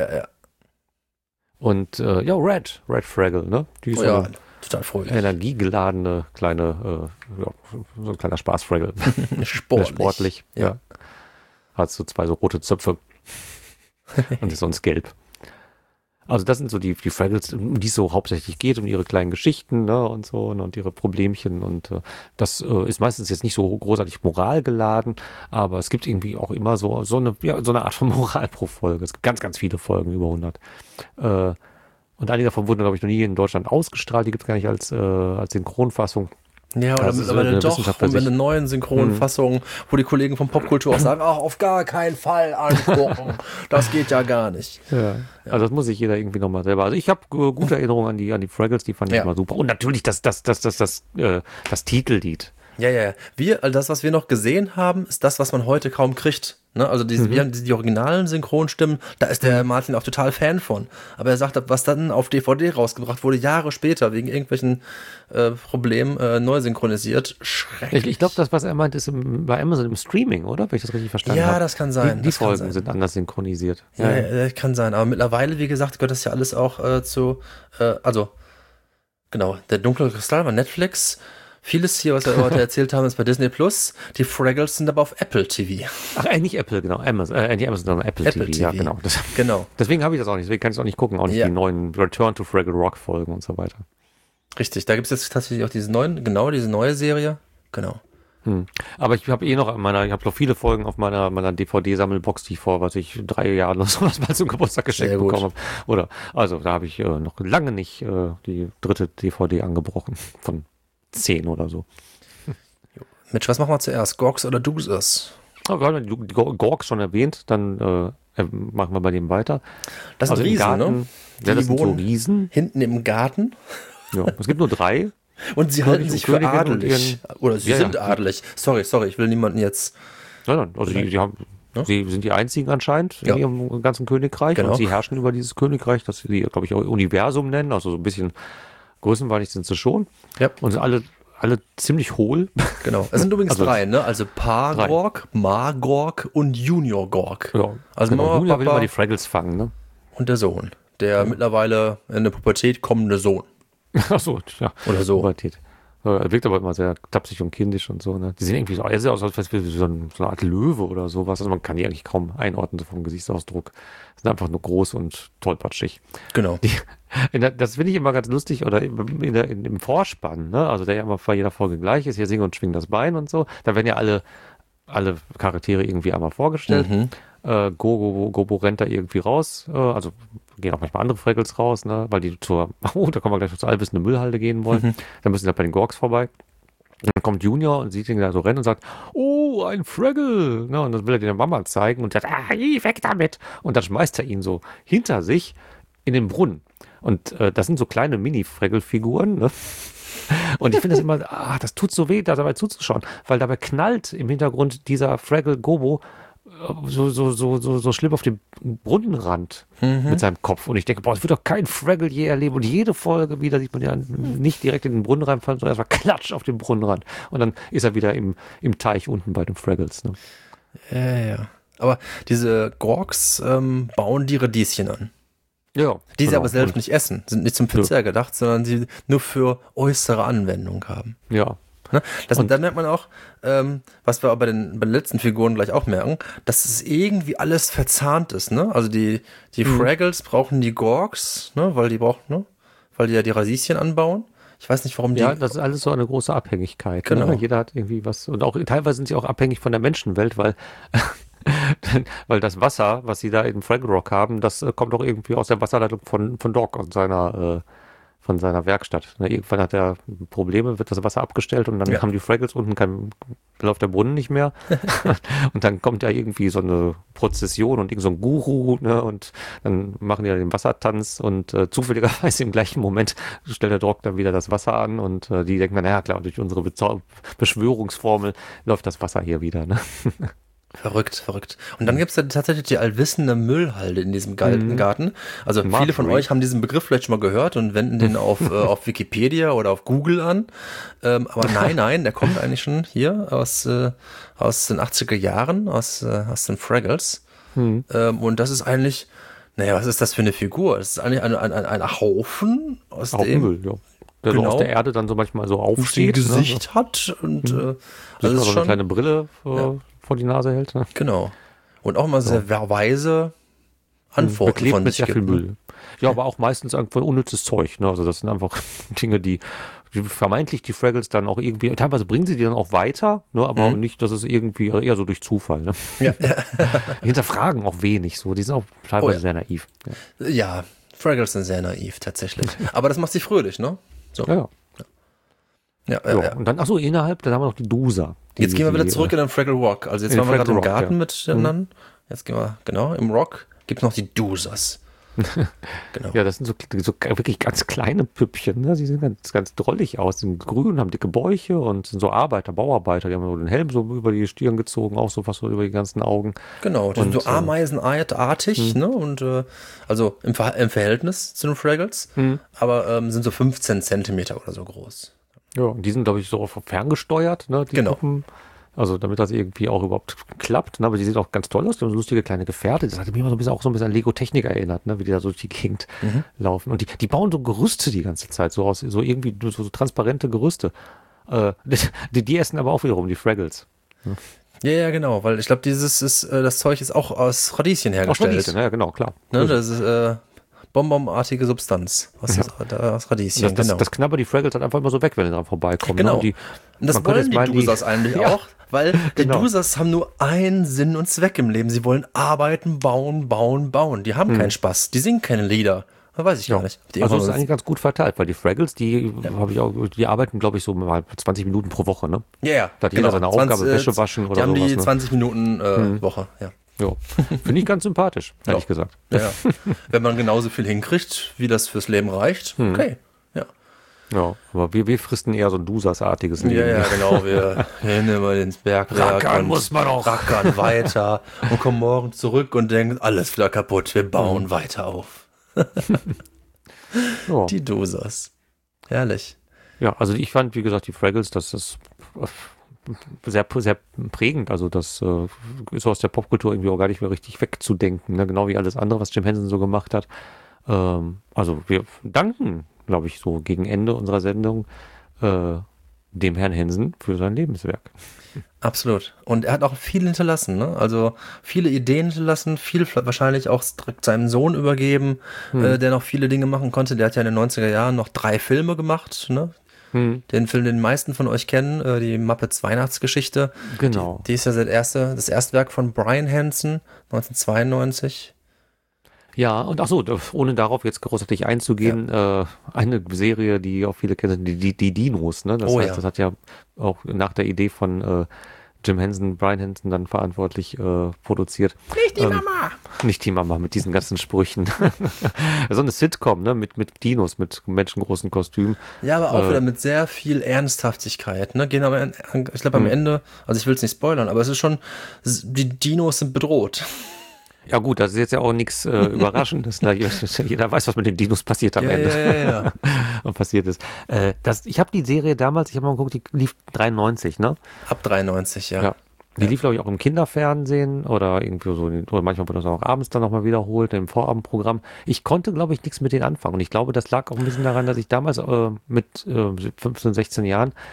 Und Red Fraggle, ne? Die ist total fröhlich. Energiegeladene kleine, so ein kleiner Spaß-Fraggle. Sportlich. Ja. Hat so 2 so rote Zöpfe und ist sonst gelb. Also das sind so die Fraggles, um die es so hauptsächlich geht, um ihre kleinen Geschichten, ne, und so und ihre Problemchen und das ist meistens jetzt nicht so großartig moralgeladen, aber es gibt irgendwie auch immer so eine Art von Moral pro Folge. Es gibt ganz viele Folgen, über 100. Und einige davon wurden, glaube ich, noch nie in Deutschland ausgestrahlt. Die gibt es gar nicht als Synchronfassung. Ja, oder mittlerweile doch mit einer neuen Synchronfassung, wo die Kollegen von Popkultur auch sagen, ach, auf gar keinen Fall angucken. Das geht ja gar nicht. Ja. Also das muss sich jeder irgendwie nochmal selber. Also ich habe gute Erinnerungen an die Fraggles, die fand ich immer super. Und natürlich das Titellied. Ja. Das, was wir noch gesehen haben, ist das, was man heute kaum kriegt. Ne? Also wir haben die originalen Synchronstimmen, da ist der Martin auch total Fan von. Aber er sagt, was dann auf DVD rausgebracht wurde, Jahre später, wegen irgendwelchen Problemen neu synchronisiert. Schrecklich. Ich glaube, das, was er meint, ist bei Amazon im Streaming, oder? Wenn ich das richtig verstanden habe. Ja, das kann sein. Die Folgen sind anders synchronisiert. Ja, kann sein. Aber mittlerweile, wie gesagt, gehört das ja alles auch genau, der dunkle Kristall war Netflix. Vieles hier, was wir heute erzählt haben, ist bei Disney Plus. Die Fraggles sind aber auf Apple TV. Ach, nicht Apple, genau. Nicht Amazon, sondern Apple TV. Ja, genau. Genau. Deswegen habe ich das auch nicht. Deswegen kann ich es auch nicht gucken. Auch nicht die neuen Return to Fraggle Rock Folgen und so weiter. Richtig. Da gibt es jetzt tatsächlich auch diese neue Serie. Genau. Aber ich habe noch viele Folgen auf meiner DVD-Sammelbox, die ich vor, 3 Jahren oder sowas mal zum Geburtstag geschenkt bekommen habe. Also da habe ich noch lange nicht die 3. DVD angebrochen von 10 oder so. Mitch, was machen wir zuerst? Gorks oder Doozers? Wir haben die Gorks schon erwähnt, dann machen wir bei dem weiter. Das sind Riesen, Garten, ne? Ja, das sind so Riesen. Hinten im Garten. Ja, es gibt nur 3. Und sie halten sich für adelig. Oder sie sind adelig. Sorry, ich will niemanden jetzt... Nein, also sie sind die einzigen anscheinend in ihrem ganzen Königreich. Genau. Und sie herrschen über dieses Königreich, das sie, glaube ich, auch Universum nennen. Also so ein bisschen größenwahrlich sind sie schon. Ja. Und sind alle ziemlich hohl. Genau. Es sind übrigens 3, ne? Also Pa-Gork, Ma-Gork und Junior-Gork. Ja. Also Junior will mal die Fraggles fangen, ne? Und der Sohn. Der mittlerweile in der Pubertät kommende Sohn. Ach so, ja. Oder so. Pubertät. Er wirkt aber immer sehr tapsig und kindisch und so, ne? Die sehen irgendwie so, er sieht aus, als wäre so eine Art Löwe oder sowas. Also man kann die eigentlich kaum einordnen, so vom Gesichtsausdruck. Sind einfach nur groß und tollpatschig. Genau. Das finde ich immer ganz lustig, oder im Vorspann, ne? Also der ja immer bei jeder Folge gleich ist, hier singen und schwingen das Bein und so. Da werden ja alle Charaktere irgendwie einmal vorgestellt. Gobo rennt da irgendwie raus, also gehen auch manchmal andere Fraggles raus, ne, weil die da kommen wir gleich zur allwissenden Müllhalde gehen wollen. Dann müssen sie halt bei den Gorks vorbei. Und dann kommt Junior und sieht ihn da so rennen und sagt, oh, ein Fraggle, ne, und dann will er der Mama zeigen und sagt, weg damit. Und dann schmeißt er ihn so hinter sich in den Brunnen. Und das sind so kleine Mini-Fraggle-Figuren, ne? Und ich finde das immer, das tut so weh, da dabei zuzuschauen, weil dabei knallt im Hintergrund dieser Fraggle Gobo so schlimm auf dem Brunnenrand mit seinem Kopf. Und ich denke, es wird doch kein Fraggle je erleben. Und jede Folge wieder sieht man ja nicht direkt in den Brunnen reinfallen, sondern erstmal klatsch auf den Brunnenrand. Und dann ist er wieder im Teich unten bei den Fraggles. Ne? Ja. Aber diese Gorks bauen die Radieschen an. Ja. Die sie aber selbst nicht essen. Sind nicht zum Verzehr gedacht, sondern sie nur für äußere Anwendung haben. Ja. Ne? Da merkt man auch, was wir bei den letzten Figuren gleich auch merken, dass es irgendwie alles verzahnt ist. Ne? Also die Fraggles brauchen die Gorgs, ne? Weil die ja die Radieschen anbauen. Ich weiß nicht, warum die... Ja, das ist alles so eine große Abhängigkeit. Genau. Ne? Jeder hat irgendwie was. Und auch teilweise sind sie auch abhängig von der Menschenwelt, weil das Wasser, was sie da in Fraggle Rock haben, das kommt auch irgendwie aus der Wasserleitung von Doc und von seiner Werkstatt. Ne? Irgendwann hat er Probleme, wird das Wasser abgestellt und dann haben die Fraggles unten läuft der Brunnen nicht mehr. Und dann kommt ja irgendwie so eine Prozession und irgend so ein Guru, ne? Und dann machen die ja den Wassertanz und zufälligerweise im gleichen Moment stellt der Doc dann wieder das Wasser an und die denken dann, ja klar, durch unsere Beschwörungsformel läuft das Wasser hier wieder. Ne? Verrückt. Und dann gibt es ja tatsächlich die allwissende Müllhalde in diesem Garten. Also viele von euch haben diesen Begriff vielleicht schon mal gehört und wenden den auf Wikipedia oder auf Google an. Aber nein, der kommt eigentlich schon hier aus den 80er Jahren, aus den Fraggles. Und das ist eigentlich, was ist das für eine Figur? Das ist eigentlich ein Haufen aus dem Müll, ja. Der so aus der Erde dann so manchmal so aufsteht. Ein Gesicht hat und also ist so eine kleine Brille vor die Nase hält. Ne? Genau. Und auch mal sehr weise Antworten von mit sich sehr viel Müll. Ja, aber auch meistens einfach unnützes Zeug. Ne? Also das sind einfach Dinge, die vermeintlich die Fraggles dann auch irgendwie, teilweise bringen sie die dann auch weiter, ne? Aber nicht, dass es irgendwie eher so durch Zufall. Ne? Ja. Die hinterfragen auch wenig so. Die sind auch teilweise sehr naiv. Ja, Fraggles sind sehr naiv, tatsächlich. Aber das macht sie fröhlich, ne? So. Ja. Und dann, innerhalb, dann haben wir noch die Dusa. Jetzt gehen wir wieder zurück in den Fraggle Rock. Also jetzt waren wir gerade im Garten miteinander. Jetzt gehen wir, im Rock gibt es noch die Dusas. Genau. Ja, das sind so wirklich ganz kleine Püppchen. Ne? Sie sehen ganz, ganz drollig aus. Sie sind grün, haben dicke Bäuche und sind so Bauarbeiter. Die haben so den Helm so über die Stirn gezogen, auch so fast so über die ganzen Augen. Genau, die sind so ameisenartig, ne? Und also im Verhältnis zu den Fraggles, aber sind so 15 Zentimeter oder so groß. Ja, und die sind, glaube ich, so ferngesteuert, ne? Die Puppen. Also damit das irgendwie auch überhaupt klappt. Ne? Aber die sehen auch ganz toll aus. Die haben so lustige kleine Gefährte. Das hat mich immer so ein bisschen an Lego-Technik erinnert, ne? Wie die da so durch die Gegend laufen. Und die bauen so Gerüste die ganze Zeit, so irgendwie so transparente Gerüste. Die essen aber auch wiederum die Fraggles. Ja, genau, weil ich glaube, das Zeug ist auch aus Radieschen hergestellt. Aus Radieschen, ja, genau, klar. Ne, das ist Bonbonartige Substanz aus Radieschen. Das knabbert die Fraggles halt einfach immer so weg, wenn sie dran vorbeikommen. Genau. Ne? Und das wollen die Dusas eigentlich auch, weil die Dusas haben nur einen Sinn und Zweck im Leben. Sie wollen arbeiten, bauen. Die haben keinen Spaß. Die singen keine Lieder. Weiß ich gar nicht. Also das ist eigentlich ganz gut verteilt, weil die Fraggles, die arbeiten, glaube ich, so mal 20 Minuten pro Woche, ne? Ja. Da hat jeder seine Aufgabe, Wäsche waschen oder sowas. Die haben die 20 Minuten Woche, ja. Ja, finde ich ganz sympathisch, ehrlich gesagt. Ja. Wenn man genauso viel hinkriegt, wie das fürs Leben reicht, okay. Ja, aber wir fristen eher so ein Dusas-artiges Leben. Ja, genau. Wir gehen immer ins Bergwerk rackern muss man auch. Rackern weiter und kommen morgen zurück und denken, alles wieder kaputt, wir bauen weiter auf. Die Dusas. Herrlich. Ja, also ich fand, wie gesagt, die Fraggles, das ist sehr, sehr prägend. Also das ist aus der Popkultur irgendwie auch gar nicht mehr richtig wegzudenken. Ne? Genau wie alles andere, was Jim Henson so gemacht hat. Also wir danken, glaube ich, so gegen Ende unserer Sendung dem Herrn Henson für sein Lebenswerk. Absolut. Und er hat auch viel hinterlassen, ne? Also viele Ideen hinterlassen, viel wahrscheinlich auch direkt seinem Sohn übergeben, der noch viele Dinge machen konnte. Der hat ja in den 90er Jahren noch 3 Filme gemacht, ne? Den Film, den die meisten von euch kennen, die Muppets Weihnachtsgeschichte. Genau. Die ist ja das Erstwerk von Brian Henson, 1992. Ja, und ohne darauf jetzt großartig einzugehen, eine Serie, die auch viele kennen, die Dinos, ne? Das heißt, das hat ja auch nach der Idee von Jim Henson, Brian Henson dann verantwortlich produziert. Nicht die Mama! Nicht die Mama, mit diesen ganzen Sprüchen. So eine Sitcom, ne? Mit Dinos, mit menschengroßen Kostümen. Ja, aber auch wieder mit sehr viel Ernsthaftigkeit, ne? Ich glaube am Ende, also ich will es nicht spoilern, aber es ist schon, die Dinos sind bedroht. Ja gut, das ist jetzt ja auch nichts Überraschendes. Ne? Jeder weiß, was mit den Dinos passiert am Ende. Ja. Und passiert ist. Ich habe die Serie damals, ich habe mal geguckt, die lief 93, ne? Ab 93, ja. Die lief, glaube ich, auch im Kinderfernsehen oder irgendwie so, oder manchmal wurde das auch abends dann nochmal wiederholt im Vorabendprogramm. Ich konnte, glaube ich, nichts mit denen anfangen. Und ich glaube, das lag auch ein bisschen daran, dass ich damals mit 15, 16 Jahren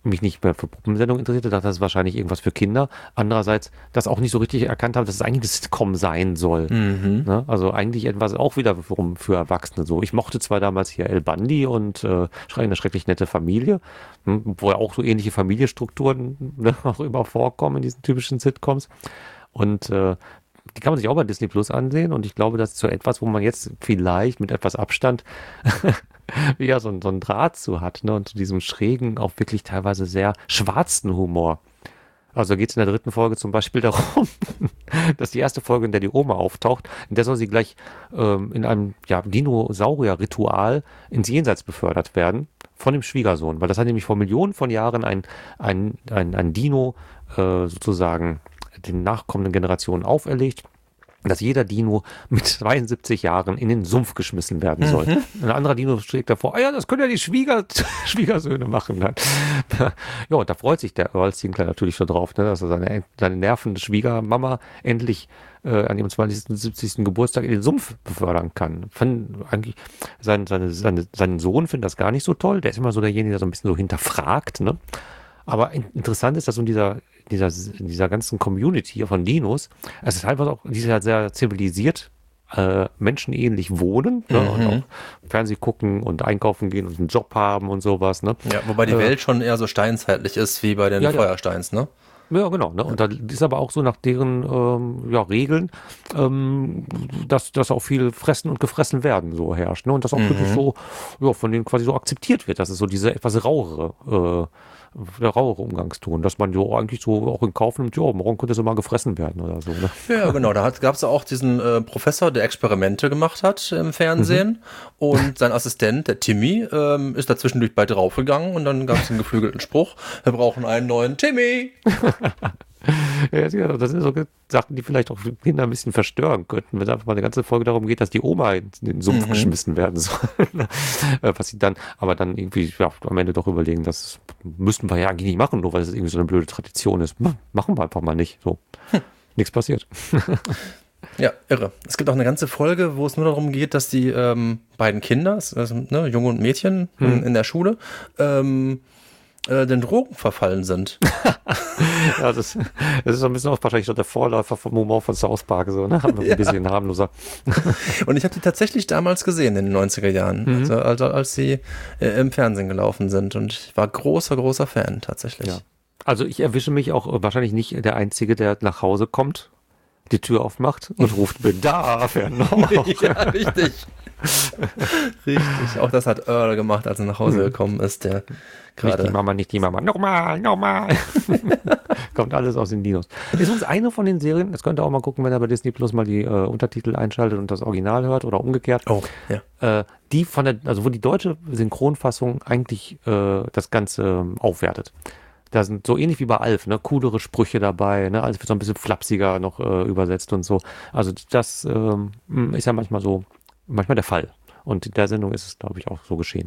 mich nicht mehr für Puppensendungen interessierte, dachte, das ist wahrscheinlich irgendwas für Kinder. Andererseits, das auch nicht so richtig erkannt habe, dass es eigentlich ein Sitcom sein soll. Ne? Also eigentlich etwas auch wieder für Erwachsene so. Ich mochte zwar damals hier El Bandi und eine schrecklich nette Familie, wo ja auch so ähnliche Familienstrukturen auch immer vorkommen in diesen typischen Sitcoms. Und die kann man sich auch bei Disney Plus ansehen. Und ich glaube, das ist so etwas, wo man jetzt vielleicht mit etwas Abstand wieder so ein Draht zu hat, ne? Und zu diesem schrägen, auch wirklich teilweise sehr schwarzen Humor. Also geht es in der 3. Folge zum Beispiel darum, dass die erste Folge, in der die Oma auftaucht, in der soll sie gleich in einem Dinosaurier-Ritual ins Jenseits befördert werden von dem Schwiegersohn. Weil das hat nämlich vor Millionen von Jahren ein Dino sozusagen den nachkommenden Generationen auferlegt, dass jeder Dino mit 72 Jahren in den Sumpf geschmissen werden soll. Ein anderer Dino schlägt davor, ja, das können ja die Schwiegersöhne machen dann. Ja, und da freut sich der Earl Sinclair natürlich schon drauf, ne, dass er seine nervende Schwiegermama endlich an ihrem 72. Geburtstag in den Sumpf befördern kann. Eigentlich seinen Sohn findet das gar nicht so toll. Der ist immer so derjenige, der so ein bisschen so hinterfragt, ne? Aber interessant ist, dass in dieser ganzen Community von Dinos, es ist einfach auch, die sind halt sehr zivilisiert, menschenähnlich wohnen, ne? Und auch Fernsehen gucken und einkaufen gehen und einen Job haben und sowas. Ne? Ja, wobei die Welt schon eher so steinzeitlich ist, wie bei den Feuersteins, ne? Ja, genau. Ne? Und da ist aber auch so nach deren Regeln, dass auch viel Fressen und Gefressen werden so herrscht. Ne? Und das auch wirklich so von denen quasi so akzeptiert wird. Das ist so diese etwas rauere Umgangston, dass man so eigentlich so auch in Kauf nimmt, morgen könnte so mal gefressen werden oder so. Ne? Ja, genau. Da gab es auch diesen Professor, der Experimente gemacht hat im Fernsehen und sein Assistent, der Timmy, ist da zwischendurch bei draufgegangen und dann gab es einen geflügelten Spruch, wir brauchen einen neuen Timmy. Ja, das sind so Sachen, die vielleicht auch Kinder ein bisschen verstören könnten, wenn es einfach mal eine ganze Folge darum geht, dass die Oma in den Sumpf geschmissen werden soll. Was sie dann, aber dann irgendwie am Ende doch überlegen, das müssten wir ja eigentlich nicht machen, nur weil es irgendwie so eine blöde Tradition ist. Machen wir einfach mal nicht. So. Nichts passiert. Ja, irre. Es gibt auch eine ganze Folge, wo es nur darum geht, dass die beiden Kinder, also, ne, Junge und Mädchen in der Schule, den Drogen verfallen sind. Ja, das ist so ein bisschen auch wahrscheinlich so der Vorläufer vom Humor von South Park, so, ne? Haben wir ein bisschen harmloser. Und ich habe die tatsächlich damals gesehen in den 90er Jahren, also als sie im Fernsehen gelaufen sind. Und ich war großer Fan tatsächlich. Ja. Also ich erwische mich auch wahrscheinlich nicht der Einzige, der nach Hause kommt, die Tür aufmacht und ruft Bedarf. Ja, richtig. Richtig. Auch das hat Earl gemacht, als er nach Hause gekommen ist. Der gerade. Nicht die Mama. Nochmal. Kommt alles aus den Dinos. Ist uns eine von den Serien, das könnt ihr auch mal gucken, wenn ihr bei Disney Plus mal die Untertitel einschaltet und das Original hört oder umgekehrt. Oh, ja. Die wo die deutsche Synchronfassung eigentlich das Ganze aufwertet. Da sind so ähnlich wie bei Alf, ne, coolere Sprüche dabei, ne, alles wird so ein bisschen flapsiger noch übersetzt und so. Also das ist ja manchmal der Fall. Und in der Sendung ist es, glaube ich, auch so geschehen.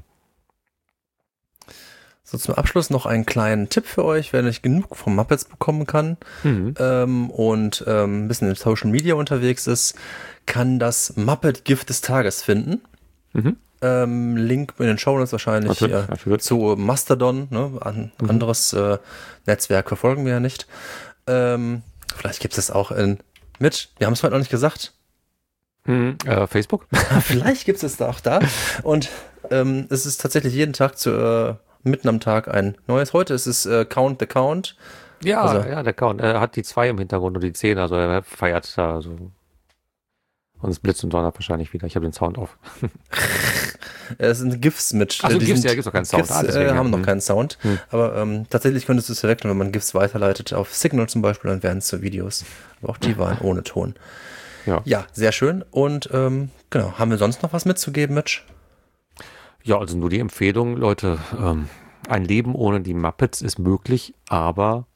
So, zum Abschluss noch einen kleinen Tipp für euch, wer nicht genug vom Muppets bekommen kann und ein bisschen in Social Media unterwegs ist, kann das Muppet-Gift des Tages finden. Link in den Shownotes wahrscheinlich natürlich. zu Mastodon, ne? Anderes Netzwerk verfolgen wir ja nicht. Vielleicht gibt es auch Mitch, wir haben es heute noch nicht gesagt. Facebook? Vielleicht gibt es auch da. Und es ist tatsächlich jeden Tag mitten am Tag ein neues. Heute ist es Count the Count. Ja, also, der Count. Er hat die 2 im Hintergrund und die 10, also er feiert da so. Und es blitzt und donnert wahrscheinlich wieder. Ich habe den Sound auf. Es sind GIFs mit. Also GIFs, ja, gibt es noch keinen Sound. GIFs haben noch keinen Sound. Aber tatsächlich könntest du es verwechseln, wenn man GIFs weiterleitet auf Signal zum Beispiel, dann wären es so Videos. Aber auch die waren ohne Ton. Ja, sehr schön. Und genau, haben wir sonst noch was mitzugeben, Mitch? Ja, also nur die Empfehlung, Leute, ein Leben ohne die Muppets ist möglich, aber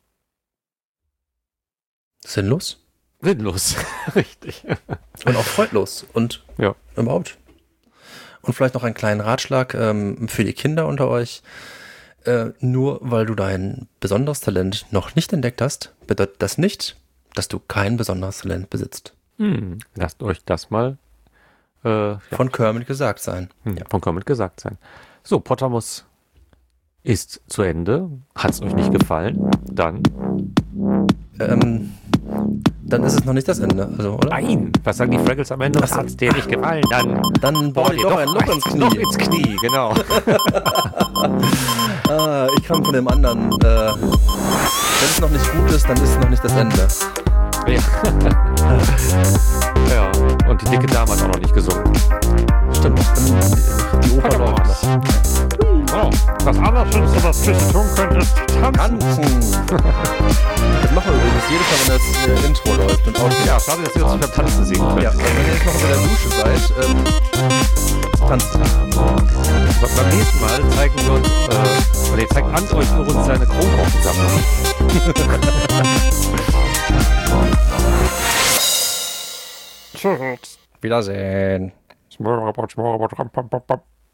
sinnlos? Sinnlos, richtig. Und auch freudlos und überhaupt. Und vielleicht noch einen kleinen Ratschlag für die Kinder unter euch. Nur weil du dein besonderes Talent noch nicht entdeckt hast, bedeutet das nicht, dass du kein besonderes Talent besitzt. Lasst euch das mal von Kermit gesagt sein. Von Kermit gesagt sein. So, Potter muss ist zu Ende. Hat es euch nicht gefallen? Dann? Dann ist es noch nicht das Ende, also, oder? Nein! Was sagen die Fraggles am Ende? Hat es dir nicht gefallen? Dann bohr dir doch ein Loch ins Knie. Noch ins Knie, genau. Ich kam von dem anderen. Wenn es noch nicht gut ist, dann ist es noch nicht das Ende. Ja, und die dicke Dame hat auch noch nicht gesungen. Stimmt, die Oper läuft noch. Oh, das Allerschönste, was du tun könntest, tanzen. Das machen wir übrigens jedes Mal, wenn das Intro läuft. Und auch ja, schade, dass ihr uns beim Tanzen singen könnt. Ja, also wenn ihr jetzt noch unter der Dusche seid, tanzt. Beim nächsten Mal zeigen wir uns, oder zeigt Ant euch übrigens seine Kronkorkensammlung. Tschüss. Wiedersehen.